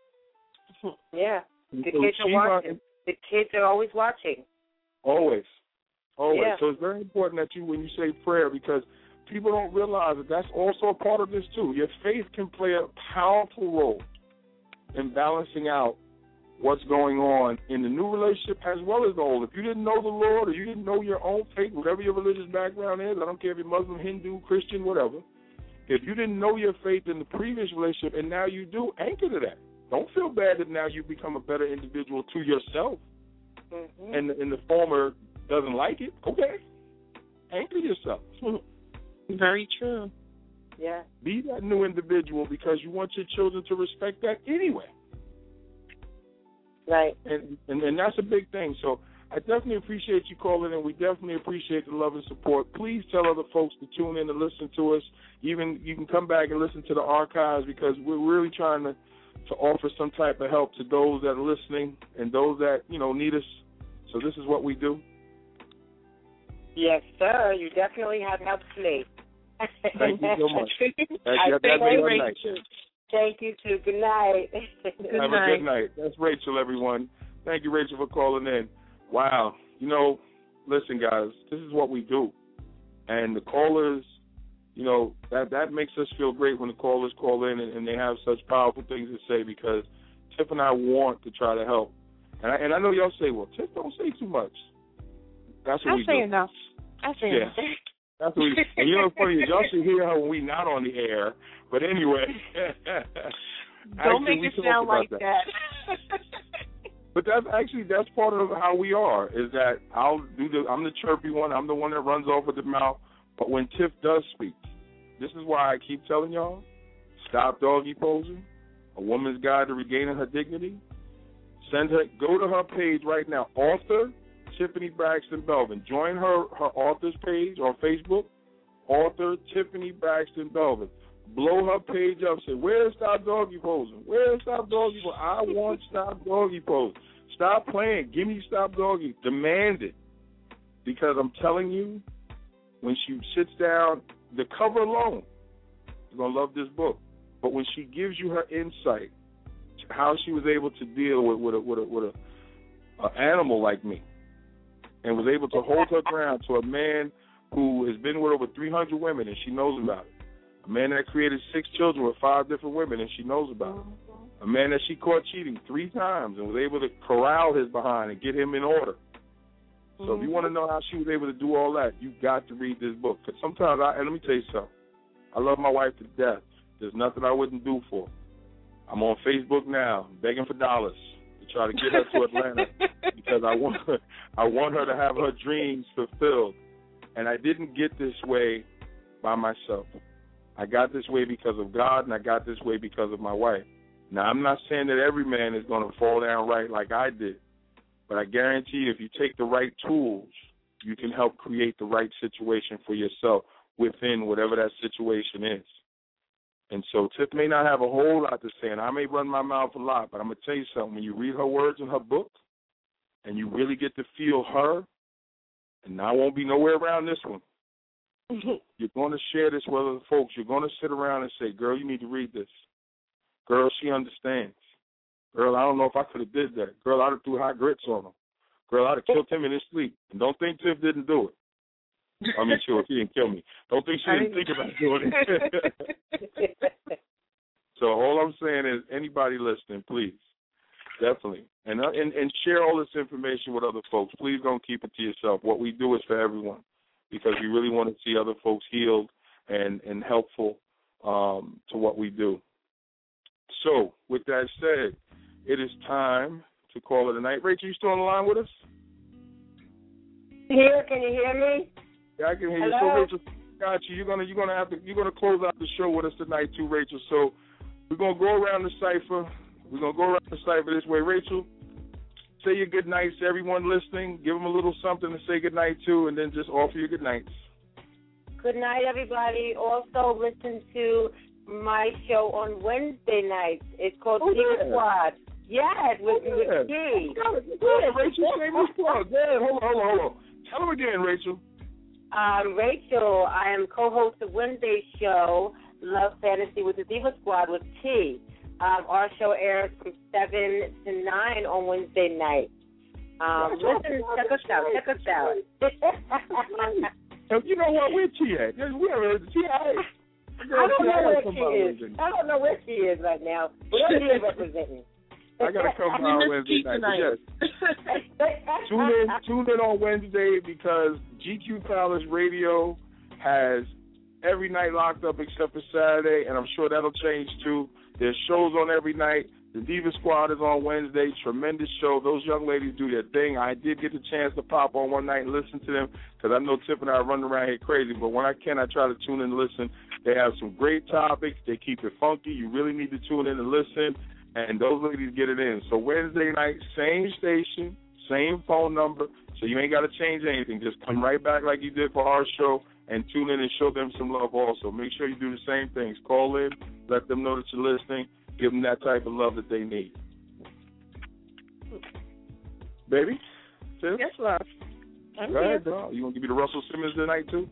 Yeah. The so kids are watching. The kids are always watching. Always. Always. Yeah. So it's very important that you, when you say prayer, because people don't realize that that's also a part of this too. Your faith can play a powerful role in balancing out what's going on in the new relationship as well as the old. If you didn't know the Lord or you didn't know your own faith, whatever your religious background is, I don't care if you're Muslim, Hindu, Christian, whatever, if you didn't know your faith in the previous relationship and now you do, anchor to that. Don't feel bad that now you become a better individual to yourself. Mm-hmm. and, and the former doesn't like it. Okay. Anchor yourself. Very true. Yeah. Be that new individual because you want your children to respect that anyway. Right. And, and and that's a big thing. So I definitely appreciate you calling in. We definitely appreciate the love and support. Please tell other folks to tune in and listen to us. Even you can come back and listen to the archives because we're really trying to, to offer some type of help to those that are listening and those that, you know, need us. So this is what we do. Yes, sir. You definitely have helped me. Thank you so much. I you, thank you, Rachel. Thank you, too. Good night. Good have night. a good night. That's Rachel, everyone. Thank you, Rachel, for calling in. Wow. You know, listen, guys, this is what we do. And the callers, you know, that, that makes us feel great when the callers call in and, and they have such powerful things to say because Tiff and I want to try to help. And I, and I know y'all say, well, Tiff, don't say too much. That's what I we say do. enough. I say yeah. enough. That's what we, and you know what's funny is y'all should hear her when we not on the air. But anyway. Don't make it sound like that. that. But that's actually, that's part of how we are, is that I'll do the, I'm the chirpy one. I'm the one that runs off with the mouth. But when Tiff does speak, this is why I keep telling y'all, stop doggy posing, A Woman's Guide to Regaining Her Dignity. Send her, go to her page right now, author Tiffany Braxton Belvin. Join her, her author's page on Facebook, author Tiffany Braxton Belvin. Blow her page up, say, where's Stop Doggy Posing? Where's Stop Doggy Posing? I want Stop Doggy Posing. Stop playing. Give me Stop Doggy. Demand it. Because I'm telling you, when she sits down, the cover alone, You're going to love this book. But when she gives you her insight, how she was able to deal with, with, a, with, a, with a, a animal like me and was able to hold her ground to a man who has been with over three hundred women and she knows about it. A man that created six children with five different women and she knows about it. A man that she caught cheating three times and was able to corral his behind and get him in order. So mm-hmm. if you want to know how she was able to do all that, you've got to read this book. Because sometimes, I, and let me tell you something, I love my wife to death. There's nothing I wouldn't do for her. I'm on Facebook now begging for dollars to try to get her to Atlanta because I want her, I want her to have her dreams fulfilled. And I didn't get this way by myself. I got this way because of God, and I got this way because of my wife. Now, I'm not saying that every man is going to fall down right like I did, but I guarantee you if you take the right tools, you can help create the right situation for yourself within whatever that situation is. And so Tiff may not have a whole lot to say, and I may run my mouth a lot, but I'm going to tell you something. When you read her words in her book and you really get to feel her, and I won't be nowhere around this one, you're going to share this with other folks. You're going to sit around and say, girl, you need to read this. Girl, she understands. Girl, I don't know if I could have did that. Girl, I'd have threw hot grits on him. Girl, I'd have killed him in his sleep. And don't think Tiff didn't do it. I mean, sure, she didn't kill me. Don't think she didn't think about doing it. So all I'm saying is anybody listening, please, definitely. And, uh, and and share all this information with other folks. Please don't keep it to yourself. What we do is for everyone because we really want to see other folks healed and, and helpful um, to what we do. So with that said, it is time to call it a night. Rachel, you still on the line with us? Here, can you hear me? Yeah, I can hear you. Hello? So Rachel, got you. You're gonna you're gonna have to you're gonna close out the show with us tonight too, Rachel. So we're gonna go around the cipher. We're gonna go around the cipher this way. Rachel, say your good nights to everyone listening. Give them a little something to say good night to, and then just offer your good nights. Good night, everybody. Also, listen to my show on Wednesday nights. It's called oh, Diva yeah. Squad. Yes, with, oh, with yeah. G. Yeah, Rachel, shameless plug. Yeah, hold on, hold on, hold on. Tell them again, Rachel. Um, Rachel, I am co-host of Wednesday's show, Love Fantasy with the Diva Squad with T. Um, our show airs from seven to nine on Wednesday night. Um, listen, check us out. Check us out. You know what? Where's T at? We're T at. I don't know where she is. I don't know where she is right now. But she is representing. I gotta come by on Wednesday night. Yes. tune in, tune in on Wednesday because G Q Palace Radio has every night locked up except for Saturday, and I'm sure that'll change too. There's shows on every night. The Diva Squad is on Wednesday. Tremendous show. Those young ladies do their thing. I did get the chance to pop on one night and listen to them because I know Tiff and I are running around here crazy, but when I can, I try to tune in and listen. They have some great topics. They keep it funky. You really need to tune in and listen, and those ladies get it in. So Wednesday night, same station, same phone number, so you ain't got to change anything. Just come right back like you did for our show and tune in and show them some love also. Make sure you do the same things. Call in, let them know that you're listening, give them that type of love that they need. Baby? Sis? Yes, love. I'm Go here. ahead, dog. You want to give me the Russell Simmons tonight, too?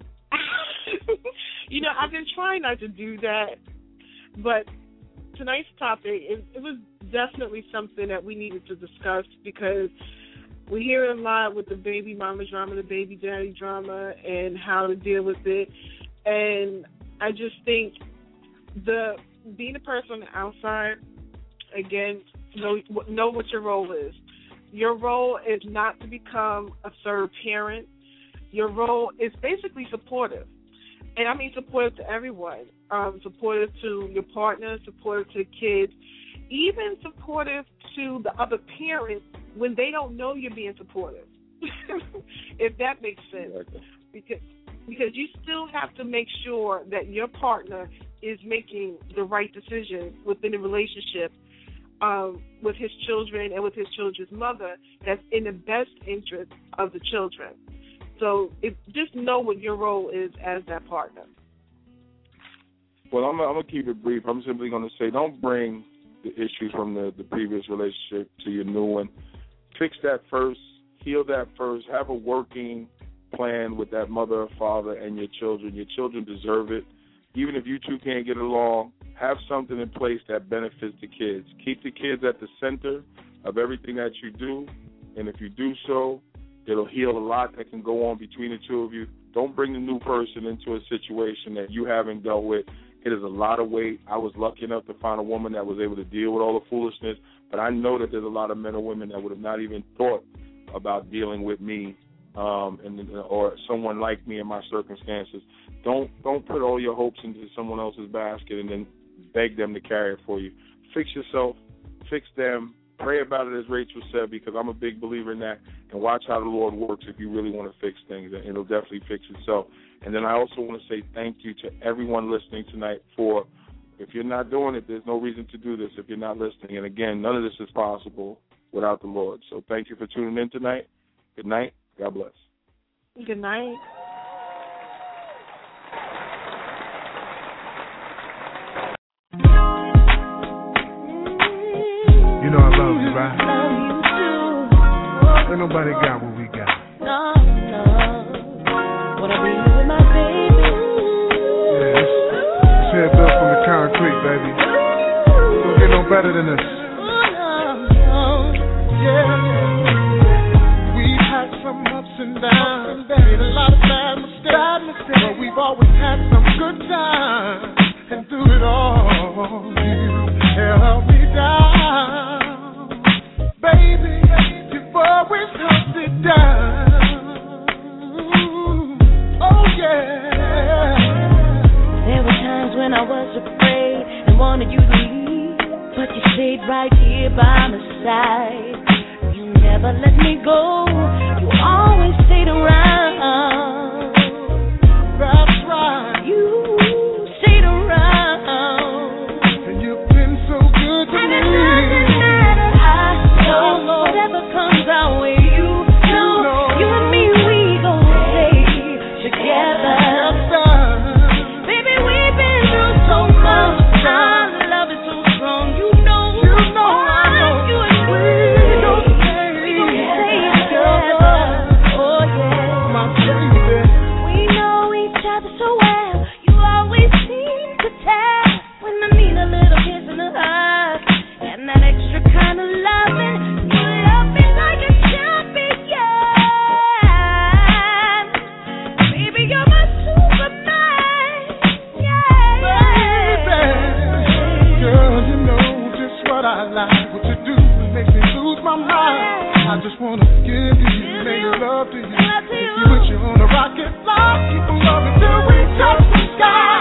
You know, I've been trying not to do that, but tonight's topic, it, it was definitely something that we needed to discuss because we hear it a lot with the baby mama drama, the baby daddy drama, and how to deal with it. And I just think the being a person on the outside, again, know, know what your role is. Your role is not to become a third parent. Your role is basically supportive. And I mean supportive to everyone, um, supportive to your partner, supportive to kids, even supportive to the other parents when they don't know you're being supportive, if that makes sense. Because because you still have to make sure that your partner is making the right decisions within the relationship um, with his children and with his children's mother that's in the best interest of the children. So if, just know what your role is as that partner. Well, I'm, I'm going to keep it brief. I'm simply going to say don't bring the issues from the, the previous relationship to your new one. Fix that first. Heal that first. Have a working plan with that mother or father and your children. Your children deserve it. even if you two can't get along, have something in place that benefits the kids. Keep the kids at the center of everything that you do, and if you do so, it'll heal a lot that can go on between the two of you. Don't bring the new person into a situation that you haven't dealt with. It is a lot of weight. I was lucky enough to find a woman that was able to deal with all the foolishness, but I know that there's a lot of men or women that would have not even thought about dealing with me um, and or someone like me in my circumstances. Don't don't put all your hopes into someone else's basket and then beg them to carry it for you. Fix yourself, fix them, pray about it, as Rachel said, because I'm a big believer in that, and watch how the Lord works if you really want to fix things, and it'll definitely fix itself. And then I also want to say thank you to everyone listening tonight for, if you're not doing it, there's no reason to do this if you're not listening. And again, none of this is possible without the Lord. So thank you for tuning in tonight. Good night. God bless. Good night. You know I love you, right? Ain't nobody got what we got. No, no. Wanna be with my baby. Yes. Head built from the concrete, baby. Don't get no better than this. Yeah. We've had some ups and downs, made a lot of bad mistakes, but we've always had some good times. And through it all, you held me down. Baby, you've always held it down. Oh, yeah. There were times when I was afraid and wanted you to leave, but you stayed right here by my side. You never let me go. You always stayed around. That's right. You stayed around. And you've been so good to and me. it doesn't matter. I know whatever comes our way. You know, you, know. you and me, we gon' stay together. Baby, we've been through so much. Our love is so strong. You know, you know, I know. You and me, we gon' stay, we gon' stay together. Oh yeah, my baby. We know each other so well. You always seem to tell when I need a little kiss and a hug and that extra kind of loving. You love me like a champion. Baby, you're my Superman. Yeah, Baby, girl, you know just what I like. What you do makes me lose my mind. I just wanna give you, make love to you. If you with you on a rocket flight, keep on loving till we touch the sky.